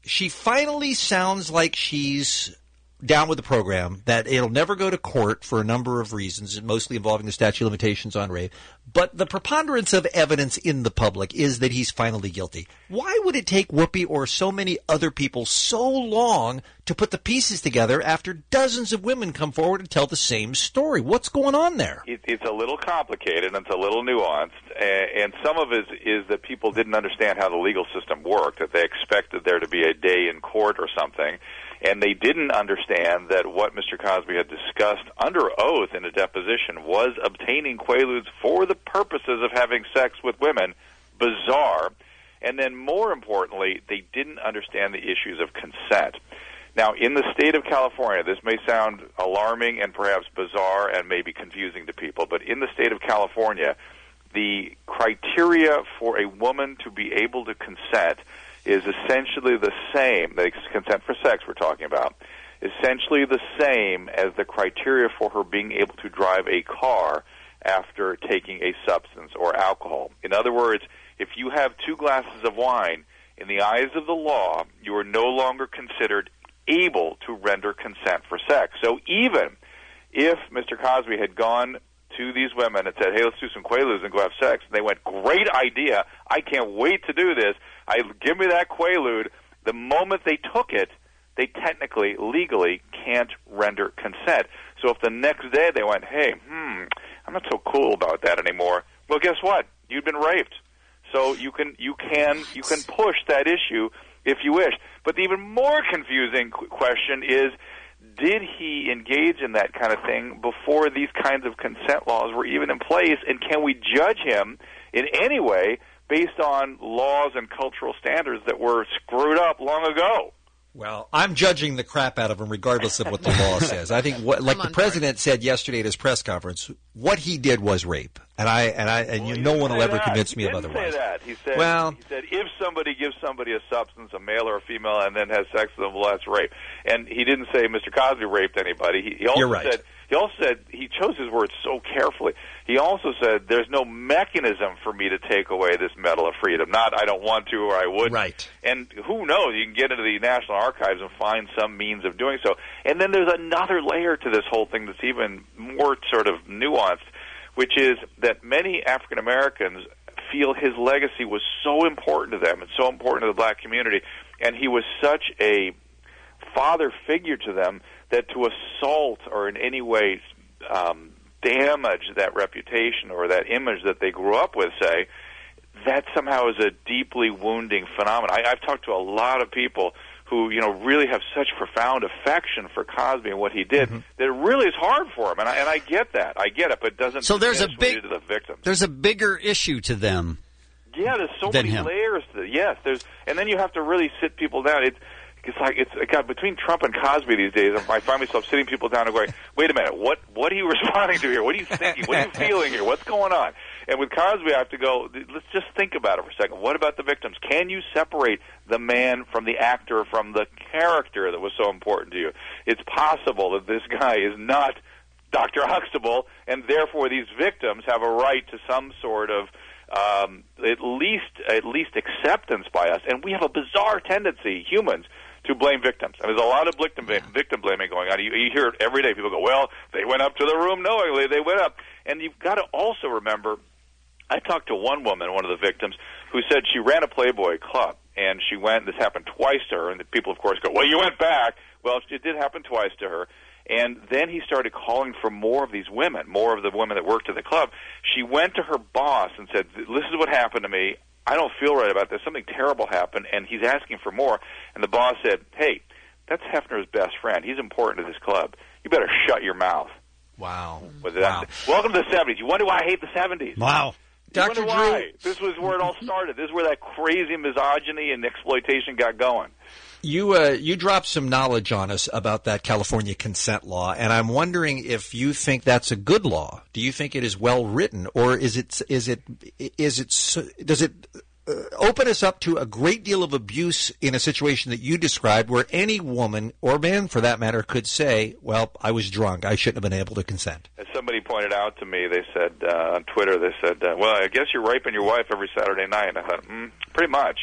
she finally sounds like she's down with the program, that it'll never go to court for a number of reasons, mostly involving the statute of limitations on rape. But the preponderance of evidence in the public is that he's finally guilty. Why would it take Whoopi or so many other people so long to put the pieces together after dozens of women come forward and tell the same story? What's going on there? It, it's a little complicated and it's a little nuanced, and, and some of it is, is that people didn't understand how the legal system worked, that they expected there to be a day in court or something. And they didn't understand that what Mister Cosby had discussed under oath in a deposition was obtaining Quaaludes for the purposes of having sex with women. Bizarre. And then more importantly, they didn't understand the issues of consent. Now, in the state of California, this may sound alarming and perhaps bizarre and maybe confusing to people, but in the state of California, the criteria for a woman to be able to consent is essentially the same, the consent for sex we're talking about, essentially the same as the criteria for her being able to drive a car after taking a substance or alcohol. In other words, if you have two glasses of wine, in the eyes of the law, you are no longer considered able to render consent for sex. So even if Mister Cosby had gone to these women and said, hey, let's do some Quaaludes and go have sex, and they went, great idea, I can't wait to do this, I give me that Quaalude, the moment they took it, they technically, legally, can't render consent. So if the next day they went, hey, hmm, I'm not so cool about that anymore, well, guess what? You've been raped. So you can you can you can push that issue if you wish. But the even more confusing qu- question is, did he engage in that kind of thing before these kinds of consent laws were even in place? And can we judge him in any way based on laws and cultural standards that were screwed up long ago? Well, I'm judging the crap out of him regardless of what the law says. I think, what, like the president said yesterday at his press conference, what he did was rape, and I and I and well, you, no one will ever that. convince he me of didn't otherwise. Say that. He said, well, he said if somebody gives somebody a substance, a male or a female, and then has sex with them, well, that's rape. And he didn't say Mister Cosby raped anybody. He, he also You're right. said he also said he chose his words so carefully. He also said there's no mechanism for me to take away this Medal of Freedom. Not I don't want to or I would. Right. And who knows? You can get into the National Archives and find some means of doing so. And then there's another layer to this whole thing that's even more sort of nuanced, which is that many African Americans feel his legacy was so important to them and so important to the black community, and he was such a father figure to them that to assault or in any way um, damage that reputation or that image that they grew up with, say, that somehow is a deeply wounding phenomenon. I, I've talked to a lot of people who, you know, really have such profound affection for Cosby and what he did, mm-hmm. that it really is hard for him, and I, and I get that. I get it, but it doesn't so there's a big to the victims. There's a bigger issue to them. Yeah, there's so than many him. layers to it. Yes, there's, and then you have to really sit people down. It's it's like it's God, between Trump and Cosby these days. I find myself sitting people down and going, "Wait a minute, what what are you responding to here? What are you thinking? What are you feeling here? What's going on?" And with Cosby, I have to go, let's just think about it for a second. What about the victims? Can you separate the man from the actor, from the character that was so important to you? It's possible that this guy is not Doctor Huxtable, and therefore these victims have a right to some sort of um, at least at least acceptance by us. And we have a bizarre tendency, humans, to blame victims. And there's a lot of victim, victim blaming going on. You, you hear it every day. People go, well, they went up to the room knowingly. They went up. And you've got to also remember, I talked to one woman, one of the victims, who said she ran a Playboy club, and she went, this happened twice to her, and the people, of course, go, well, you went back. Well, it did happen twice to her. And then he started calling for more of these women, more of the women that worked at the club. She went to her boss and said, this is what happened to me. I don't feel right about this. Something terrible happened, and he's asking for more. And the boss said, hey, that's Hefner's best friend. He's important to this club. You better shut your mouth. Wow. With wow. That. Welcome to the seventies. You wonder why I hate the seventies. Wow. Doctor Drew. Why? This was where it all started. This is where that crazy misogyny and exploitation got going. You uh, you dropped some knowledge on us about that California consent law, and I'm wondering if you think that's a good law. Do you think it is well written, or is it is it is it does it uh, open us up to a great deal of abuse in a situation that you described, where any woman or man, for that matter, could say, "Well, I was drunk. I shouldn't have been able to consent." As somebody pointed out to me, they said uh, on Twitter, they said, uh, "Well, I guess you're raping your wife every Saturday night." And I thought, mm, pretty much.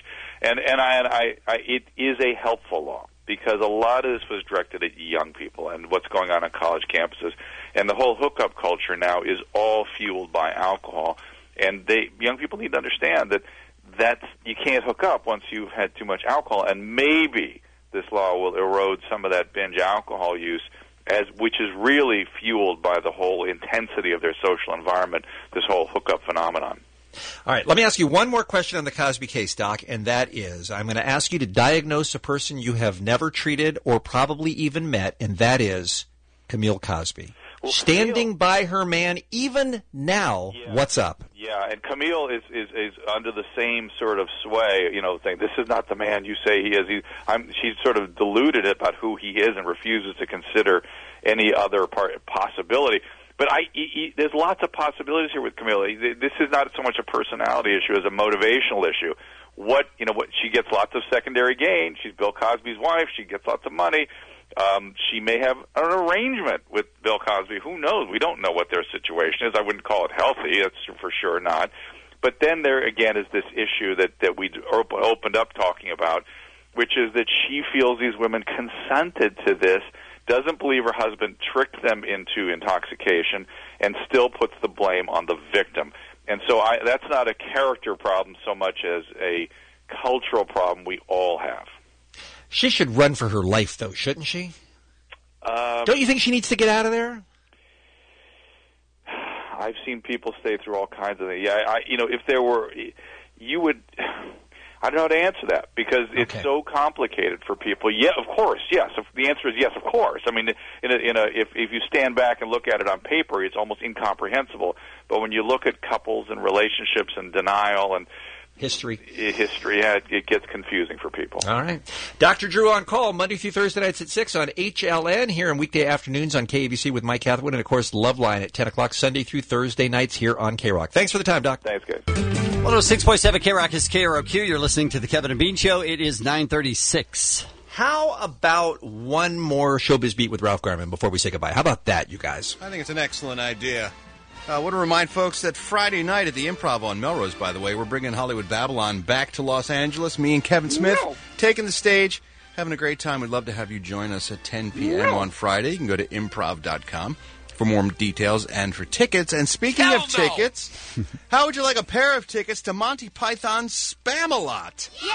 And and I, and I, I it is a helpful law because a lot of this was directed at young people and what's going on on college campuses, and the whole hookup culture now is all fueled by alcohol. And they young people need to understand that that's you can't hook up once you've had too much alcohol, and maybe this law will erode some of that binge alcohol use, as which is really fueled by the whole intensity of their social environment, this whole hookup phenomenon. All right, let me ask you one more question on the Cosby case, Doc, and that is, I'm going to ask you to diagnose a person you have never treated or probably even met, and that is Camille Cosby. Well, Standing Camille, by her man even now, yeah, what's up? Yeah, and Camille is, is, is under the same sort of sway, you know, saying, this is not the man you say he is. He, I'm, she's sort of deluded about who he is and refuses to consider any other part, possibility. But I, he, he, there's lots of possibilities here with Camille. This is not so much a personality issue as a motivational issue. What you know, what she gets lots of secondary gain. She's Bill Cosby's wife. She gets lots of money. Um, she may have an arrangement with Bill Cosby. Who knows? We don't know what their situation is. I wouldn't call it healthy. That's for sure not. But then there again is this issue that that we op- opened up talking about, which is that she feels these women consented to this, doesn't believe her husband tricked them into intoxication, and still puts the blame on the victim. And so I, that's not a character problem so much as a cultural problem we all have. She should run for her life, though, shouldn't she? Um, Don't you think she needs to get out of there? I've seen people stay through all kinds of things. Yeah, I, you know, if there were, you would... I don't know how to answer that because it's okay. so complicated for people. Yeah, of course, yes. If the answer is yes, of course. I mean, in a, in a, if if you stand back and look at it on paper, it's almost incomprehensible. But when you look at couples and relationships and denial and history, history, yeah, it, it gets confusing for people. All right, Doctor Drew on call Monday through Thursday nights at six on H L N, here on weekday afternoons on K A B C with Mike Hathaway, and of course Loveline at ten o'clock Sunday through Thursday nights here on K Rock. Thanks for the time, Doc. Thanks, guys. one oh six point seven K Rock is K R O Q. You're listening to the Kevin and Bean Show. It is nine thirty-six. How about one more Showbiz Beat with Ralph Garman before we say goodbye? How about that, you guys? I think it's an excellent idea. I uh, want to remind folks that Friday night at the Improv on Melrose, by the way, we're bringing Hollywood Babylon back to Los Angeles. Me and Kevin Smith no. taking the stage, having a great time. We'd love to have you join us at ten p.m. No. on Friday. You can go to improv dot com for more details and for tickets. And speaking Hell of no. tickets, how would you like a pair of tickets to Monty Python's Spam-A-Lot? Yeah!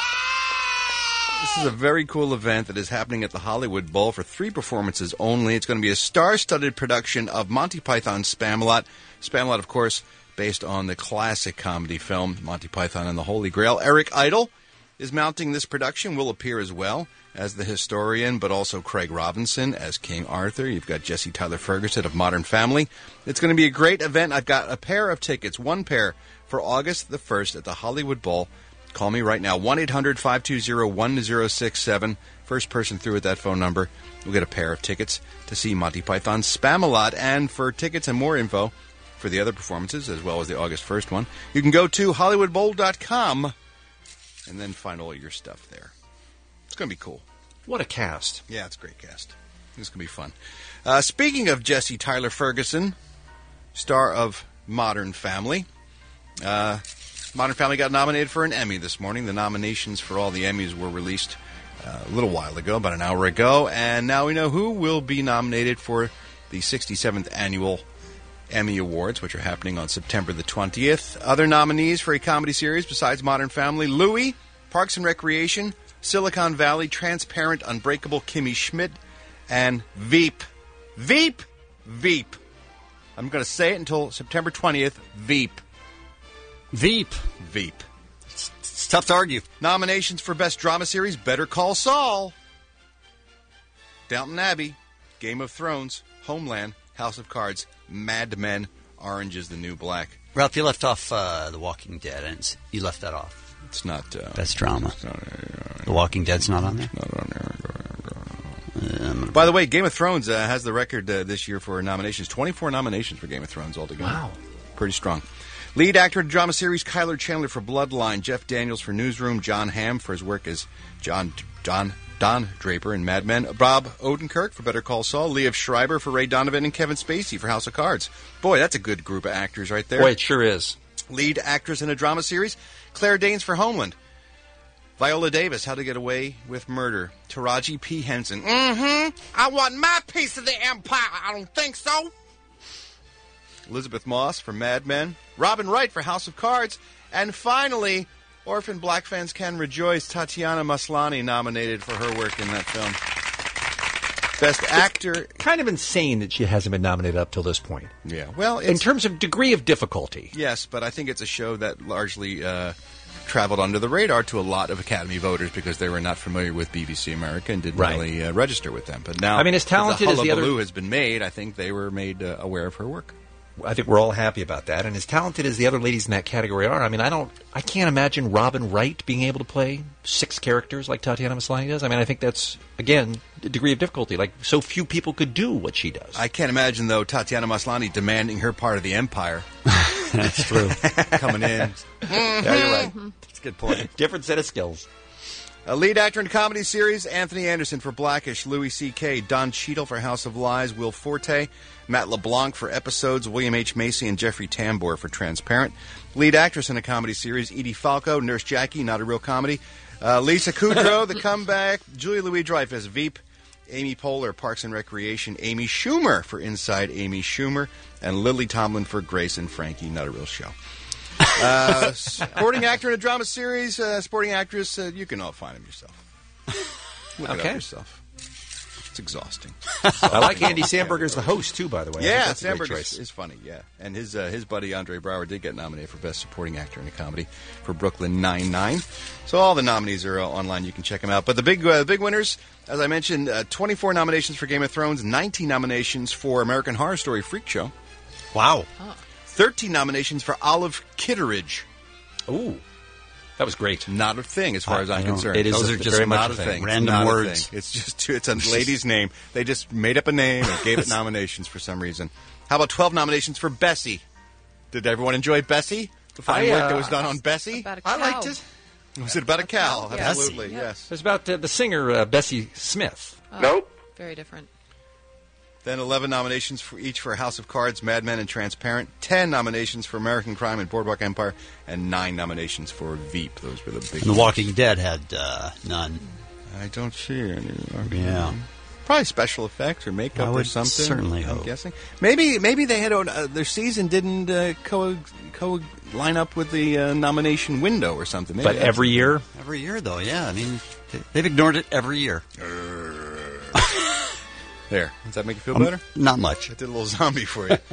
This is a very cool event that is happening at the Hollywood Bowl for three performances only. It's going to be a star-studded production of Monty Python's Spam-A-Lot. Spam-A-Lot, of course, based on the classic comedy film Monty Python and the Holy Grail. Eric Idle is mounting this production, will appear as well as the historian, but also Craig Robinson as King Arthur. You've got Jesse Tyler Ferguson of Modern Family. It's going to be a great event. I've got a pair of tickets, one pair, for August the first at the Hollywood Bowl. Call me right now, one eight hundred five two zero one zero six seven. First person through at that phone number will get a pair of tickets to see Monty Python's Spam-A-Lot. And for tickets and more info for the other performances, as well as the August first one, you can go to hollywood bowl dot com and then find all your stuff there. It's going to be cool. What a cast. Yeah, it's a great cast. It's going to be fun. Uh, speaking of Jesse Tyler Ferguson, star of Modern Family, uh, Modern Family got nominated for an Emmy this morning. The nominations for all the Emmys were released uh, a little while ago, about an hour ago, and now we know who will be nominated for the sixty-seventh Annual Emmy Awards, which are happening on September the twentieth. Other nominees for a comedy series besides Modern Family: Louie, Parks and Recreation, Silicon Valley, Transparent, Unbreakable, Kimmy Schmidt, and Veep. Veep! Veep. I'm going to say it until September twentieth. Veep. Veep. Veep. It's, it's tough to argue. Nominations for Best Drama Series: Better Call Saul, Downton Abbey, Game of Thrones, Homeland, House of Cards, Mad Men, Orange is the New Black. Ralph, you left off uh, The Walking Dead, and you left that off. It's not... Uh, Best drama. It's not, uh, The Walking Dead's not on there? Not on there. Um, By the way, Game of Thrones uh, has the record uh, this year for nominations. twenty-four nominations for Game of Thrones altogether. Wow. Pretty strong. Lead actor in drama series: Kyler Chandler for Bloodline, Jeff Daniels for Newsroom, John Hamm for his work as John John Don Draper in Mad Men, Bob Odenkirk for Better Call Saul, Liev Schreiber for Ray Donovan, and Kevin Spacey for House of Cards. Boy, that's a good group of actors right there. Boy, it sure is. Lead actress in a drama series: Claire Danes for Homeland, Viola Davis, How to Get Away with Murder. Taraji P. Henson, mm-hmm, I want my piece of the empire. I don't think so. Elizabeth Moss for Mad Men. Robin Wright for House of Cards. And finally, Orphan Black Fans Can Rejoice, Tatiana Maslany nominated for her work in that film. Best Actor. Kind of insane that she hasn't been nominated up till this point. Yeah, well, in terms of degree of difficulty. Yes, but I think it's a show that largely uh, traveled under the radar to a lot of Academy voters because they were not familiar with B B C America and didn't Right. really uh, register with them. But now, I mean, as talented the as the other- hullabaloo has been made, I think they were made uh, aware of her work. I think we're all happy about that. And as talented as the other ladies in that category are, I mean, I don't, I can't imagine Robin Wright being able to play six characters like Tatiana Maslany does. I mean, I think that's, again, the degree of difficulty. Like, so few people could do what she does. I can't imagine, though, Tatiana Maslany demanding her part of the empire. That's true. Coming in. Yeah, you're right. That's a good point. Different set of skills. A lead actor in a comedy series, Anthony Anderson for Blackish, Louis C K, Don Cheadle for House of Lies, Will Forte, Matt LeBlanc for Episodes, William H. Macy, and Jeffrey Tambor for Transparent. Lead actress in a comedy series, Edie Falco, Nurse Jackie, Not a Real Comedy, uh, Lisa Kudrow, The Comeback, Julia Louis-Dreyfus, Veep, Amy Poehler, Parks and Recreation, Amy Schumer for Inside Amy Schumer, and Lily Tomlin for Grace and Frankie, Not a Real Show. Uh, supporting actor in a drama series, uh, supporting actress, uh, you can all find them yourself. Look it Okay. up yourself. It's exhausting. I like Andy Samberg as the host, too, by the way. I think Yeah, that's a great Samberg choice. is, is funny, yeah. And his uh, his buddy Andre Braugher did get nominated for Best Supporting Actor in a Comedy for Brooklyn Nine-Nine. So all the nominees are uh, online. You can check them out. But the big uh, big winners, as I mentioned, uh, twenty-four nominations for Game of Thrones, nineteen nominations for American Horror Story Freak Show. Wow. thirteen nominations for Olive Kitteridge. Ooh. That was great. Not a thing, as far I- as I'm I know. concerned. It is Those a- are just very much not a a thing. thing. It's Random not a words. thing. It's just it's a lady's name. They just made up a name and gave it nominations for some reason. How about twelve nominations for Bessie? Did everyone enjoy Bessie? The fine I, work uh, that was done on Bessie. About a I cow. liked it. Was it about a cow? Yes. Absolutely, Yeah. yes. It was about uh, the singer uh, Bessie Smith. Oh, Nope. Very different. Then eleven nominations for each for House of Cards, Mad Men, and Transparent. ten nominations for American Crime and Boardwalk Empire. And nine nominations for Veep. Those were the big The Walking Dead had uh, none. I don't see any. Yeah. Probably special effects or makeup I or would something. certainly I'm hope. guessing. Maybe maybe they had uh, their season didn't uh, co co line up with the uh, nomination window or something. Maybe But that's- every year, Every year, though, yeah. I mean, they- they've ignored it every year. There. Does that make you feel Um, better? Not much. I did a little zombie for you.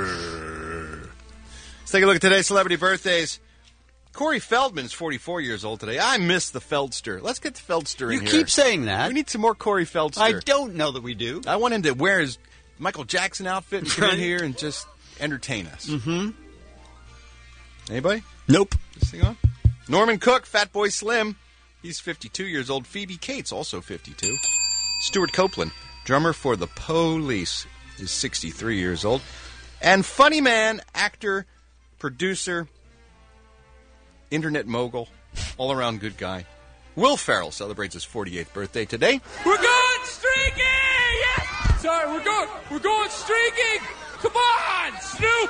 Let's take a look at today's celebrity birthdays. Corey Feldman's forty-four years old today. I miss the Feldster. Let's get the Feldster You in here. keep saying that. We need some more Corey Feldster. I don't know that we do. I want him to wear his Michael Jackson outfit and come in Right. here and just entertain us. Mm-hmm. Anybody? Nope. This thing on? Norman Cook, Fatboy Slim. He's fifty-two years old. Phoebe Cates, also fifty-two. Stuart Copeland, drummer for The Police, is sixty-three years old. And funny man, actor, producer, internet mogul, all-around good guy. Will Ferrell celebrates his forty-eighth birthday today. We're going streaking! Yes! Sorry, we're going, we're going streaking! Come on, Snoop!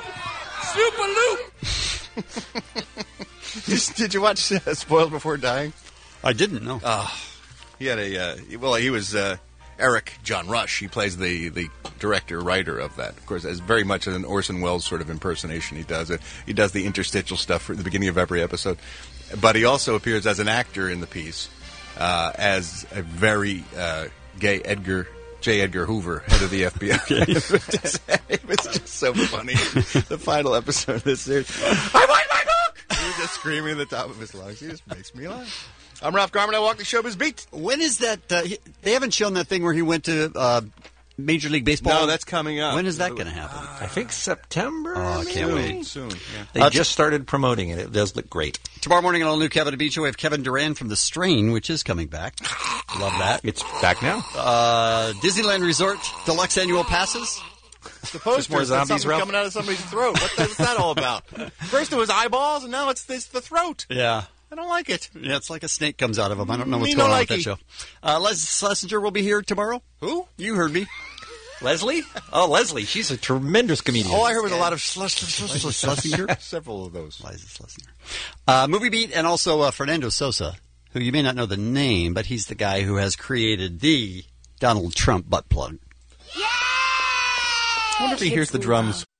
Snoop-a-loop! Did, did you watch uh, Spoiled Before Dying? I didn't know. Oh, he had a uh, well. He was uh, Eric John Rush. He plays the the director writer of that. Of course, as very much an Orson Welles sort of impersonation. He does it. He does the interstitial stuff at the beginning of every episode. But he also appears as an actor in the piece uh, as a very uh, gay Edgar J. Edgar Hoover, head of the F B I. it, was just, it was just so funny. The final episode of this series. I want my book! He was just screaming at the top of his lungs. He just makes me laugh. I'm Ralph Garman. I walk the showbiz beat. When is that? Uh, he, they haven't shown that thing where he went to uh, Major League Baseball. No, that's coming up. When is that going to happen? I think September. Oh, I can't Soon, wait. soon. Yeah. They Uh, just started promoting it. It does look great. Tomorrow morning on All New Kevin and Beach, we have Kevin Durant from The Strain, which is coming back. Love that. It's back now. Uh, Disneyland Resort Deluxe Annual Passes. The posters, more that's zombies, something Ralph? coming out of somebody's throat. What the, what's that all about? First it was eyeballs, and now it's this the throat. Yeah. I don't like it. Yeah, it's like a snake comes out of him. I don't know what's Me going no on with that likey. show. Uh, Les Schlesinger will be here tomorrow. Who? You heard me. Leslie? Oh, Leslie. She's a tremendous comedian. All I heard was a lot of Schlesinger. Schlesinger. Several of those. Liza Schlesinger. Uh, Movie Beat and also uh, Fernando Sosa, who you may not know the name, but he's the guy who has created the Donald Trump butt plug. I wonder if he hears the drums.